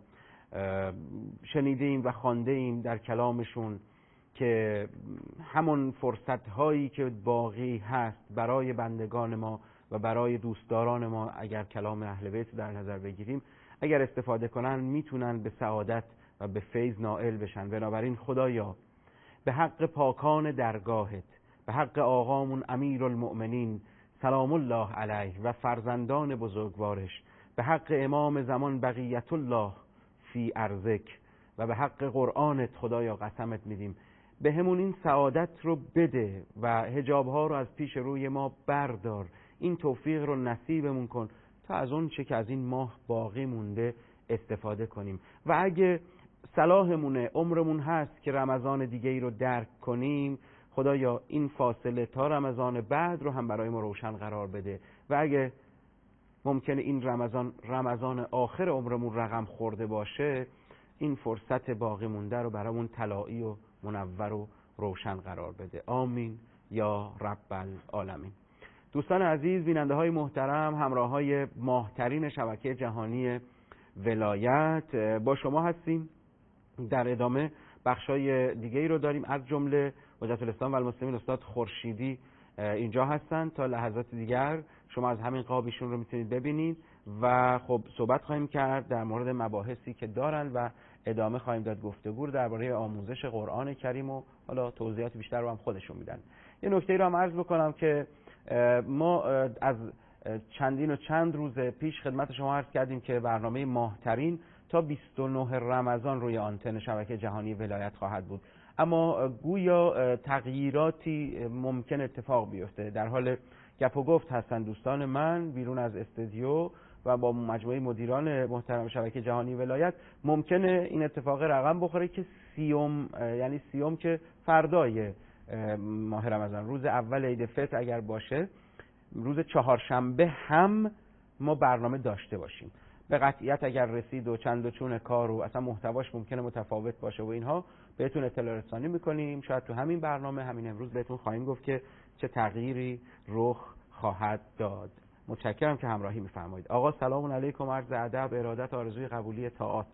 شنیدیم و خواندیم در کلامشون که همون فرصت هایی که باقی هست برای بندگان ما و برای دوستداران ما، اگر کلام اهل بیت در نظر بگیریم، اگر استفاده کنن میتونن به سعادت و به فیض نائل بشن. بنابراین خدایا به حق پاکان درگاهت، به حق آقامون امیر المؤمنین سلام الله علیه و فرزندان بزرگوارش، به حق امام زمان بقیت الله فی ارضک و به حق قرآنت خدایا قسمت میدیم به همون این سعادت رو بده و حجاب ها رو از پیش روی ما بردار. این توفیق رو نصیبمون کن تا از اون چه که از این ماه باقی مونده استفاده کنیم و اگه صلاحمونه، عمرمون هست که رمضان دیگه ای رو درک کنیم، خدایا این فاصله تا رمضان بعد رو هم برای ما روشن قرار بده و اگه ممکنه این رمضان رمضان آخر عمرمون رقم خورده باشه، این فرصت باقی مونده رو برامون طلایی و منور و روشن قرار بده. آمین یا رب العالمین. دوستان عزیز، بیننده های محترم، همراه های ماهترین شبکه جهانی ولایت، با شما هستیم. در ادامه بخشای دیگه ای رو داریم، از جمله حجت الاسلام و المسلمین استاد خورشیدی اینجا هستن. تا لحظات دیگر شما از همین قابیشون رو میتونید ببینید و خب صحبت خواهیم کرد در مورد مباحثی که دارن و ادامه خواهیم داد گفتگو درباره آموزش قرآن کریم و حالا توضیحات بیشتر رو هم خودشون میدن. یه نکته ای رو هم عرض بکنم که ما از چندین و چند روز پیش خدمت شما عرض کردیم که برنامه ماهترین تا بیست و نه رمضان روی آنتن شبکه جهانی ولایت خواهد بود، اما گویا تغییراتی ممکن اتفاق بیفته. در حال گپ و گفت هستن دوستان من بیرون از استودیو و با مجموعه مدیران محترم شبکه جهانی ولایت، ممکنه این اتفاق رقم بخوره که سیوم، یعنی سیوم که فردای ماه رمضان، روز اول عید فطر اگر باشه، روز چهارشنبه هم ما برنامه داشته باشیم. به قطعیت اگر رسید و چند و چون کار و اصلا محتواش ممکنه متفاوت باشه و اینها، بهتون اطلاع رسانی میکنیم. شاید تو همین برنامه، همین امروز بهتون خواهیم گفت که چه تغییری رخ خواهد داد. متشکرم که همراهی میفرمایید. آقا سلام علیکم، عرض ادب، ارادت، آرزوی قبولی طاعات.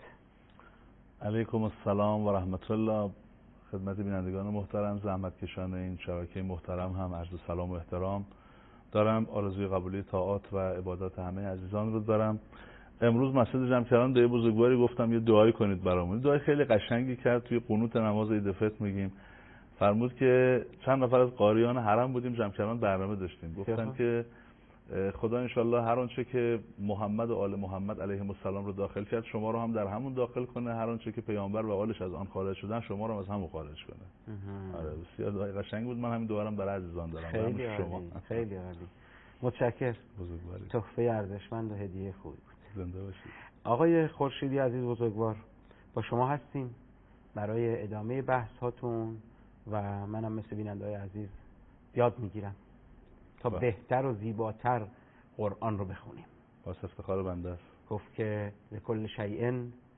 علیکم السلام و رحمت الله. خدمت بینندگان محترم، زحمتکشان این شبکه محترم هم عرض سلام و احترام دارم. آرزوی قبولی طاعات و عبادات همه عزیزان رو دارم. امروز مسجد جمع کردن دعای بزرگواری گفتم یه دعایی کنید برامون. دعای خیلی قشنگی کرد، توی قنوت نماز عید فطر میگیم. فرمود که چند نفر از قاریان حرم بودیم، جمع کردن برنامه داشتیم، گفتن که خدا انشالله هر آنچه که محمد و آل محمد علیهم السلام رو داخل کرد، شما رو هم در همون داخل کنه. هر آنچه که پیامبر و آلش از آن خارج شدن، شما رو هم از همون خارج کنه. آره بسیار دعای قشنگ بود. من همین دعا رو برای عزیزان دارم. خیلی عالی، خیلی عالی. متشکرم. بزرگواری. تحفه ارزشمند و هدیه خوبی بود. زنده باشید. آقای خورشیدی عزیز بزرگوار، با شما هستیم برای ادامه بحث هاتون و منم مثل بیننده‌های عزیز یاد میگیرم تا با. بهتر و زیباتر قرآن رو بخونیم. واسه افتخار بنده است. گفت که لکل شیء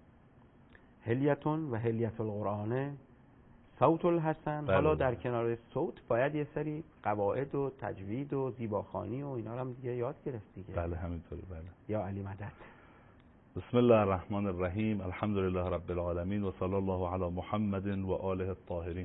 هلیتون و هلیت القرآن صوت الحسن. بله. حالا در کنار صوت باید یه سری قواعد و تجوید و زیباخوانی و اینا رو هم دیگه یاد گرفت دیگه. بله همینطوری. بله. یا علی مدد. بسم الله الرحمن الرحیم. الحمد لله رب العالمین و صلی الله علی محمد و آله الطاهرین.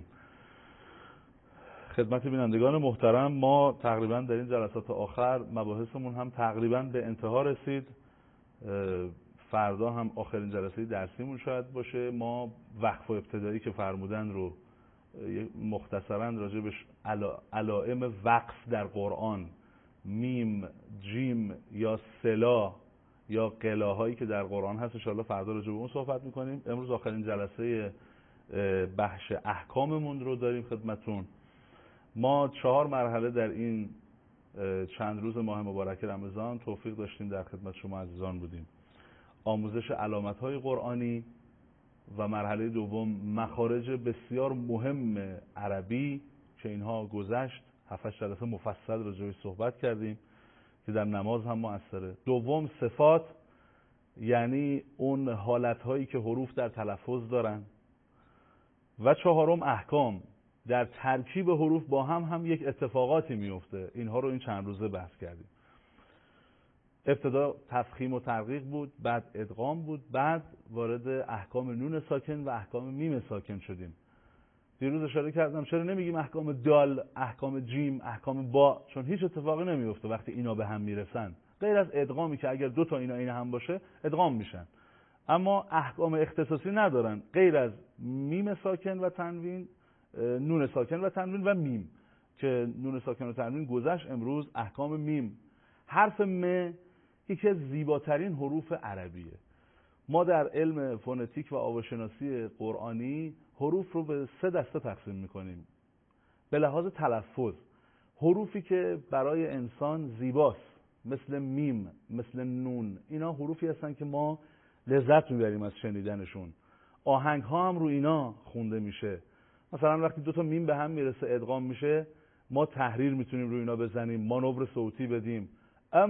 خدمت بینندگان محترم، ما تقریبا در این جلسات آخر مباحثمون هم تقریبا به انتها رسید. فردا هم آخرین جلسه درسیمون شاید باشه. ما وقف و ابتدایی که فرمودن رو مختصرا راجع به علائم وقف در قرآن، میم، جیم یا سلا یا قلاهایی که در قرآن هست، ان شاءالله فردا راجع به اون صحبت میکنیم. امروز آخرین جلسه بخش احکاممون رو داریم خدمتون. ما چهار مرحله در این چند روز ماه مبارک رمضان توفیق داشتیم در خدمت شما عزیزان بودیم. آموزش علامت‌های قرآنی و مرحله دوم مخارج بسیار مهم عربی که اینها گذشت، هفت جلسه مفصل راجعش صحبت کردیم که در نماز هم مؤثره. دوم صفات، یعنی اون حالت‌هایی که حروف در تلفظ دارن. و چهارم احکام، در ترکیب حروف با هم هم یک اتفاقاتی میفته. اینها رو این چند روزه بحث کردیم. ابتدا تفخیم و ترقیق بود، بعد ادغام بود، بعد وارد احکام نون ساکن و احکام میم ساکن شدیم. دیروز اشاره کردم چرا نمیگیم احکام دال، احکام جیم، احکام با، چون هیچ اتفاقی نمیفته وقتی اینا به هم میرسن، غیر از ادغامی که اگر دو تا اینا این هم باشه ادغام میشن. اما احکام اختصاصی ندارن غیر از میم ساکن و تنوین، نون ساکن و تنوین و میم که نون ساکن و تنوین گذشت. امروز احکام میم. حرف م یکی از زیباترین حروف عربیه. ما در علم فونتیک و آواشناسی قرآنی حروف رو به سه دسته تقسیم میکنیم به لحاظ تلفظ. حروفی که برای انسان زیباست مثل میم، مثل نون، اینا حروفی هستن که ما لذت میبریم از شنیدنشون. آهنگ ها هم رو اینا خونده میشه. مثلا وقتی دو تا میم به هم میرسه ادغام میشه، ما تحریر میتونیم رو اینا بزنیم، مانور صوتی بدیم. ام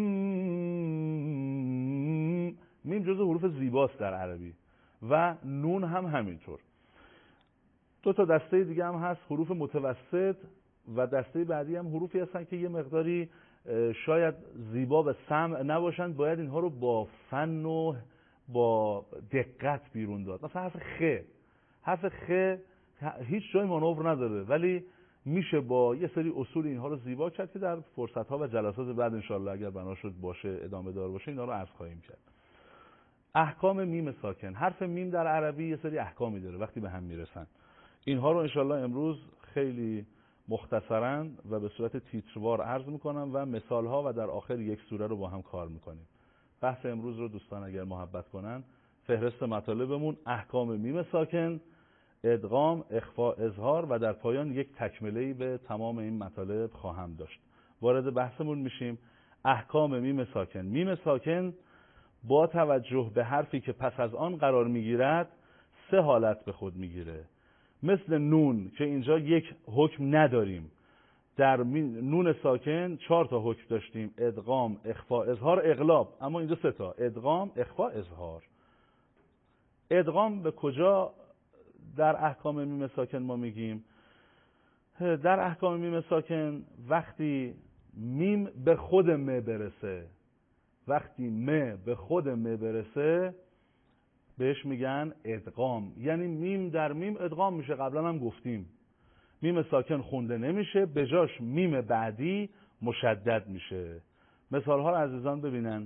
میم جزو حروف زیباست در عربی و نون هم همینطور. دو تا دسته دیگه هم هست، حروف متوسط و دسته بعدی هم حروفی هستن که یه مقداری شاید زیبا به سمع نباشن، باید اینها رو با فن و با دقت بیرون داد. مثلا حرف خ، حرف خ هیچ جای مانور نداره ولی میشه با یه سری اصول اینها رو زیبا کرد که در فرصت‌ها و جلسات بعد انشالله اگر بنا شد باشه ادامه دار باشه اینا رو عرض خواهیم کرد. احکام میم ساکن. حرف میم در عربی یه سری احکامی داره وقتی به هم میرسن. اینها رو انشالله امروز خیلی مختصراً و به صورت تیتروار عرض میکنم و مثالها و در آخر یک سوره رو با هم کار میکنیم. بحث امروز رو دوستان اگر محبت کنن، فهرست مطالبمون احکام میم ساکن، ادغام، اخفاء، اظهار و در پایان یک تکمله‌ای به تمام این مطالب خواهم داشت. وارد بحثمون میشیم. احکام میم ساکن. میم ساکن با توجه به حرفی که پس از آن قرار میگیرد سه حالت به خود میگیره. مثل نون که اینجا یک حکم نداریم، در نون ساکن چهار تا حکم داشتیم: ادغام، اخفاء، اظهار، اغلاب. اما اینجا سه تا: ادغام، اخفاء، اظهار. ادغام به کجا در احکام میم ساکن ما میگیم؟ در احکام میم ساکن وقتی میم به خود م برسه، وقتی م به خود م برسه بهش میگن ادغام، یعنی میم در میم ادغام میشه. قبلا هم گفتیم میم ساکن خونده نمیشه، به جاش میم بعدی مشدد میشه. مثال ها رو عزیزان ببینن.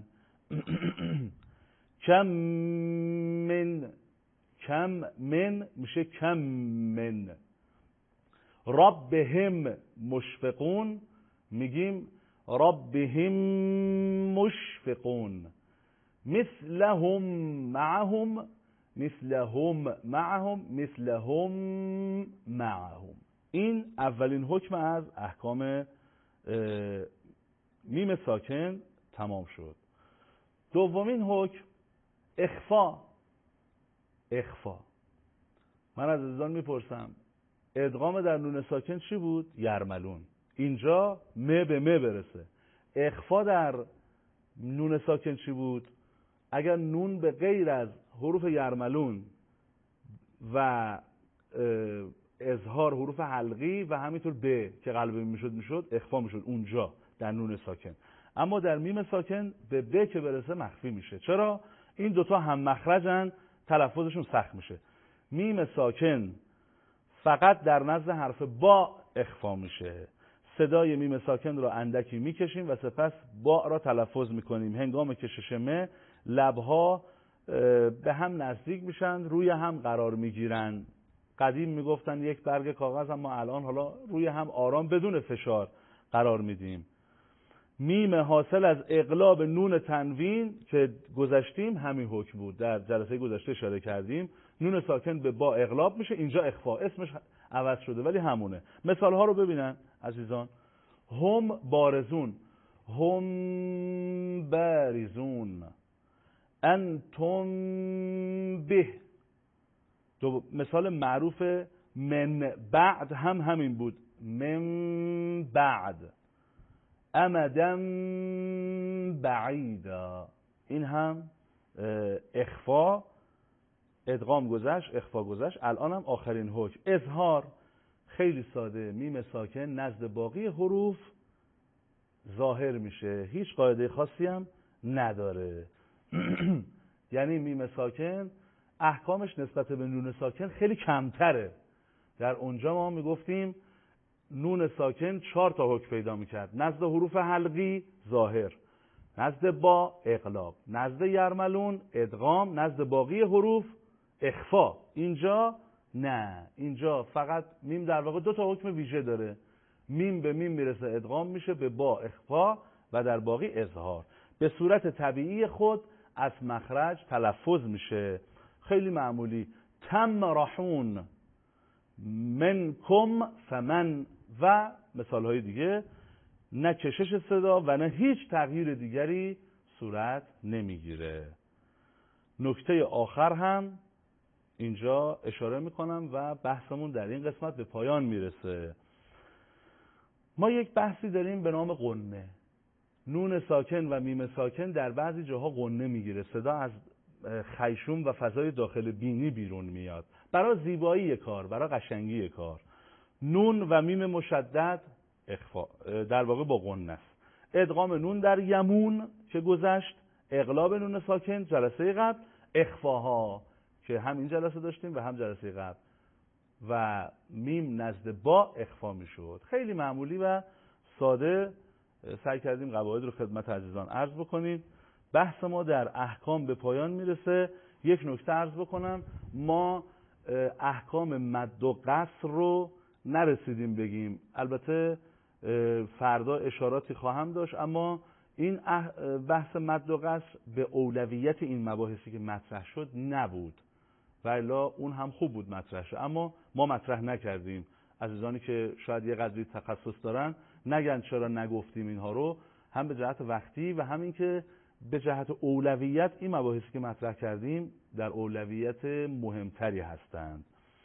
کم من، کم من میشه کم من. ربهم مشفقون میگیم ربهم مشفقون. مثلهم معهم، مثلهم معهم، مثلهم معهم. این اولین حکم از احکام میم ساکن تمام شد. دومین حکم اخفا. اخفا. من از عزیزان میپرسم ادغام در نون ساکن چی بود؟ یرملون. اینجا م به م برسه. اخفا در نون ساکن چی بود؟ اگر نون به غیر از حروف یرملون و اظهار حروف حلقی و همینطور ب که قلبی میشد میشد اخفا میشد اونجا در نون ساکن. اما در میم ساکن به ب که برسه مخفی میشه. چرا؟ این دوتا هم مخرجن، تلفظشون سخت میشه. میم ساکن فقط در نزد حرف با اخفا میشه. صدای میم ساکن رو اندکی میکشیم و سپس با را تلفظ میکنیم. هنگام کشش م لبها به هم نزدیک میشن، روی هم قرار میگیرن. قدیم میگفتن یک برگ کاغذ، اما الان حالا روی هم آرام بدون فشار قرار میدیم. میم حاصل از اقلاب نون تنوین که گذشتیم همین حکم بود، در جلسه گذشته اشاره کردیم. نون ساکن به با اقلاب میشه، اینجا اخفا، اسمش عوض شده ولی همونه. مثال ها رو ببینن عزیزان. هم بارزون، هم بارزون. انتم به. دو مثال معروف من بعد هم همین بود، من بعد. امدم بعیدا. این هم اخفا، ادغام گذشت، اخفا گذشت. الان هم آخرین حکم اظهار. خیلی ساده میم ساکن نزد باقی حروف ظاهر میشه، هیچ قاعده خاصی هم نداره. یعنی میم ساکن احکامش نسبت به نون ساکن خیلی کمتره. در اونجا ما میگفتیم نون ساکن چهار تا حکم پیدا میکرد، نزد حروف حلقی ظاهر، نزد با اقلاب، نزد یرملون ادغام، نزد باقی حروف اخفا. اینجا نه، اینجا فقط میم در واقع دو تا حکم ویژه داره، میم به میم میرسه ادغام میشه، به با اخفا و در باقی اظهار. به صورت طبیعی خود از مخرج تلفظ میشه، خیلی معمولی. تم راحون منکم فمن و مثال های دیگه، نه کشش صدا و نه هیچ تغییر دیگری صورت نمیگیره. نکته آخر هم اینجا اشاره میکنم و بحثمون در این قسمت به پایان میرسه. ما یک بحثی داریم به نام غنه. نون ساکن و میم ساکن در بعضی جاها غنه میگیره، صدا از خیشوم و فضای داخل بینی بیرون میاد، برای زیبایی کار، برای قشنگی کار. نون و میم مشدد اخفا در واقع با غنه است. ادغام نون در یمون که گذشت، اقلاب نون ساکن جلسه قبل، اخفاها که هم این جلسه داشتیم و هم جلسه قبل، و میم نزد با اخفا میشد. خیلی معمولی و ساده سعی کردیم قواعد رو خدمت عزیزان عرض بکنیم. بحث ما در احکام به پایان میرسه. یک نکته عرض بکنم، ما احکام مد و قصر رو نرسیدیم بگیم، البته فردا اشاراتی خواهم داشت، اما این بحث مد و قصر به اولویت این مباحثی که مطرح شد نبود، و الا اون هم خوب بود مطرح شد، اما ما مطرح نکردیم. عزیزانی که شاید یه قدری تخصص دارن نگن چرا نگفتیم اینها رو، هم به جهت وقتی و همین که به جهت اولویت این مباحثی که مطرح کردیم در اولویت مهمتری هستند.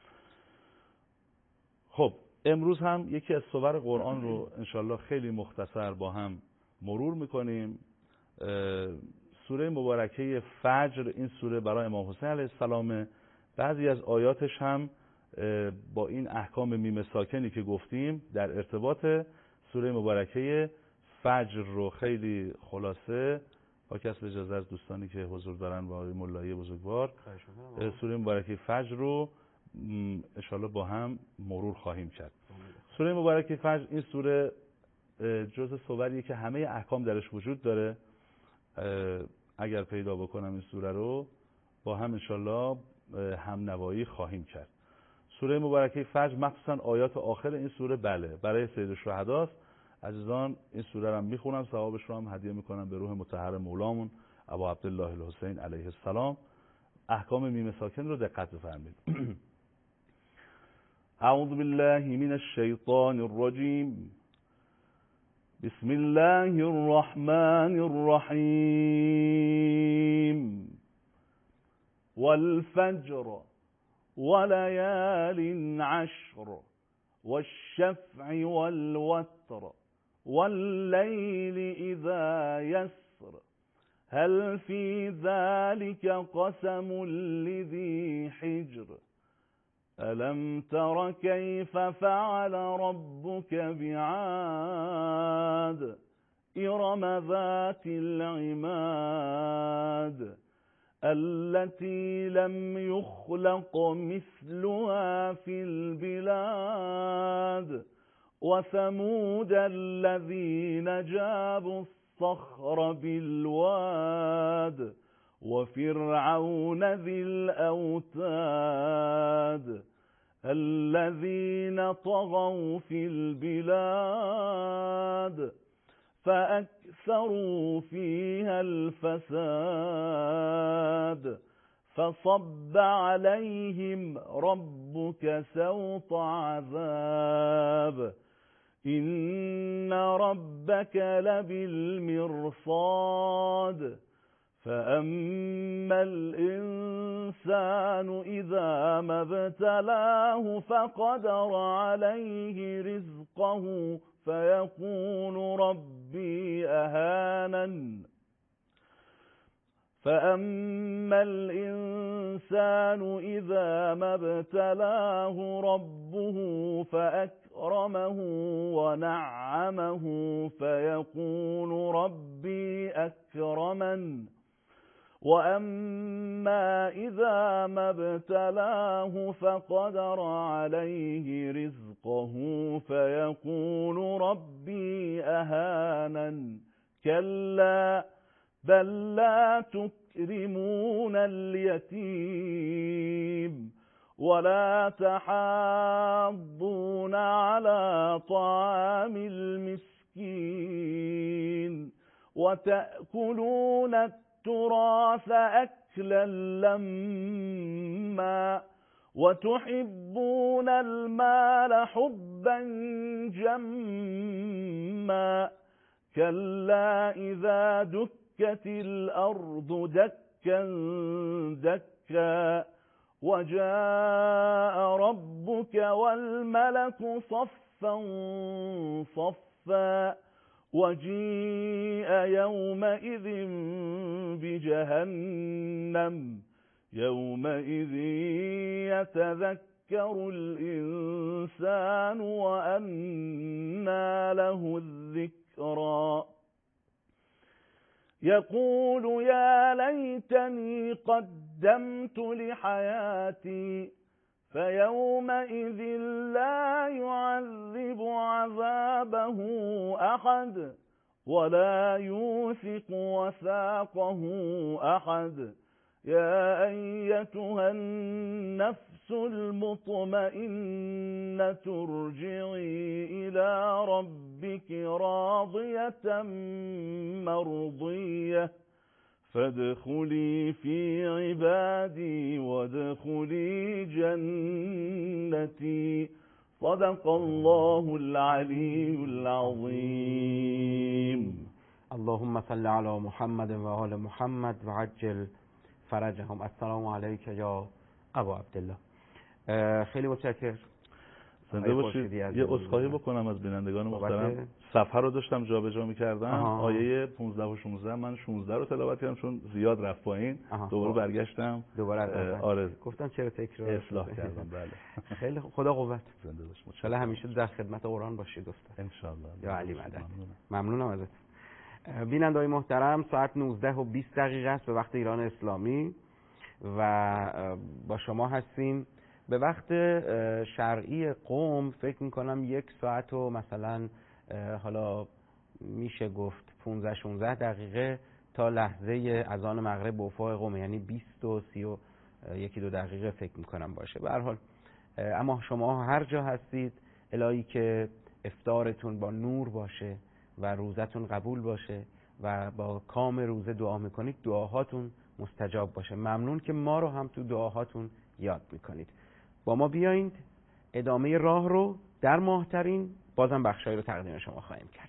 خب امروز هم یکی از صور قرآن رو انشالله خیلی مختصر با هم مرور میکنیم. سوره مبارکه فجر، این سوره برای امام حسین علیه السلام، بعضی از آیاتش هم با این احکام میم ساکنی که گفتیم در ارتباط سوره مبارکه فجر رو خیلی خلاصه با کسب اجازه از دوستانی که حضور دارن و آقای ملایی بزرگوار سوره مبارکه فجر رو انشالله با هم مرور خواهیم کرد. سوره مبارکه فجر این سوره جزء سوریه که همه احکام درش وجود داره. اگر پیدا بکنم این سوره رو با هم انشالله هم نوایی خواهیم کرد. سوره مبارکه فجر مخصوصا آیات آخر این سوره بله برای سید الشهدا است. عزیزان این سوره رو هم میخونم، ثوابش رو هم هدیه میکنم به روح مطهر مولامون ابا عبدالله الحسین علیه السلام. احکام میم ساکن رو دقت بفرمایید. اعوذ بالله من الشیطان الرجیم. بسم الله الرحمن الرحیم. والفجر وليال عشر والشفع والوتر والليل إذا يسر هل في ذلك قسم لذي حجر ألم تر كيف فعل ربك بعاد إرم ذات العماد التي لم يخلق مثلها في البلاد وثمود الذين جابوا الصخر بالواد وفرعون ذي الأوتاد الذين طغوا في البلاد فأكثروا فيها الفساد فصب عليهم ربك سوط عذاب إن ربك لبالمرصاد فأما الإنسان إذا ما ابتلاه فقدر عليه رزقه فيقول ربي أهانن فأما الإنسان إذا ما ابتلاه ربه فأكرمه ونعمه فيقول ربي أكرمن وأما إذا ما ابتلاه فقدر عليه رزقه فيقول ربي أهانن كلا بل لا تكرمون اليتيم ولا تحاضون على طعام المسكين وتأكلون التراث أكلا لما وتحبون المال حبا جما كلا إذا دكت الأرض دكا دكا وجاء ربك والملك صفا صفا وجيء يومئذ بجهنم يومئذ يتذكر الإنسان وأنى له الذكرى يقول يا ليتني قدمت لحياتي فيومئذ لا يعذب عذابه أحد ولا يوثق وثاقه أحد يا أيتها النفس المطمئنة ارجعي إلى ربك راضية مرضية فادخلي في عبادي وادخلي جنتي صدق الله العلي العظيم. اللهم صل على محمد و آل محمد و عجل فرجهم. السلام علیک یا ابا عبدالله. خیلی متشکرم. زنده باشید. یه عذرخواهی بکنم از بینندگان محترم. صفحه رو داشتم جابجا می‌کردم. آیه پانزده و شانزده من شانزده رو تلاوت کردم چون زیاد رفت پایین. دوباره برگشتم. دوباره آره. گفتم چرا تکرار اصلاح کردم. بله. خیلی خدا قوت. زنده باشید. ان شاء الله همیشه در خدمت قرآن باشید استاد. ان شاء الله. یا علی مدد. ممنونم ازت. بیننده‌های محترم، ساعت نوزده و بیست دقیقه است به وقت ایران اسلامی و با شما هستیم. به وقت شرعی قم فکر میکنم یک ساعت و مثلا حالا میشه گفت پانزده شانزده دقیقه تا لحظه اذان مغرب به افق قم، یعنی بیست و سی و یکی دو دقیقه فکر میکنم باشه. به هر حال اما شما هر جا هستید الهی که افطارتون با نور باشه و روزتون قبول باشه و با کام روزه دعا میکنید دعاهاتون مستجاب باشه. ممنون که ما رو هم تو دعاهاتون یاد میکنید. با ما بیایید ادامه راه رو در ماهترین بازم بخشایی رو تقدیم شما خواهیم کرد.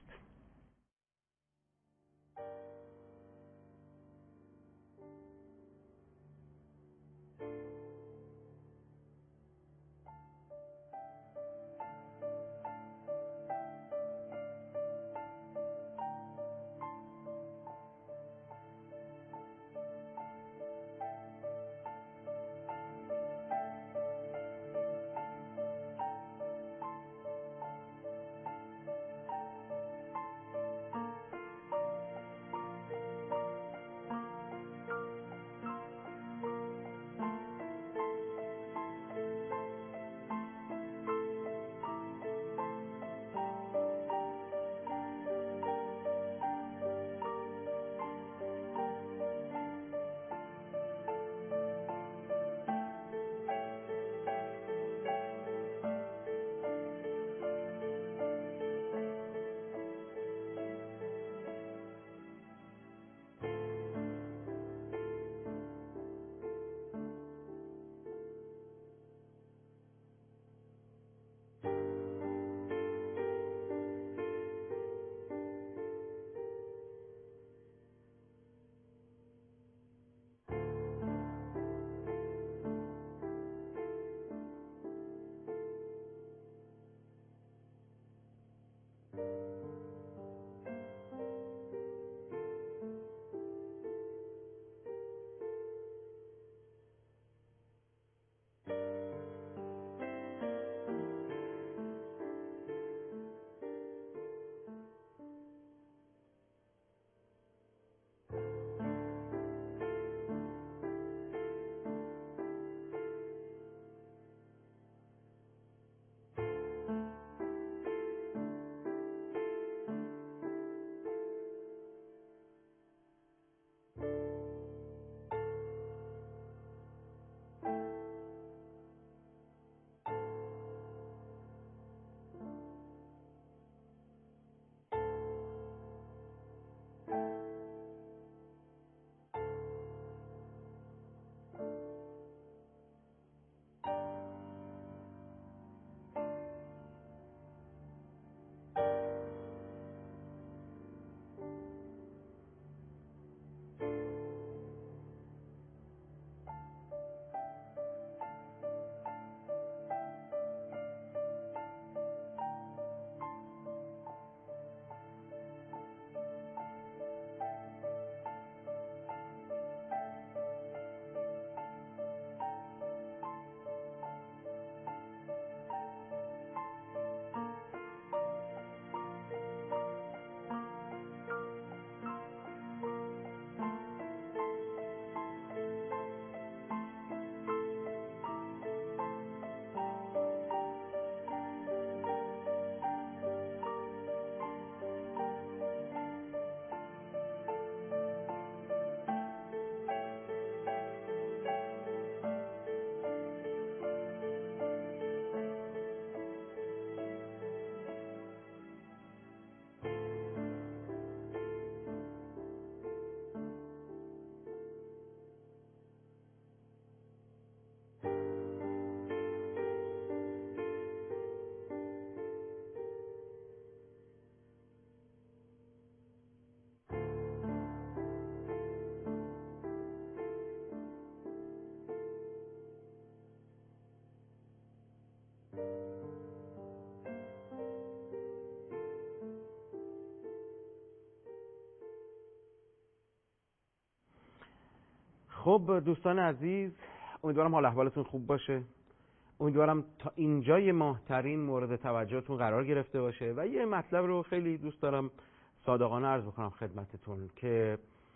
خب دوستان عزیز، امیدوارم حال احوالتون خوب باشه. امیدوارم تا اینجای ماهترین مورد توجهتون قرار گرفته باشه و یه مطلب رو خیلی دوست دارم صادقانه عرض بکنم خدمتتون که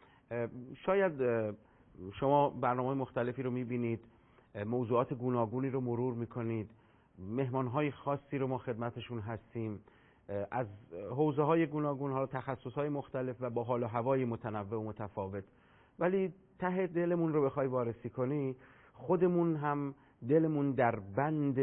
شاید شما برنامه مختلفی رو میبینید، موضوعات گوناگونی رو مرور میکنید، مهمانهای خاصی رو ما خدمتشون هستیم، از حوزه های گوناگون ها، تخصص های مختلف و با حال و هوای متنوع و متفاوت، ولی ته دلمون رو بخوای وارسی کنی خودمون هم دلمون در بند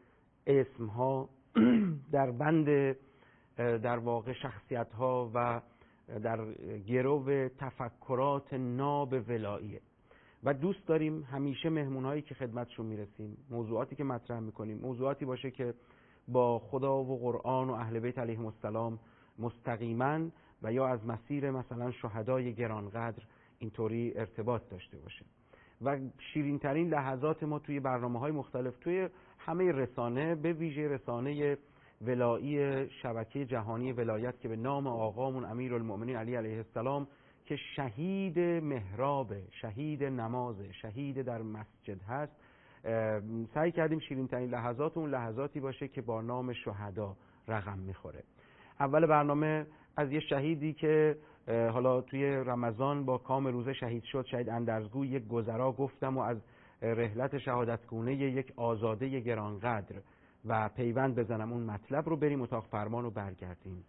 اسم ها در بند در واقع شخصیت ها و در گرو تفکرات ناب ولاییه و دوست داریم همیشه مهمون هایی که خدمتشون میرسیم، موضوعاتی که مطرح میکنیم موضوعاتی باشه که با خدا و قرآن و اهل بیت علیهم السلام مستقیما و یا از مسیر مثلا شهدای گرانقدر اینطوری ارتباط داشته باشه. و شیرین ترین لحظات ما توی برنامه های مختلف توی همه رسانه، به ویژه رسانه ولایی شبکه جهانی ولایت که به نام آقامون امیرالمؤمنین علی علیه السلام که شهید محراب، شهید نماز، شهید در مسجد هست، سعی کردیم شیرین ترین لحظات اون لحظاتی باشه که با نام شهدا رقم میخوره. اول برنامه از یه شهیدی که حالا توی رمضان با کام روزه شهید شد، شهید اندرزگو، یک گذرا گفتم و از رحلت شهادتگونه یک آزاده گرانقدر و پیوند بزنم اون مطلب رو، بریم اتاق فرمان و برگردیم.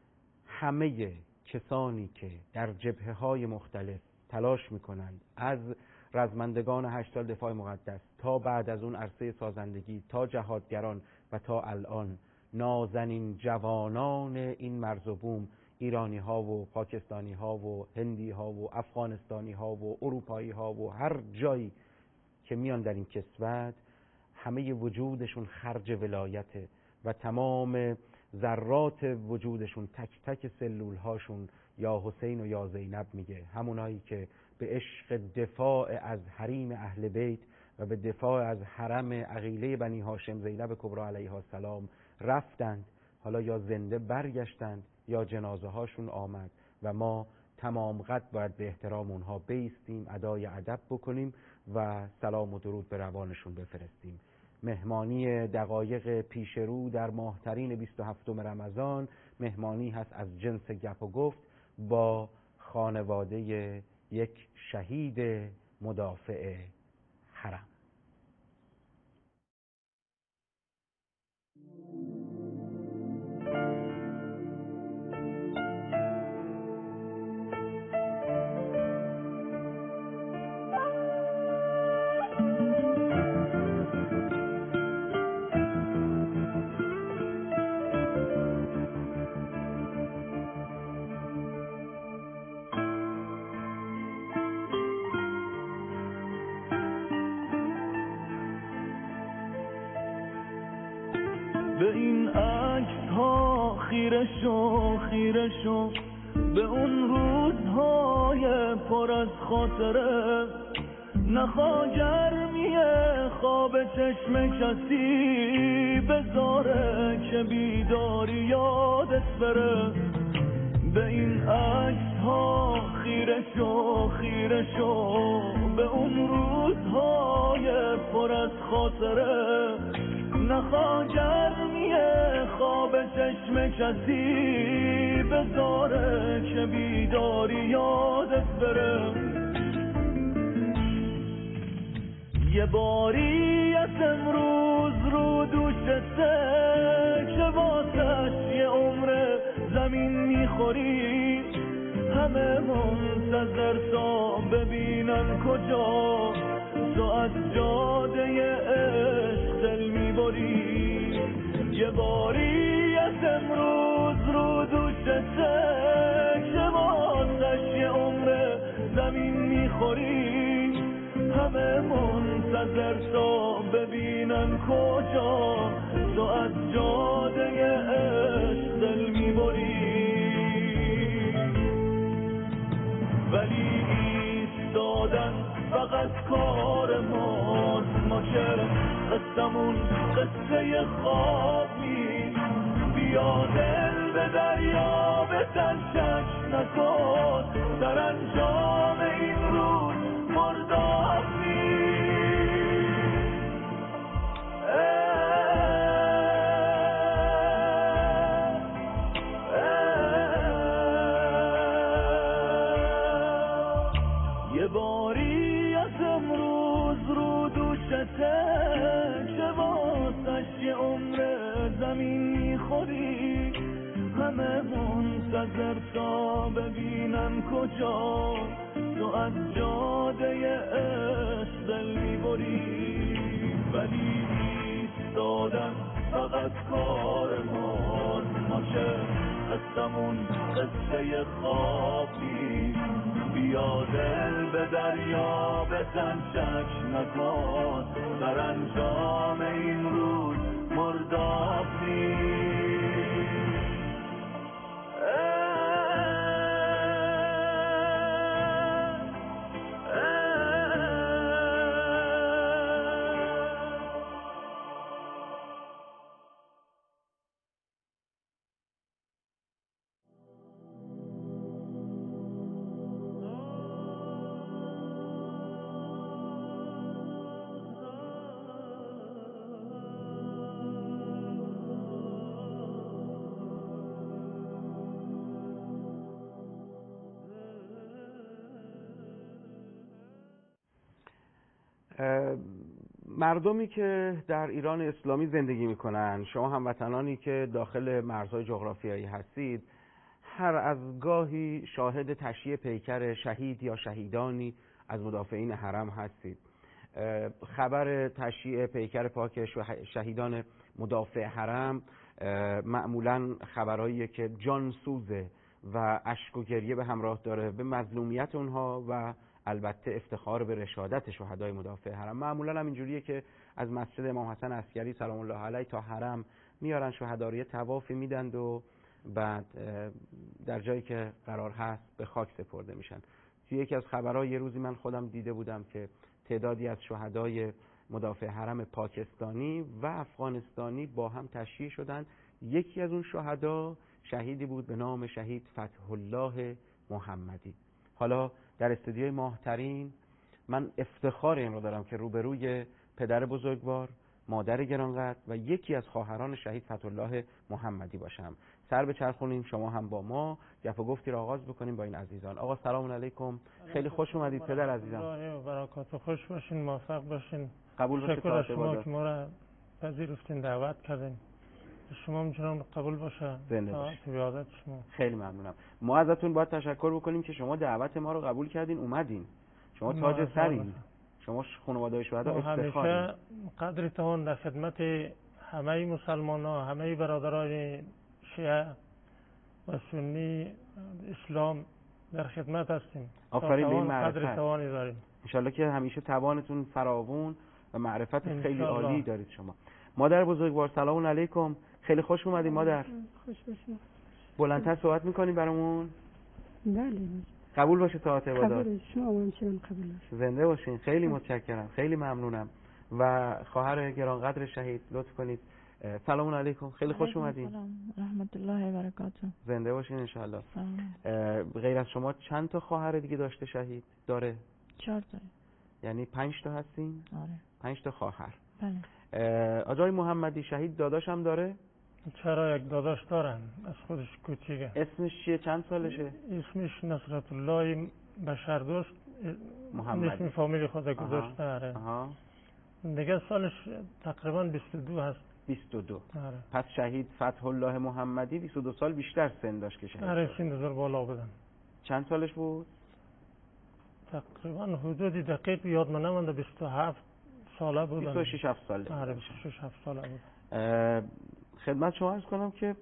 همه کسانی که در جبهه های مختلف تلاش میکنند از رزمندگان هشت سال دفاع مقدس تا بعد از اون عرصه سازندگی تا جهادگران و تا الان نازنین جوانان این مرز و بوم، ایرانی ها و پاکستانی ها و هندی ها و افغانستانی ها و اروپایی ها و هر جایی که میان در این کسوت، همه وجودشون خرج ولایته و تمام ذرات وجودشون، تک تک سلول هاشون یا حسین و یا زینب میگه، همونایی که به عشق دفاع از حریم اهل بیت و به دفاع از حرم عقیله بنی هاشم زینب کبری علیها السلام رفتند، حالا یا زنده برگشتند یا جنازه هاشون آمد و ما تمام قد باید به احترام اونها بیستیم، ادای ادب بکنیم و سلام و درود به روانشون بفرستیم. مهمانی دقایق پیش رو در ماهترین بیست و هفتم رمضان مهمانی هست از جنس گپ و گفت با خانواده یک شهید مدافع حرم. به این عکس ها خیره شو خیره شو، به اون روزهای پر از خاطره، نخوا گرمی خواب چشم کسی بذاره که بیداری یادت بره. به این عکس ها خیره شو خیره شو، به اون روزهای پر از خاطره، نخوا گرمی خواب چشم کسی بذاره که بیداری یادت بره. یه باری از امروز رو دوشته که واسش یه عمر زمین میخوری، همه منتظر تا ببینن کجا تو از جاده عشق دل میبری. یه باری از امروز رو دوشته که واسش یه عمر زمین میخوری، همه منتظر تا ببینن کجا تو از جاده عشق دل میبری. ولی ایستادن فقط کار ماست، ما که قصمون قصه خواب نیست. بیا دل به دریا بزن، شک نکن، سرانجام این روز مرداب یه باری از امروز رو دوشته چه واسش یه عمر زمین میخوری همه منتظر تا ببینن کجا تو از جاده عشق دل میبری ولی ایستادن فقط کار ما ماشه قصمون قصه خواب نیست بیا دل به دریا بزن شک نکن سرانجام این روز مرداب نیست مردمی که در ایران اسلامی زندگی میکنن، شما هموطنانی که داخل مرزهای جغرافیایی هستید، هر از گاهی شاهد تشییع پیکر شهید یا شهیدانی از مدافعین حرم هستید. خبر تشییع پیکر پاک شهیدان مدافع حرم معمولا خبرهاییه که جان سوزه و اشک و گریه به همراه داره به مظلومیت اونها و البته افتخار به رشادت شهدای مدافع حرم. معمولا هم اینجوریه که از مسجد امام حسن عسکری سلام الله علیه تا حرم میارن شهدا رو، یه طوافی میدند و بعد در جایی که قرار هست به خاک سپرده میشن. توی یکی از خبرها یه روزی من خودم دیده بودم که تعدادی از شهدای مدافع حرم پاکستانی و افغانستانی با هم تشییع شدن. یکی از اون شهدا شهیدی بود به نام شهید فتح الله محمدی. حالا در استودیوی ماهترین من افتخار این رو دارم که روبروی پدر بزرگوار، مادر گرانقدر و یکی از خواهران شهید فتح الله محمدی باشم. سر بچرخونیم، شما هم با ما گپ و گفتی را آغاز بکنیم با این عزیزان. آقا سلام علیکم، خیلی خوش اومدید پدر عزیزم. الله و برکاته، خوش باشین، موفق باشین. قبول باشید. شکر از شما که ما را پذیرفتین، دعوت کردین. شما میتونم قبول باشه. زنده باشید. بیادت شما. خیلی ممنونم. ما ازتون باید تشکر بکنیم که شما دعوت ما رو قبول کردین، اومدین. شما تاج سرین. شما خانواده شهدا افتخارین. همیشه قدرتون در خدمت همه مسلمان‌ها، همه برادران شیعه و سنی اسلام در خدمت هستیم. آفرین به این معرفت. قدر توانی داریم. ان شاءالله که همیشه توانتون فراوون و معرفت خیلی عالی دارید شما. مادر بزرگوار سلام علیکم، خیلی خوش اومدید مادر. خوش باشید. بلندتر صحبت میکنید برامون؟ بله. قبول باشه ساعت عبادات. قبول شما همچنین قبول باشه. زنده باشین، خیلی متشکرم، خیلی ممنونم. و خواهر گرانقدر شهید لطف کنید. سلام علیکم، خیلی خوش اومدین. سلام رحمت الله و برکاته. زنده باشین ان شاء الله. غیر از شما چند تا خواهر دیگه داشته شهید؟ داره؟ چهار تا. یعنی پنج تا هستین؟ آره. پنج تا خواهر. بله. آقای محمدی شهید داداش هم داره؟ چرا، یک داداش دارن از خودش کوچیکه. اسمش چیه؟ چند سالشه؟ اسمش نصرت الله بشردوست محمدی. اسم فامیل خود گذاشته. آره. دیگه سالش تقریبا بیست و دو هست. بیست و دو. آره. پس شهید فتح الله محمدی بیست و دو سال بیشتر سن داشت که شهید. آره سن دو بالا بودن. چند سالش بود؟ تقریبا حدود دقیق یاد من نمونده، بیست و هفت ساله بودن. بیست و شش هفت ساله. آره بیست و شش هفت ساله بود. خدمت شما عرض کنم که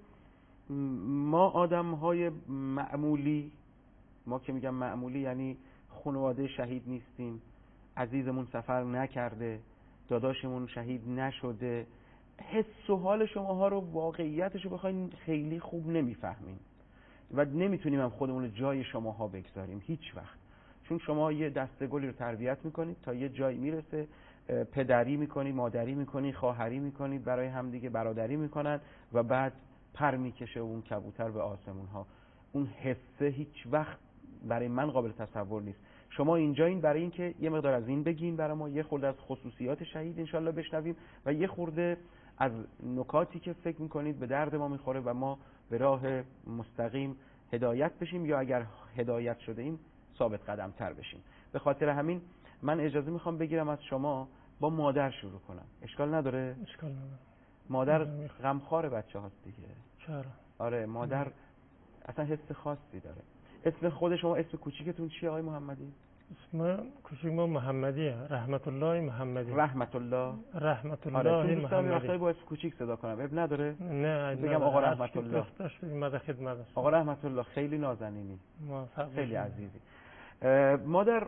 ما آدم‌های معمولی، ما که میگم معمولی یعنی خانواده شهید نیستیم، عزیزمون سفر نکرده، داداشمون شهید نشده، حس و حال شماها رو، واقعیتش رو بخواین خیلی خوب نمیفهمیم و نمیتونیم هم خودمون رو جای شماها بگذاریم هیچ وقت. چون شما یه دسته‌گلی رو تربیت میکنید تا یه جایی میرسه، پدری میکنید، مادری میکنید، خواهری میکنید، برای همدیگه برادری میکنن و بعد پر میکشه اون کبوتر به آسمون ها. اون حسه هیچ وقت برای من قابل تصور نیست. شما اینجا این برای اینکه یه مقدار از این بگین برای ما، یه خورده از خصوصیات شهید انشالله بشنویم و یه خورده از نکاتی که فکر میکنید به درد ما میخوره و ما به راه مستقیم هدایت بشیم یا اگر هدایت شده ایم ثابت قدم تر بشیم. به خاطر همین من اجازه میخوام بگیرم از شما با مادر شروع کنم. اشکال نداره؟ اشکال نداره. مادر غمخوار بچه هاست دیگه. چرا؟ آره مادر اصلا حس خاصی داره. اسم خود شما، اسم کوچیکتون چیه آقای محمدی؟ اسم کوچیک ما محمدیه، رحمت الله محمدی. رحمت الله رحمت الله آره محمدی. وقتی با اسم کوچیک صدا کنم اب نداره؟ نه بگم آقا رحمت الله. ماده خدمت است. آقا رحمت الله خیلی نازنینی، خیلی عزیزی. مادر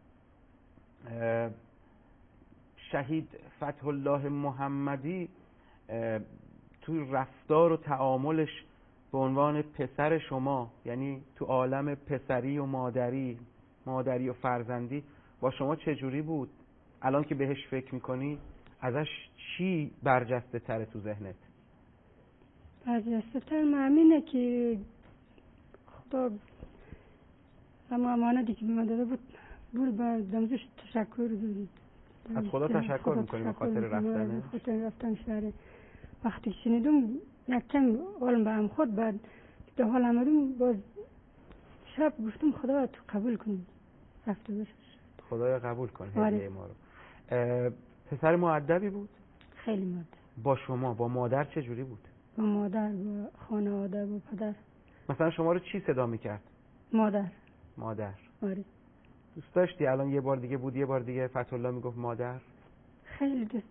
شهید فتح الله محمدی تو رفتار و تعاملش به عنوان پسر شما، یعنی تو عالم پسری و مادری مادری و فرزندی با شما چجوری بود؟ الان که بهش فکر میکنی ازش چی برجسته تره تو ذهنت؟ برجسته تر معنینه که خدا اما امانتی که به من داده بود بود بر دمزش تشکر دارید. از خدا تشکر میکنی به خاطر رفتنه؟ به خاطر رفتن شهر. وقتی که شنیدم یک کم حالم به هم خود بعد در حال آمدم باز شب گفتم خدا تو قبول کن رفته باشه. خدایا قبول کن آره. هدیه ما رو. پسر مؤدبی بود؟ خیلی مؤدب. با شما با مادر چه جوری بود؟ با مادر با خانواده با پدر. مثلا شما رو چی صدا میکرد؟ مادر. مادر. آره. دوست داشتی الان یه بار دیگه بود یه بار دیگه فتح الله میگفت مادر؟ خیلی دوست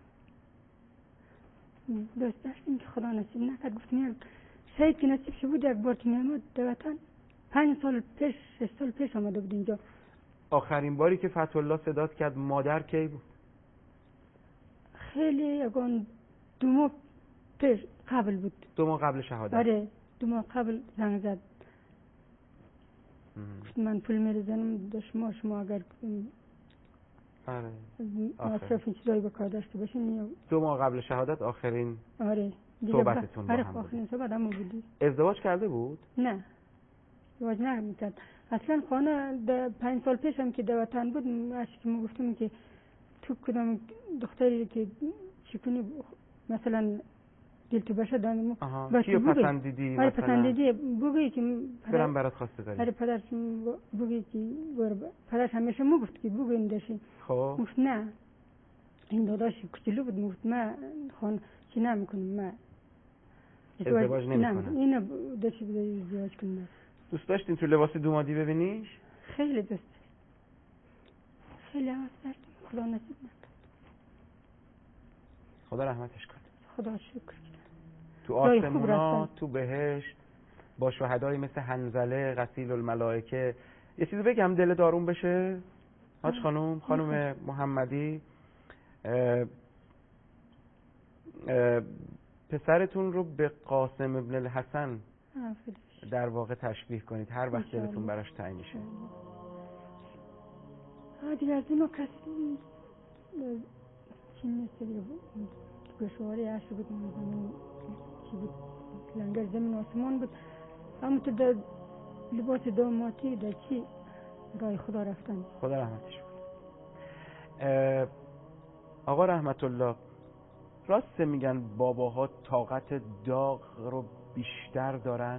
داشتم. دوست داشتم که خدا نصیب نکرد. گفتم شاید که نصیب شد بود یک بار که میامد در وطن. پنج سال پیش شش سال پیش آمده بود اینجا. آخرین باری که فتح الله صدات کرد مادر کی بود؟ خیلی یکان دو ماه پیش قبل بود. دو ماه قبل شهادت؟ آره دو ماه قبل زنگ زد. من پول میرزنم در شما شما اگر آره مصرف این چیزایی بکار داشته باشین. دو ماه قبل شهادت آخرین آره صحبتتون با آره هم آخرین صحبت هم بودی. ازدواج کرده بود؟ نه ازدواج نمیکرد اصلا. خانه در پنج سال پیش هم که در وطن بود اشکی که ما گفتم که تو کدام دختری که چکنی مثلا دل تو باشه دانم با کیو پسندیدی؟ آره پسندیدی بگویی که برم برات خواسته داری. آره پدرش بگویی که پدرش همیشه مو گفت که بگوییم داشتی. خب گفت نه این داداش کوچولو بود. گفت من خان چی نمیکنم من ازدواج نمیکنم. اینو داشتی بودی ازدواج کنم. دوست داشتین تو لباس دومادی ببینیش؟ خیلی دوست خیلی آس داشتم. خدا نصیب نکرد. خدا رحمتش کنه. خدا شکر. تو آسمونا تو بهشت با شهدای مثل حنظله غسیل الملائکه. یه چیزی بگم دل داروم بشه حاج خانم خانم محمدی. اه اه پسرتون رو به قاسم ابن الحسن در واقع تشبیه کنید هر وقت دلتون براش تنگ میشه. دیگه از اینو کسی چی نیست دیگه گشواری عشق بود زمین چی بود لنگر زمین آسمان بود. اما تو در لباس داماتی در چی رای خدا رفتن. خدا رحمتش کنه. آقا رحمت الله راست میگن باباها طاقت داغ رو بیشتر دارن؟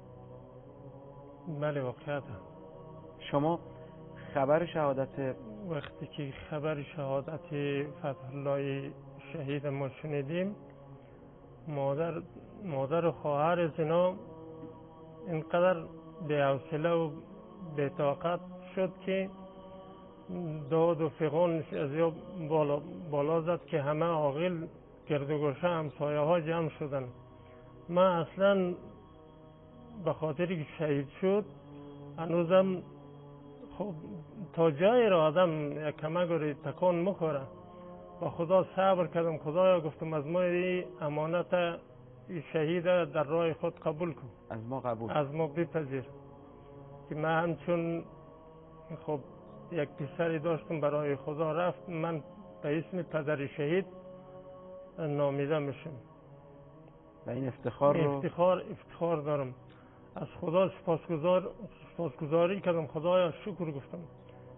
بله واقعا. شما خبر شهادت وقتی که خبر شهادت فتح الله شهید ما شنیدیم مادر مادر و خواهر از اینا اینقدر بی‌حوصله و بی‌طاقت شد که داد و فغانش از یا بالا, بالا زد که همه عاقل گرد و گوشه همسایه ها جمع شدن. من اصلا به خاطری که شهید شد هنوزم خب تا جایی را آدم یک کمک رو تکان میخوره. با خدا صبر کردم. خدایا گفتم از ما این امانت شهید در راه خود قبول کن. از ما قبول از ما بپذیر که من همچون خب یک پسری داشتم برای خدا رفت من به اسم پدر شهید نامیده میشم و این افتخار رو افتخار افتخار دارم. از خدا سپاسگزار سپاسگزاری کردم. خدایا شکر گفتم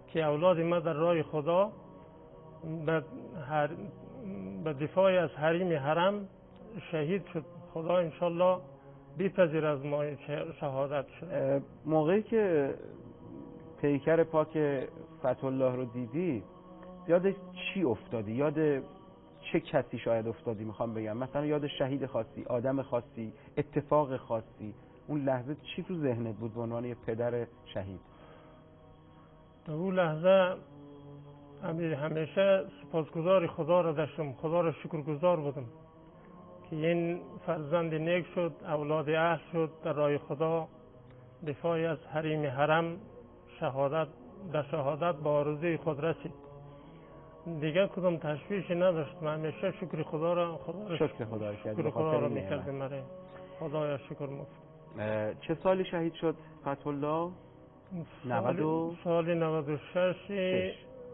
که اولاد ما در راه خدا به, هر... به دفاع از حریم حرم شهید شد. خدا انشالله بیپذیر از ما شهادت شد. موقعی که پیکر پاک فتح الله رو دیدی یاد چی افتادی؟ یاد چه کسی شاید افتادی؟ میخوام بگم مثلا یاد شهید خاصی، آدم خاصی، اتفاق خاصی، اون لحظه چی تو ذهنت بود به عنوان یه پدر شهید؟ در اون لحظه همیشه سپاسگزار خدا رو داشتم، خدا رو شکرگزار بودم که این فرزند نیک شد، اولاد اهل شد، در راه خدا دفاع از حریم حرم شهادت در شهادت با آرزوی خود رسید. دیگه کدوم تشویشی نداشت. من همیشه شکر خدا را خدا شکر خدا کردم. شکر خدا را میکردم. مره خدایا شکر مفت. چه سالی شهید شد فتح الله؟ نود و سال نود و شش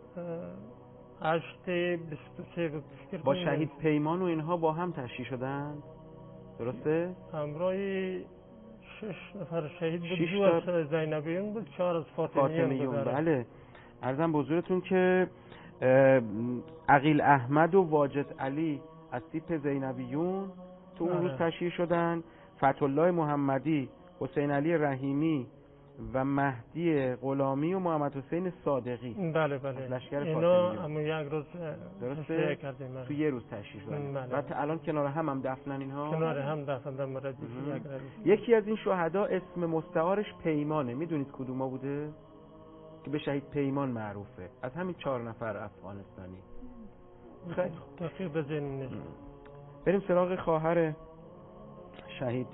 هشت بیست و سه بود. با شهید پیمان و اینها با هم تشییع شدن درسته؟ همراه شش نفر شهید بود. دو از زینبیون بود، چهار از فاطمیون بود. بله. عرضم به حضورتون که عقیل احمد و واجد علی از تیپ زینبیون تو اون روز تشییع شدن. فتح الله محمدی، حسین علی رحیمی و مهدی غلامی و محمد حسین صادقی. بله بله. لشکر اینا هم یک روز درسته کردیم. تو یه روز تشییع شدن. بله. بعد الان کنار هم هم دفنن اینها. کنار هم دفنن مرد. یکی از این شهدا اسم مستعارش پیمانه. میدونید کدوما بوده؟ که به شهید پیمان معروفه. از همین چهار نفر افغانستانی. خیلی دقیق بزنیم نیست. بریم سراغ خواهر شهید.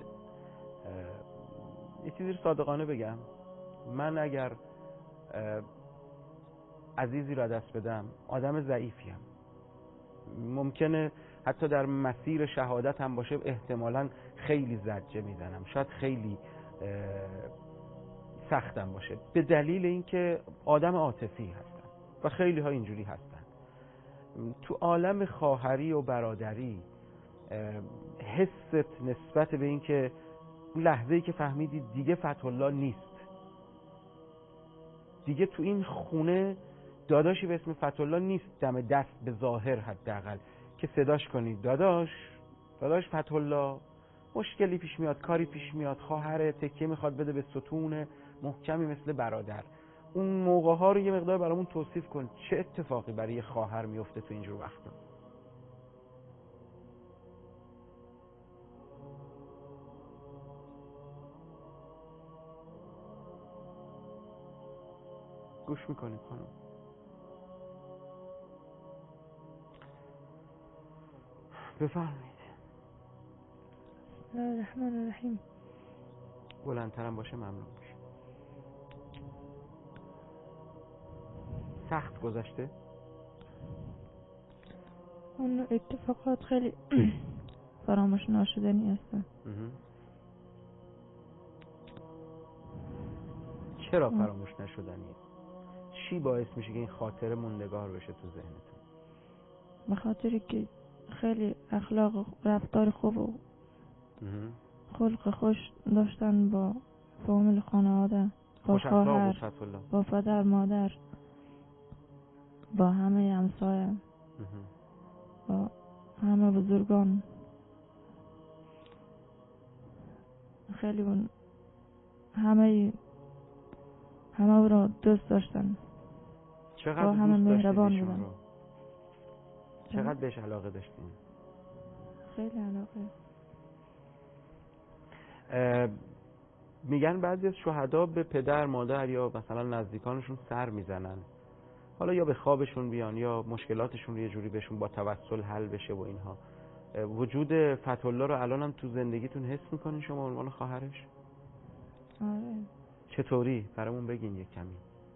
یه چیزی رو صادقانه بگم، من اگر عزیزی را دست بدم آدم ضعیفیم، ممکنه حتی در مسیر شهادت هم باشه احتمالاً خیلی زجه میزنم، شاید خیلی سختم باشه، به دلیل اینکه آدم عاطفی هستم و خیلی ها اینجوری هستن. تو عالم خواهری و برادری حست نسبت به اینکه لحظه‌ای که فهمیدی دیگه فتح الله نیست، دیگه تو این خونه داداشی به اسم فتح الله نیست دم دست به ظاهر حداقل که صداش کنید داداش داداش فتح الله، مشکلی پیش میاد، کاری پیش میاد، خواهر تکیه میخواد بده به ستون محکمی مثل برادر. اون موقع ها رو یه مقدار برامون توصیف کن، چه اتفاقی برای یه خواهر میفته تو اینجور وقتا؟ گوش میکنید خانم؟ بفرمایید. بسم الله الرحمن الرحیم. بلندترم باشه ممنون میشه. سخت گذشته؟ اون اتفاقات خیلی فراموش ناشدنی هستن. چرا فراموش نشدنی؟ چی باعث میشه که این خاطره موندگار بشه تو ذهنتون؟ به خاطری که خیلی اخلاق و رفتار خوب و خلق خوش داشتن با فامیل خانواده، با خواهر، با پدر مادر، با همه همسایه، با همه بزرگان. خیلی اون همه همه رو دوست داشتن. چقدر دوست همه مهربان بودن. چقدر بهش علاقه داشتین؟ خیلی علاقه. میگن بعضی از شهدا به پدر مادر یا مثلا نزدیکانشون سر میزنن، حالا یا به خوابشون بیان یا مشکلاتشون رو یه جوری بهشون با توسل حل بشه و اینها. وجود فتح الله رو الان هم تو زندگیتون حس میکنین شما عنوان خواهرش؟ آره. چطوری؟ برامون بگین یک کمی.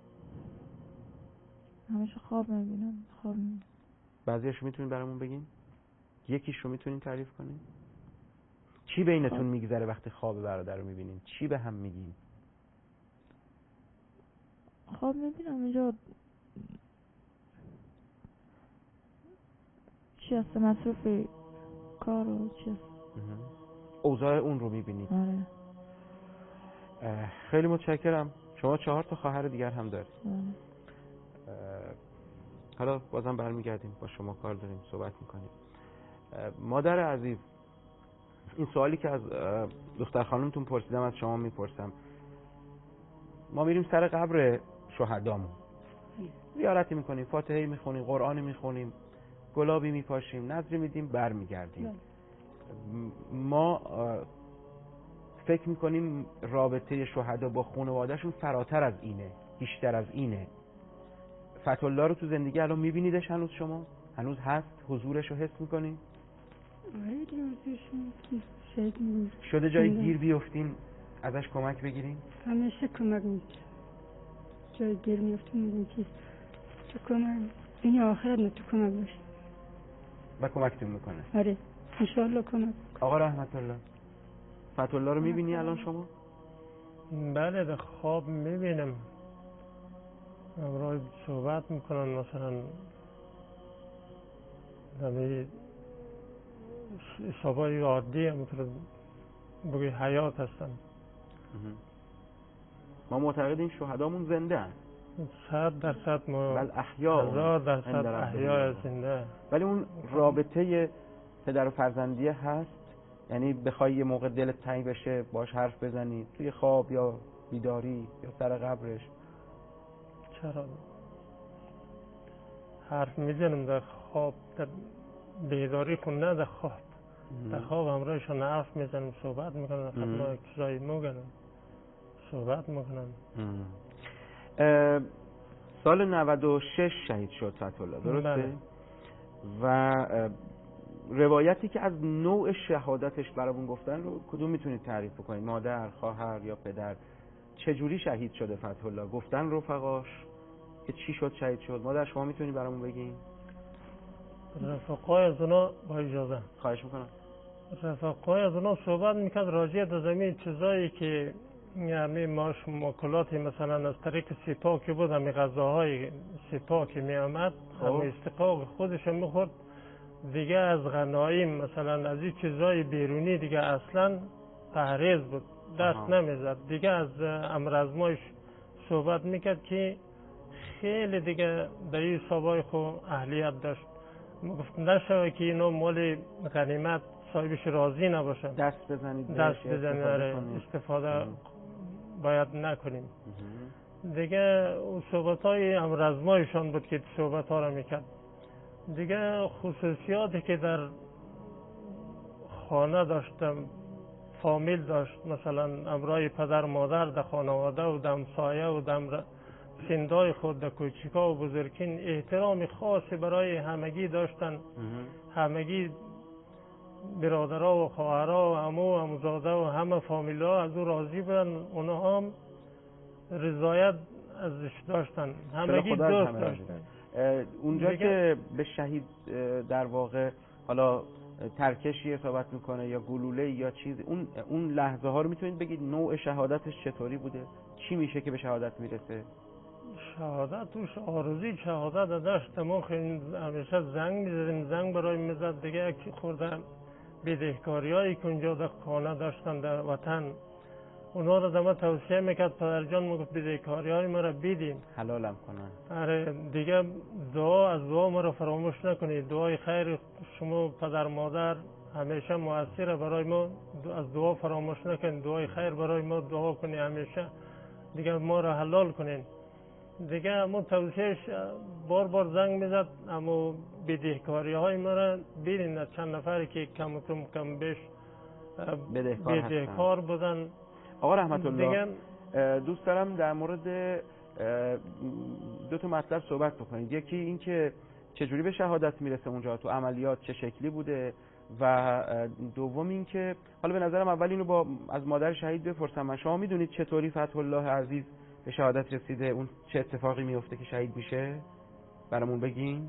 همیشه خواب میبینم. خواب میبینم. بعضیش میتونین برامون بگین؟ یکیش رو میتونین تعریف کنین؟ چی بینتون خواب. میگذره وقتی خواب برادر رو میبینین؟ چی به هم میگین؟ خواب میبینم اینجا چی هست، مصروف کار و چی هست. اوضاع اون رو میبینید؟ آره. خیلی متشکرم. شما چهار تا خواهر دیگر هم دارید؟ حالا بازم برمیگردیم با شما کار داریم صحبت میکنیم. مادر عزیز، این سوالی که از دختر خانمتون پرسیدم از شما میپرسم. ما میریم سر قبر شهدامون، زیارتی میکنیم، فاتحه میخونیم، قرآن میخونیم، گلابی میپاشیم، نذری میدیم، برمیگردیم. ما فکر میکنیم رابطه شهدا با خانواده‌شون فراتر از اینه، بیشتر از اینه. فتح‌الله رو تو زندگی الان میبینیدش هنوز؟ شما هنوز هست؟ حضورش رو حس میکنین؟ آره دیگه شاید شده جایی گیر بیفتین ازش کمک بگیرین؟ همیشه کمک میکنه. جایی گیر میفتین میگیم که تو کمک این آخرت نه تو کمک باشه و کمکتون میکنه. آره انشاءالله کمک. آقا رحمت الله، فتح‌الله رو میبینی الان شما؟ بله در خواب میبینم، امروز صحبت میکنن، مثلا دمی صحبای عادی همونطور بگوی حیات هستن. ما معتقدیم شهدامون زنده هست، صد درصد ما بل احیا، هزار درصد احیا زنده. ولی اون رابطه پدر و فرزندیه هست؟ یعنی بخوای یه موقع دلت تنگ بشه باش حرف بزنی توی خواب یا بیداری یا سر قبرش؟ چرا حرف میزنم در خواب، در بیداری خون نه در خواب. در خواب همراهشون حرف میزنم، صحبت میکنم، خدمت چیزایی میگنم، صحبت میکنم. سال نود و شش شهید شد فتح‌الله، درسته؟ بله. و روایتی که از نوع شهادتش برامون گفتن رو کدوم میتونید تعریف بکنید؟ مادر، خواهر یا پدر؟ چجوری شهید شده فتح‌الله؟ گفتن رفقاش که چی شد شهید شد؟ مادر شما میتونی برامون بگین؟ رفقای از اونا با اجازه خواهش میکنم. رفقای از اونا صحبت میکرد راجع به زمین چیزایی که یعنی ماش ماکلاتی مثلا از طریق سپاه که بود، همی غذاهای سپاه که میامد همی استقاق خودش میخورد دیگه، از غنایم مثلا از این چیزای بیرونی دیگه اصلا پرهیز بود، دست نمیزد دیگه. از امرزمایش صحبت میکرد که خیلی دیگه در این صحبای خو اهلیت داشت. گفت نشوه که اینو مال غنیمت صاحبش راضی نباشه، دست بزنید دست بزنید استفاده, استفاده باید نکنیم دیگه. صحبت های امرزمایشان بود که صحبت ها را میکرد دیگه. خصوصیاتی که در خانه داشتم، فامیل داشت، مثلا امرای پدر مادر در خانواده و دمسایه و دم سندای خود در کوچیکا و بزرگین احترام خاصی برای همگی داشتن. همگی برادرها و خواهرها و عمو و عموزاده و همه فامیل‌ها از او راضی بودن، اونها هم رضایت ازش داشتن، همگی دوست داشتن. اونجا دیگه که به شهید در واقع حالا ترکشی اصابت میکنه یا گلوله یا چیز، اون اون لحظه ها رو میتونید بگید نوع شهادتش چطوری بوده؟ چی میشه که به شهادت میرسه؟ شهادت توش آرزوی شهادت داشت. ما همیشه زنگ میزدیم، زنگ برای میزد دیگه. که خورده بدهکاری هایی که اونجا در خانه داشتن در وطن، اونا رو دمه توصیه میکرد. پدر جان میگفت بدهکاری های ما رو بیدیم، حلالم کنن. آره دیگه دعا از دعا ما رو فراموش نکنید. دعای خیر شما پدر مادر همیشه مؤثره برای ما، از دعا فراموش نکنید. دعای خیر برای ما دعا کنید همیشه دیگه، ما رو حلال کنین دیگه. اما توصیهش بار بار زنگ میزد، اما بدهکاری های ما را بیدین. چند نفری که کم و کم کم بیش بدهکار, بدهکار بودن. آقا رحمت الله دوست دارم در مورد دو تا مطلب صحبت بکنید. یکی این که چجوری به شهادت میرسه اونجا، تو عملیات چه شکلی بوده، و دوم این که حالا به نظرم اول اینو با از مادر شهید بپرسم من، شما میدونید چطوری فتح‌الله عزیز به شهادت رسیده؟ اون چه اتفاقی میفته که شهید میشه؟ برامون بگین.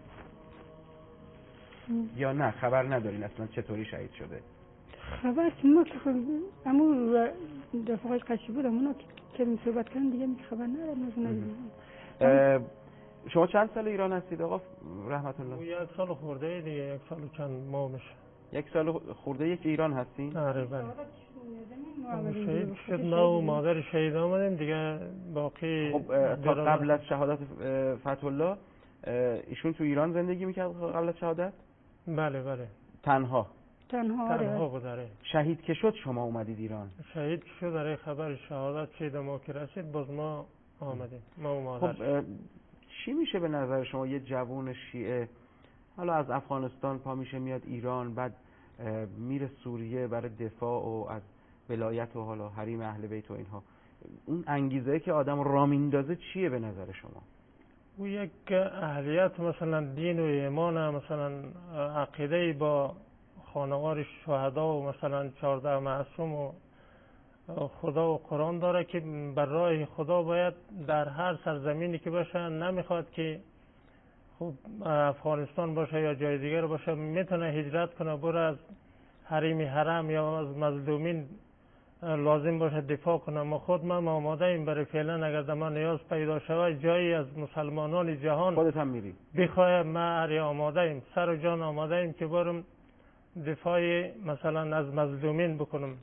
یا نه خبر ندارین اصلا چطوری شهید شده؟ خبر ما که اما دفعه قشی بود، اونا که می صحبت کردن دیگه می خبر ندارم. شما چند سال ایران هستید آقا رحمت الله؟ یک سال خورده دیگه، یک سال چند ماه میشه. یک سال خورده یک ایران هستین؟ آره بله. شهید شد، ما و مادر شهید آمدیم دیگه. باقی خب تا قبل از شهادت فتح الله ایشون تو ایران زندگی میکرد قبل از شهادت؟ بله بله. تنها؟ تنها تنها بود. آره. شهید که شد شما اومدید ایران؟ شهید که شد داره خبر شهادت شهید ما که رسید باز ما آمدیم، ما و مادر. خب چی میشه به نظر شما یه جوون شیعه حالا از افغانستان پا میشه میاد ایران، بعد میره سوریه برای دفاع و از ولایت و حالا حریم اهل بیت و اینها، اون انگیزه که آدم را میندازه چیه به نظر شما؟ او یک اهلیت مثلا دین و ایمان، مثلا عقیده با خانوار شهدا و مثلا چهارده معصوم و خدا و قرآن داره که بر راه خدا باید در هر سرزمینی که باشه، نمیخواد که خب افغانستان باشه یا جای دیگر باشه، میتونه هجرت کنه بره از حریم حرم یا از مظلومین لازم باشه دفاع کنه. ما خود ما آماده ایم برای فعلا اگر در ما نیاز پیدا شود جایی از مسلمانان جهان خودت هم میری بخواه، ما اری آماده ایم، سر و جان آماده ایم که برم دفاع مثلا از مظلومین بکنم.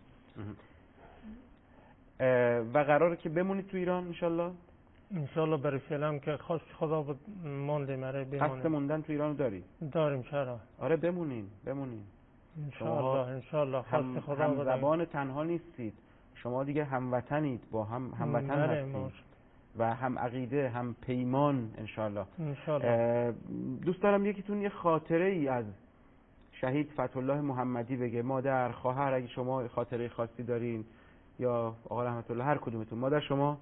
و قراره که بمونید تو ایران انشالله؟ انشالله برای فعلا که خواست خدا بود موندیم. اره بمونیم. قصد موندن تو ایران داری؟ داریم. چرا؟ آره بمونین بمونین انشالله انشالله خواست خدا هم بود. زبان تنها نیستید شما دیگه، هموطنید با هم هموطن هستید و هم عقیده هم پیمان انشالله. انشالله. دوست دارم یکیتون یه خاطره ای از شهید فتح الله محمدی بگه. مادر، خواهر، اگه شما خاطره خاصی دارین، یا آقا رحمت الله هر کدومتون. مادر شما؟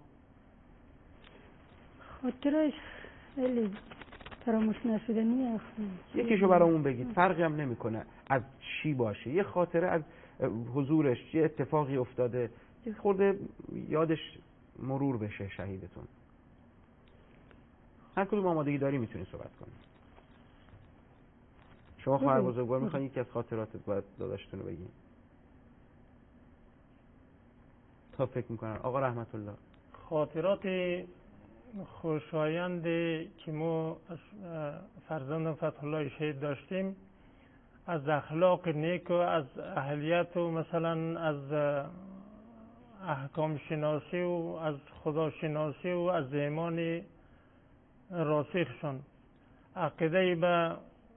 خاطرش خیلی فراموش نشدنیه. یکیشو برامون بگید، فرقی هم نمیکنه از چی باشه، یه خاطره از حضورش، یه اتفاقی افتاده یه خورده یادش مرور بشه شهیدتون. هر کدوم آمادگی داری میتونی صحبت کنی. شما خواهر بزرگوار میخواین یکی از خاطراتت باید داداشتون رو بگین. تا فکر میکنن آقا رحمت الله. خاطرات خوشایندی که ما از فرزند فتح الله شهید داشتیم، از اخلاق نیک و از اهلیت و مثلا از احکام شناسی و از خدا شناسی و از ایمان راسخشون، عقیده به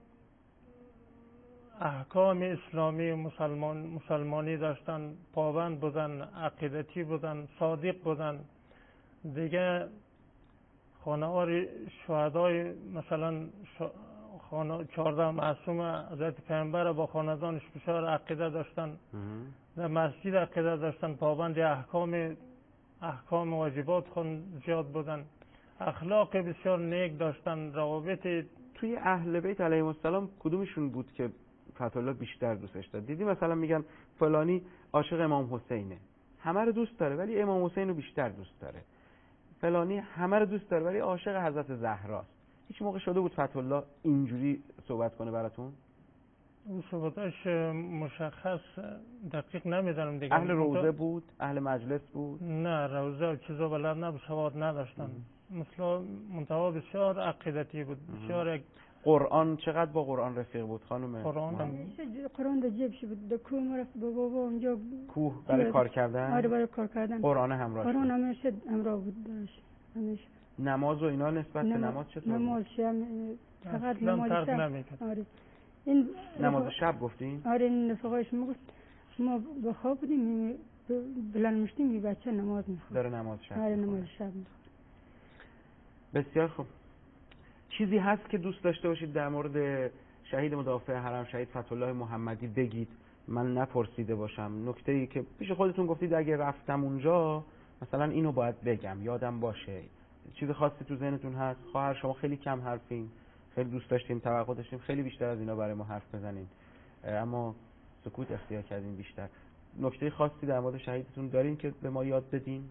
احکام اسلامی و مسلمان مسلمانی داشتن، پابند بودن، عقیدتی بودن، صادق بودن. دیگه خانوار شهدای مثلا چهارده معصوم حضرت پیامبر با خاندانش بسیار عقیده داشتن، در مسجد عقیده داشتن، پابند احکام احکام واجبات خون زیاد بودن، اخلاق بسیار نیک داشتن. روابط توی اهل بیت علیهم السلام کدومشون بود که فتح الله بیشتر دوستش داشت؟ دیدی مثلا میگن فلانی عاشق امام حسینه، همه رو دوست داره ولی امام حسین رو بیشتر دوست داره. فلانی همه رو دوست داره ولی عاشق حضرت زهراست. هیچ موقع شده بود فتح الله اینجوری صحبت کنه براتون؟ اون صحبتاش مشخص دقیق نمیدونم دیگه. اهل روضه بود؟ اهل مجلس بود؟ نه روضه و چیزا بلد نبود، سواد نداشتن. مثلا منتها بسیار عقیدتی بود، بسیار. قرآن چقدر با قرآن رفیق بود خانم؟ قرآن هم قرآن در جیبش بود، در کوه مرفت با بابا اونجا کوه برای کار کردن؟ آره برای کار کردن. قرآن همراه قرآن همیشه همراه بود داشت همیشه. نماز و اینا نسبت به نماز چطور؟ نماز شب فقط نماز شب. آره این نماز شب گفتین؟ آره این رفقایش میگفت ما به خواب بودیم بلند میشتیم یه بچه نماز میخواد. داره نماز شب. آره نماز شب میخواد. بسیار خوب. چیزی هست که دوست داشته باشید در مورد شهید مدافع حرم شهید فتح الله محمدی بگید من نپرسیده باشم؟ نکته‌ای که پیش خودتون گفتید اگه رفتم اونجا مثلا اینو باید بگم یادم باشه، چیز خاصی تو ذهنتون هست؟ خواهر شما خیلی کم حرفین، خیلی دوست داشتیم، توقع داشتیم خیلی بیشتر از اینا برای ما حرف بزنین، اما سکوت اختیار کردین بیشتر. نکته خاصی در مورد شهیدتون دارین که به ما یاد بدین؟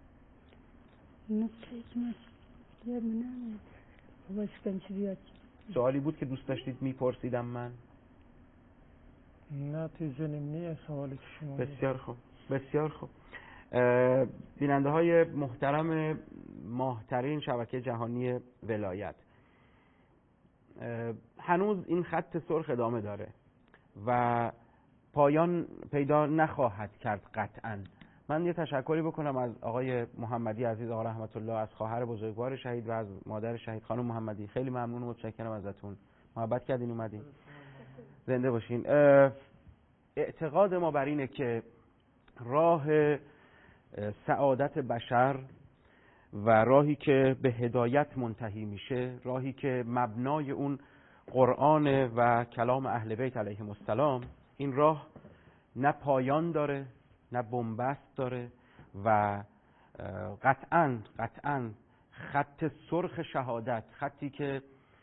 نکته که من یاد نمیاد. سوالی بود که دوست داشتید میپرسیدم من؟ نه تو ذهنم نیست سوالی که شما. بسیار خوب بسیار خوب. بیننده های محترم ماهترین شبکه جهانی ولایت، هنوز این خط سرخ ادامه داره و پایان پیدا نخواهد کرد قطعا. من یه تشکری بکنم از آقای محمدی عزیز، آقا رحمت الله، از خواهر بزرگوار شهید و از مادر شهید خانم محمدی. خیلی ممنون و متشکرم ازتون، محبت کردین اومدین. زنده باشین. اعتقاد ما بر اینه که راه سعادت بشر و راهی که به هدایت منتهی میشه، راهی که مبنای اون قرآن و کلام اهل بیت علیهم السلام، این راه نه پایان داره نه بنبست داره و قطعاً قطعاً خط سرخ شهادت، خطی که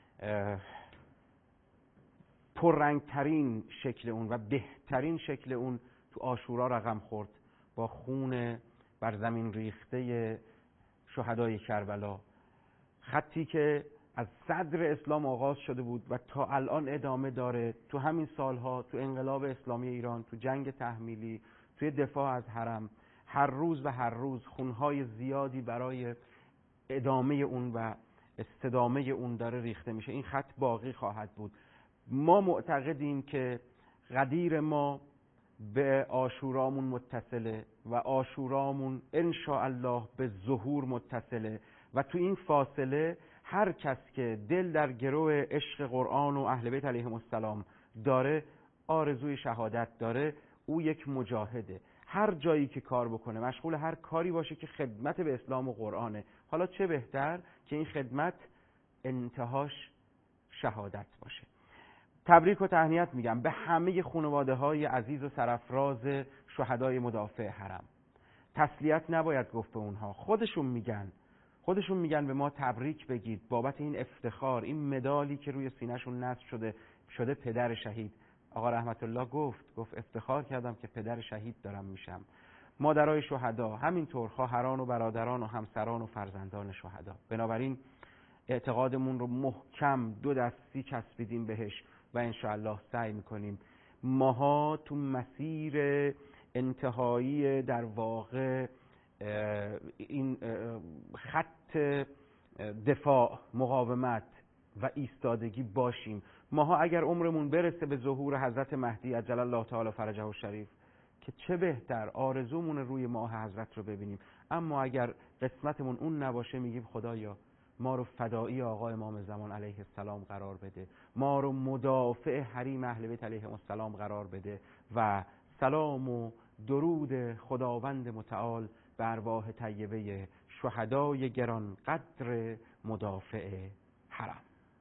پررنگترین شکل اون و بهترین شکل اون تو عاشورا رقم خورد با خون بر زمین ریخته شهدای کربلا. خطی که از صدر اسلام آغاز شده بود و تا الان ادامه داره تو همین سالها، تو انقلاب اسلامی ایران، تو جنگ تحمیلی، توی دفاع از حرم، هر روز و هر روز خونهای زیادی برای ادامه اون و استدامه اون داره ریخته میشه. این خط باقی خواهد بود. ما معتقدیم که قدیر ما به عاشورامون متصله و عاشورامون انشاءالله به ظهور متصله و تو این فاصله هر کس که دل در گرو عشق قرآن و اهل بیت علیهم السلام داره، آرزوی شهادت داره، او یک مجاهده. هر جایی که کار بکنه، مشغول هر کاری باشه که خدمت به اسلام و قرآنه. حالا چه بهتر که این خدمت انتهاش شهادت باشه. تبریک و تهنیت میگم به همه خانواده های عزیز و سرفراز شهدای مدافع حرم. تسلیت نباید گفت به اونها، خودشون میگن خودشون میگن به ما تبریک بگید بابت این افتخار، این مدالی که روی سینه‌شون نصب شده شده پدر شهید. آقا رحمت الله گفت گفت افتخار کردم که پدر شهید دارم میشم. مادرای شهدا همینطور، خواهران و برادران و همسران و فرزندان شهدا. بنابراین اعتقادمون رو محکم دو دستی چسبیدیم بهش و انشاءالله سعی میکنیم ماها تو مسیر انتهایی در واقع این خط دفاع، مقاومت و ایستادگی باشیم. ماها اگر عمرمون برسه به ظهور حضرت مهدی عجل الله تعالی فرجه الشریف که چه بهتر، آرزومون روی ماه حضرت رو ببینیم. اما اگر قسمتمون اون نباشه میگیم خدایا ما رو فدایی آقا امام زمان علیه السلام قرار بده، ما رو مدافع حریم اهل بیت علیهم السلام قرار بده و سلام و درود خداوند متعال به ارواح طیبه شهدای گران قدر مدافع حرم.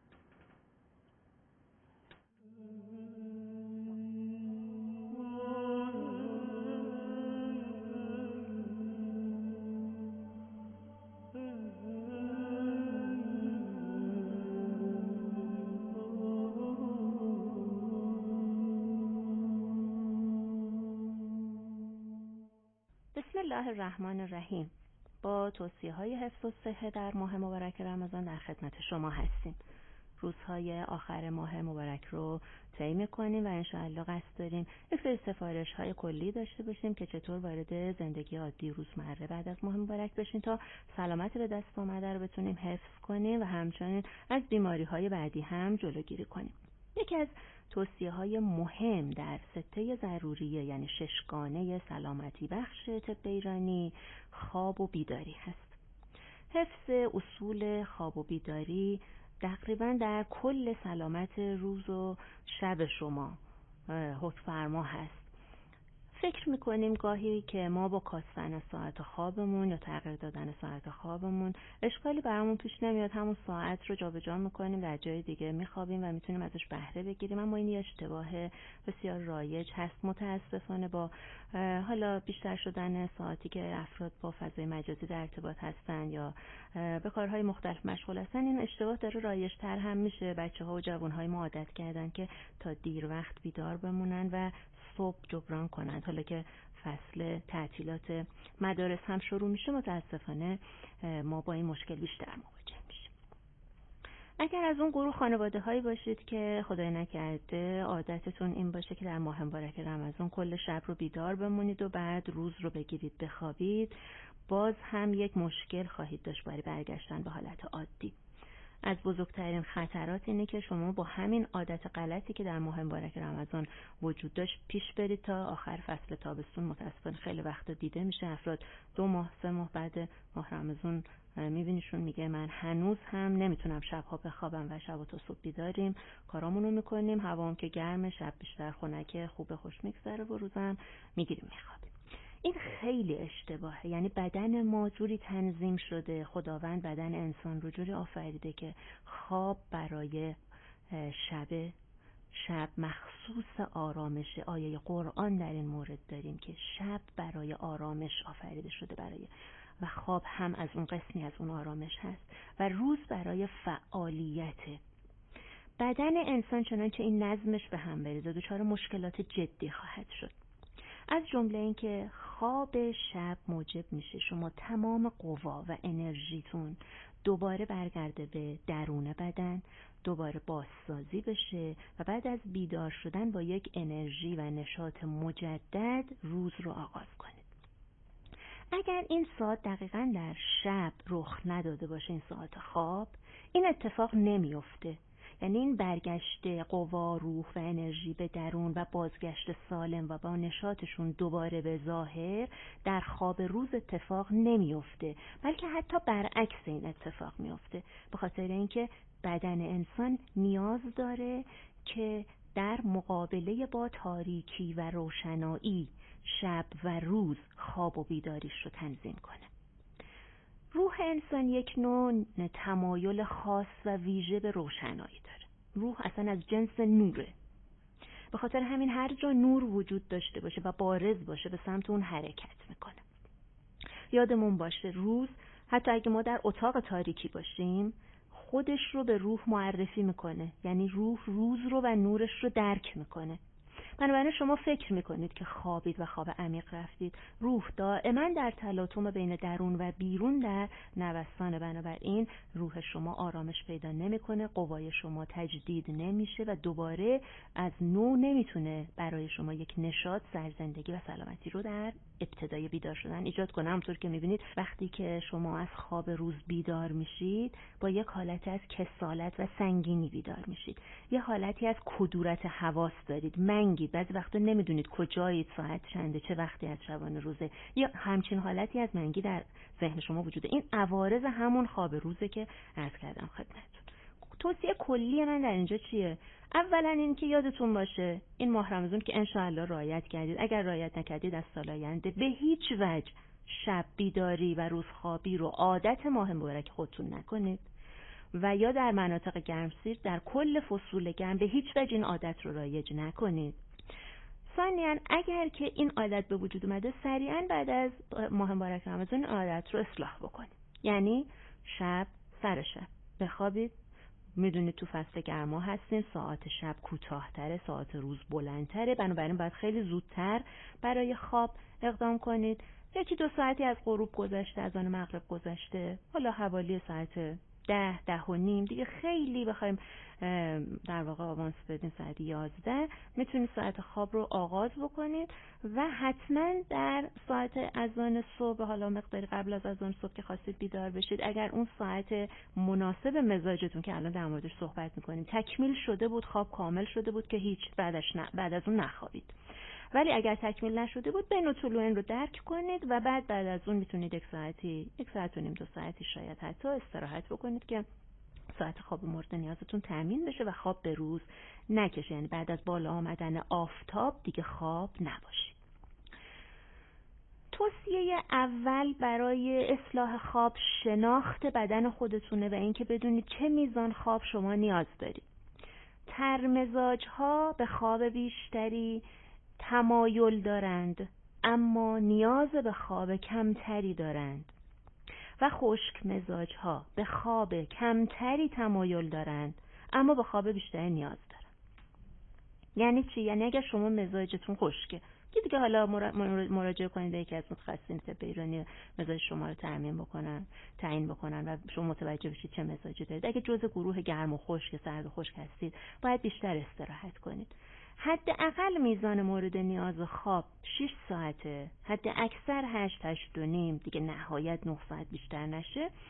بسم الله الرحمن الرحیم. با توصیه های حفظ و صحه در ماه مبارک رمضان در خدمت شما هستیم. روزهای آخر ماه مبارک رو طی می‌کنیم و انشاءالله قصد داریم یک سری سفارش های کلی داشته باشیم که چطور وارد زندگی عادی روزمره بعد از ماه مبارک بشیم تا سلامت به دست آمده رو بتونیم حفظ کنیم و همچنین از بیماری های بعدی هم جلوگیری کنیم. یکی از توصیه های مهم در سته ضروریه یعنی ششگانه سلامتی بخش طب ایرانی خواب و بیداری هست. حفظ اصول خواب و بیداری تقریبا در کل سلامت روز و شب شما حکم فرما هست. فکر میکنیم گاهی که ما با کاستن ساعت خوابمون یا تغییر دادن ساعت خوابمون اشکالی برامون پیش نمیاد، همون ساعت رو جابجا میکنیم، در جای دیگه میخوابیم و میتونیم ازش بهره بگیریم. اما این یه اشتباه بسیار رایج هست. متاسفانه با حالا بیشتر شدن ساعتی که افراد با فضای مجازی در ارتباط هستن یا به کارهای مختلف مشغول هستن، این اشتباه داره رایج‌تر هم میشه. بچه‌ها و جوان‌های ما عادت کردن که تا دیر وقت بیدار بمونن و صبح جبران کنند. حالا که فصل تعطیلات مدارس هم شروع میشه متاسفانه ما با این مشکل بیشتر مواجه میشیم. اگر از اون گروه خانواده هایی باشید که خدای نکرده عادتتون این باشه که در ماه مبارک رمضان کل شب رو بیدار بمونید و بعد روز رو بگیرید بخوابید، باز هم یک مشکل خواهید داشت برای برگشتن به حالت عادی. از بزرگترین خطرات اینه که شما با همین عادت غلطی که در ماه مبارک رمضان وجود داشت پیش برید تا آخر فصل تابستون. متاسفانه خیلی وقت دیده میشه افراد دو ماه سه ماه بعد ماه رمضان میبینیشون میگه من هنوز هم نمیتونم شبها بخوابم و شب تا صبح بیداریم، کارامونو میکنیم، هوام که گرمه، شب بیشتر خنکه، خوب خوش میگذره و روزم میگیریم میخوابیم. این خیلی اشتباهه. یعنی بدن ما جوری تنظیم شده، خداوند بدن انسان رو جوری آفریده که خواب برای شب شب مخصوص آرامشه. آیه قرآن در این مورد داریم که شب برای آرامش آفریده شده، برای و خواب هم از اون قسمی از اون آرامش هست و روز برای فعالیته. بدن انسان چنانچه این نظمش به هم بریزه دچار مشکلات جدی خواهد شد. از جمله این که خواب شب موجب میشه شما تمام قوا و انرژیتون دوباره برگرده به درون بدن، دوباره بازسازی بشه و بعد از بیدار شدن با یک انرژی و نشاط مجدد روز رو آغاز کنید. اگر این ساعت دقیقاً در شب رخ نداده باشه، این ساعت خواب، این اتفاق نمیفته. یعنی این برگشت قوا، روح و انرژی به درون و بازگشت سالم و با نشاطشون دوباره به ظاهر در خواب روز اتفاق نمیفته، بلکه حتی برعکس این اتفاق میفته، به خاطر اینکه بدن انسان نیاز داره که در مقابله با تاریکی و روشنایی شب و روز خواب و بیداریش رو تنظیم کنه. روح انسان یک نوع تمایل خاص و ویژه به روشنایی داره. روح اصلا از جنس نوره. به خاطر همین هر جا نور وجود داشته باشه و بارز باشه به سمت اون حرکت میکنه. یادمون باشه روز، حتی اگه ما در اتاق تاریکی باشیم، خودش رو به روح معرفی میکنه. یعنی روح روز رو و نورش رو درک میکنه. بنابراین شما فکر میکنید که خوابید و خواب عمیق رفتید، روح دائما در تلاطم بین درون و بیرون در نوسان. بنابراین روح شما آرامش پیدا نمیکنه، قوای شما تجدید نمیشه و دوباره از نو نمیتونه برای شما یک نشاط، سرزندگی و سلامتی رو در ابتدای بیدار شدن ایجاد کنه. همونطور که میبینید وقتی که شما از خواب روز بیدار میشید با یک حالتی از کسالت و سنگینی بیدار میشید، یه حالتی از کدورت حواس دارید، منگید، بعضی وقتا نمیدونید کجایید، ساعت چنده، چه وقتی از شبانه روزه، یا همچین حالتی از منگی در ذهن شما وجوده. این عوارض همون خواب روزه که عرض کردم خدمتتون. توصیه کلی من در اینجا چیه؟ اولا این که یادتون باشه این ماه رمضان که انشاءالله رعایت کردید، اگر رعایت نکردید از سال آینده به هیچ وجه شب بیداری و روز خوابی رو عادت ماه مبارک خودتون نکنید و یا در مناطق گرمسیر در کل فصول گرم به هیچ وجه این عادت رو رایج نکنید. ثانیاً اگر که این عادت به وجود اومده سریعاً بعد از ماه مبارک رمضان عادت رو اصلاح بکنید. یعنی شب سر شب بخوابید. میدونید تو فصل گرما هستین، ساعت شب کوتاه‌تره، ساعت روز بلندتره، بنابراین باید خیلی زودتر برای خواب اقدام کنید. یکی دو ساعتی از غروب گذشته، از آن مغرب گذشته، حالا حوالی ساعت ده، ده و نیم دیگه خیلی بخوایم در واقع آوانس بدین ساعت یازده میتونید ساعت خواب رو آغاز بکنید و حتما در ساعت اذان صبح، حالا مقداری قبل از اذان صبح که خواستید بیدار بشید، اگر اون ساعت مناسب مزاجتون که الان در موردش صحبت میکنیم تکمیل شده بود، خواب کامل شده بود که هیچ بعدش نه، بعد از اون نخوابید. ولی اگر تکمیل نشده بود بین طلوعین رو درک کنید و بعد بعد از اون میتونید یک ساعتی، یک ساعت و نیم، دو ساعتی شاید حتی استراحت بکنید که ساعت خواب مورد نیازتون تامین بشه و خواب به روز نکشه. یعنی بعد از بالا آمدن آفتاب دیگه خواب نباشید. توصیه اول برای اصلاح خواب شناخت بدن خودتونه و اینکه بدونید چه میزان خواب شما نیاز دارید. ترمزاج‌ها به خواب بیشتری تمایل دارند اما نیاز به خواب کمتری دارند و خشک مزاج ها به خواب کمتری تمایل دارند اما به خواب بیشتری نیاز دارند. یعنی چی؟ یعنی اگر شما مزاجتون خشکه دیگه حالا مراجعه کنید یکی از متخصصین طب ایرانی مزاج شما رو تعیین بکنن تعیین بکنن و شما متوجه بشید چه مزاجی دارید. اگه جزء گروه گرم و خشک، سرد و خشک هستید باید بیشتر استراحت کنید. حداقل میزان مورد نیاز خواب شش ساعته، حد اکثر هشت، هشت و نیم، دیگه نهایت نه ساعت بیشتر نشه.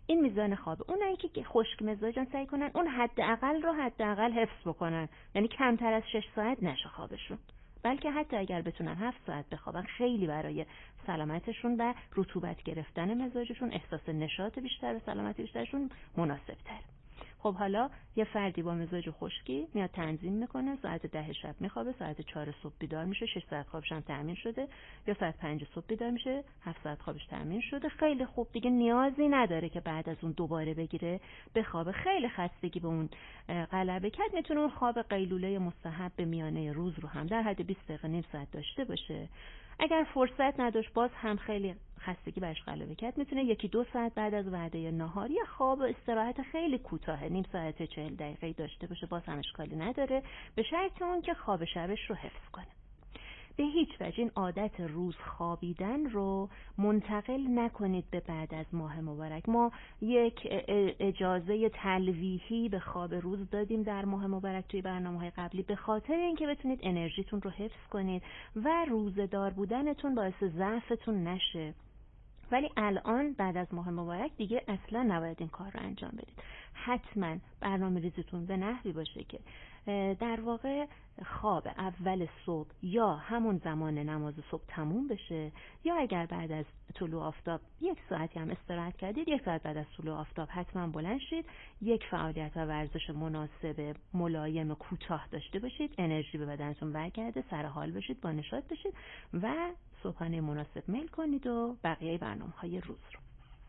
این میزان خوابه. اونایی که خشک مزاجن سعی کنن اون حداقل رو حداقل حفظ بکنن، یعنی کمتر از شش ساعت نشه خوابشون، بلکه حتی اگر بتونن هفت ساعت بخوابن خیلی برای سلامتشون و رطوبت گرفتن مزاجشون، احساس نشاط بیشتر و سلامت بیشترشون مناسب تر. خب حالا یه فردی با مزاج خشکی میاد تنظیم میکنه، ساعت ده شب میخوابه، ساعت چهار صبح بیدار میشه، شش ساعت خوابش هم تامین شده، یا ساعت پنج صبح بیدار میشه، هفت ساعت خوابش تامین شده. خیلی خوب، دیگه نیازی نداره که بعد از اون دوباره بگیره بخوابه. خیلی خستگی به اون غلبه کرد، میتونه اون خواب قیلوله مستحب به میانه روز رو هم در حد بیست دقیقه نیم ساعت داشته باشه. اگر فرصت نداشت، باز هم خیلی خستگی برش غلبه کرد، میتونه یکی دو ساعت بعد از وعده نهار یا خواب و استراحت خیلی کوتاه نیم ساعت چهل دقیقه داشته باشه، باز هم اشکالی نداره، به شرط اون که خواب شبش رو حفظ کنه. به هیچ وجه این عادت روز خوابیدن رو منتقل نکنید به بعد از ماه مبارک. ما یک اجازه تلویحی به خواب روز دادیم در ماه مبارک توی برنامه‌های قبلی، به خاطر اینکه بتونید انرژیتون رو حفظ کنید و روزه‌دار بودنتون باعث ضعفتون نشه. ولی الان بعد از ماه مبارک دیگه اصلا نباید این کار رو انجام بدید. حتما برنامه ریزیتون به نحوی باشه که در واقع خواب اول صبح یا همون زمان نماز صبح تموم بشه، یا اگر بعد از طلوع آفتاب یک ساعتی هم استراحت کردید، یک ساعت بعد از طلوع آفتاب حتما بلند شید، یک فعالیت و ورزش مناسب ملایم کوتاه داشته باشید، انرژی به بدنتون برگرده، سر حال بشید، با نشاط بشید و صبحانه مناسب میل کنید و بقیه برنامه‌های روز رو.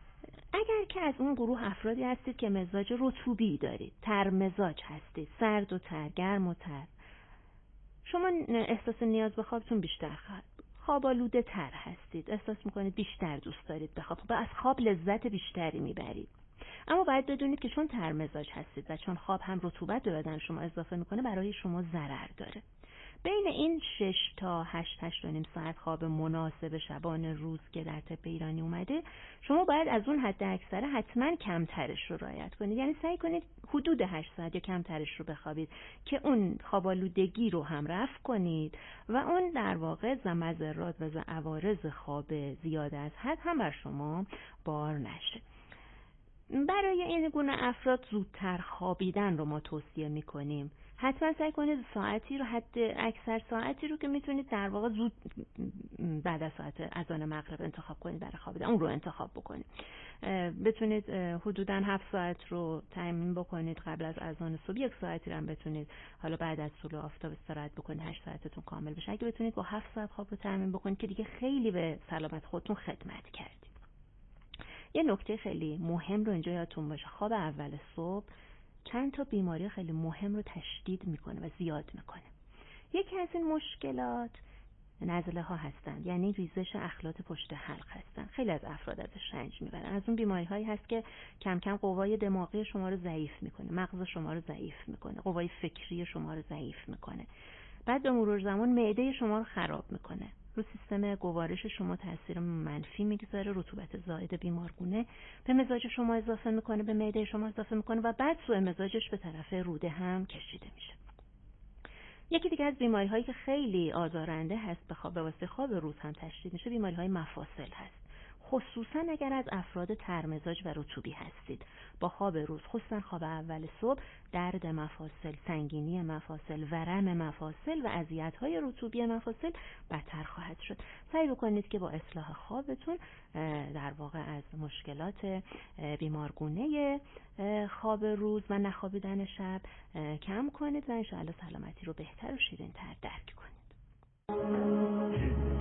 اگر که از اون گروه افرادی هستید که مزاج رطوبی دارید، تر مزاج هستید، سرد و تر، گرم و تر، شما احساس نیاز به خوابتون بیشتر خواهد. خواب‌آلوده تر هستید، احساس میکنید بیشتر دوست دارید بخوابید و از خواب لذت بیشتری میبرید. اما باید بدونید که چون تر مزاج هستید و چون خواب هم رطوبت به بدن شما اضافه میکنه، برای شما ضرر داره. بین این شش تا هشت هشت و نیم ساعت خواب مناسب شبانه روز که در طب ایرانی اومده، شما باید از اون حد اکثر حتما کمترش رو رعایت کنید. یعنی سعی کنید حدود هشت ساعت یا کمترش رو بخوابید که اون خواب‌آلودگی رو هم رفع کنید و اون در واقع مضرات و عوارض خواب زیاد از حد هم بر شما بار نشه. برای این گونه افراد زودتر خوابیدن رو ما توصیه میکنیم. حتما سعی کنید ساعتی رو، حد اکثر ساعتی رو که میتونید در واقع زود بعد از ساعت اذان مغرب انتخاب کنید برای خوابیدن، اون رو انتخاب بکنید. بتونید حدوداً هفت ساعت رو تامین بکنید قبل از اذان صبح، یک ساعتی رو هم بتونید حالا بعد از طلوع آفتاب استراحت بکنید، هشت ساعتتون کامل بشه. اگه بتونید با هفت ساعت خواب رو تامین بکنید که دیگه خیلی به سلامت خودتون خدمت کردید. یه نکته خیلی مهم رو اینجا یادتون باشه، خواب اول صبح چند تا بیماری خیلی مهم رو تشدید میکنه و زیاد میکنه. یکی از این مشکلات نزله ها هستند، یعنی ریزش اخلاط پشت حلق هستن. خیلی از افراد ازش رنج میبرن. از اون بیماری هایی هست که کم کم قوای دماغی شما رو ضعیف میکنه، مغز شما رو ضعیف میکنه، قوای فکری شما رو ضعیف میکنه. بعد به مرور زمان معده شما رو خراب میکنه، رو سیستم گوارش شما تاثیر منفی میگذاره، رطوبت زائد بیمارگونه به مزاج شما اضافه میکنه، به معده شما اضافه میکنه و بعد سوء مزاجش به طرف روده هم کشیده میشه. یکی دیگه از بیماری هایی که خیلی آزارنده هست به خواب، به واسطه خواب روز هم تشدید میشه، بیماری های مفاصل هست. خصوصا اگر از افراد ترمزاج و رطوبی هستید، با خواب روز، خصوصا خواب اول صبح، درد مفاصل، سنگینی مفاصل، ورم مفاصل و اذیت‌های رطوبی مفاصل بدتر خواهد شد. سعی بکنید که با اصلاح خوابتون در واقع از مشکلات بیمارگونه خواب روز و نخوابیدن شب کم کنید و انشاءالله سلامتی رو بهتر و شیرین‌تر درک کنید.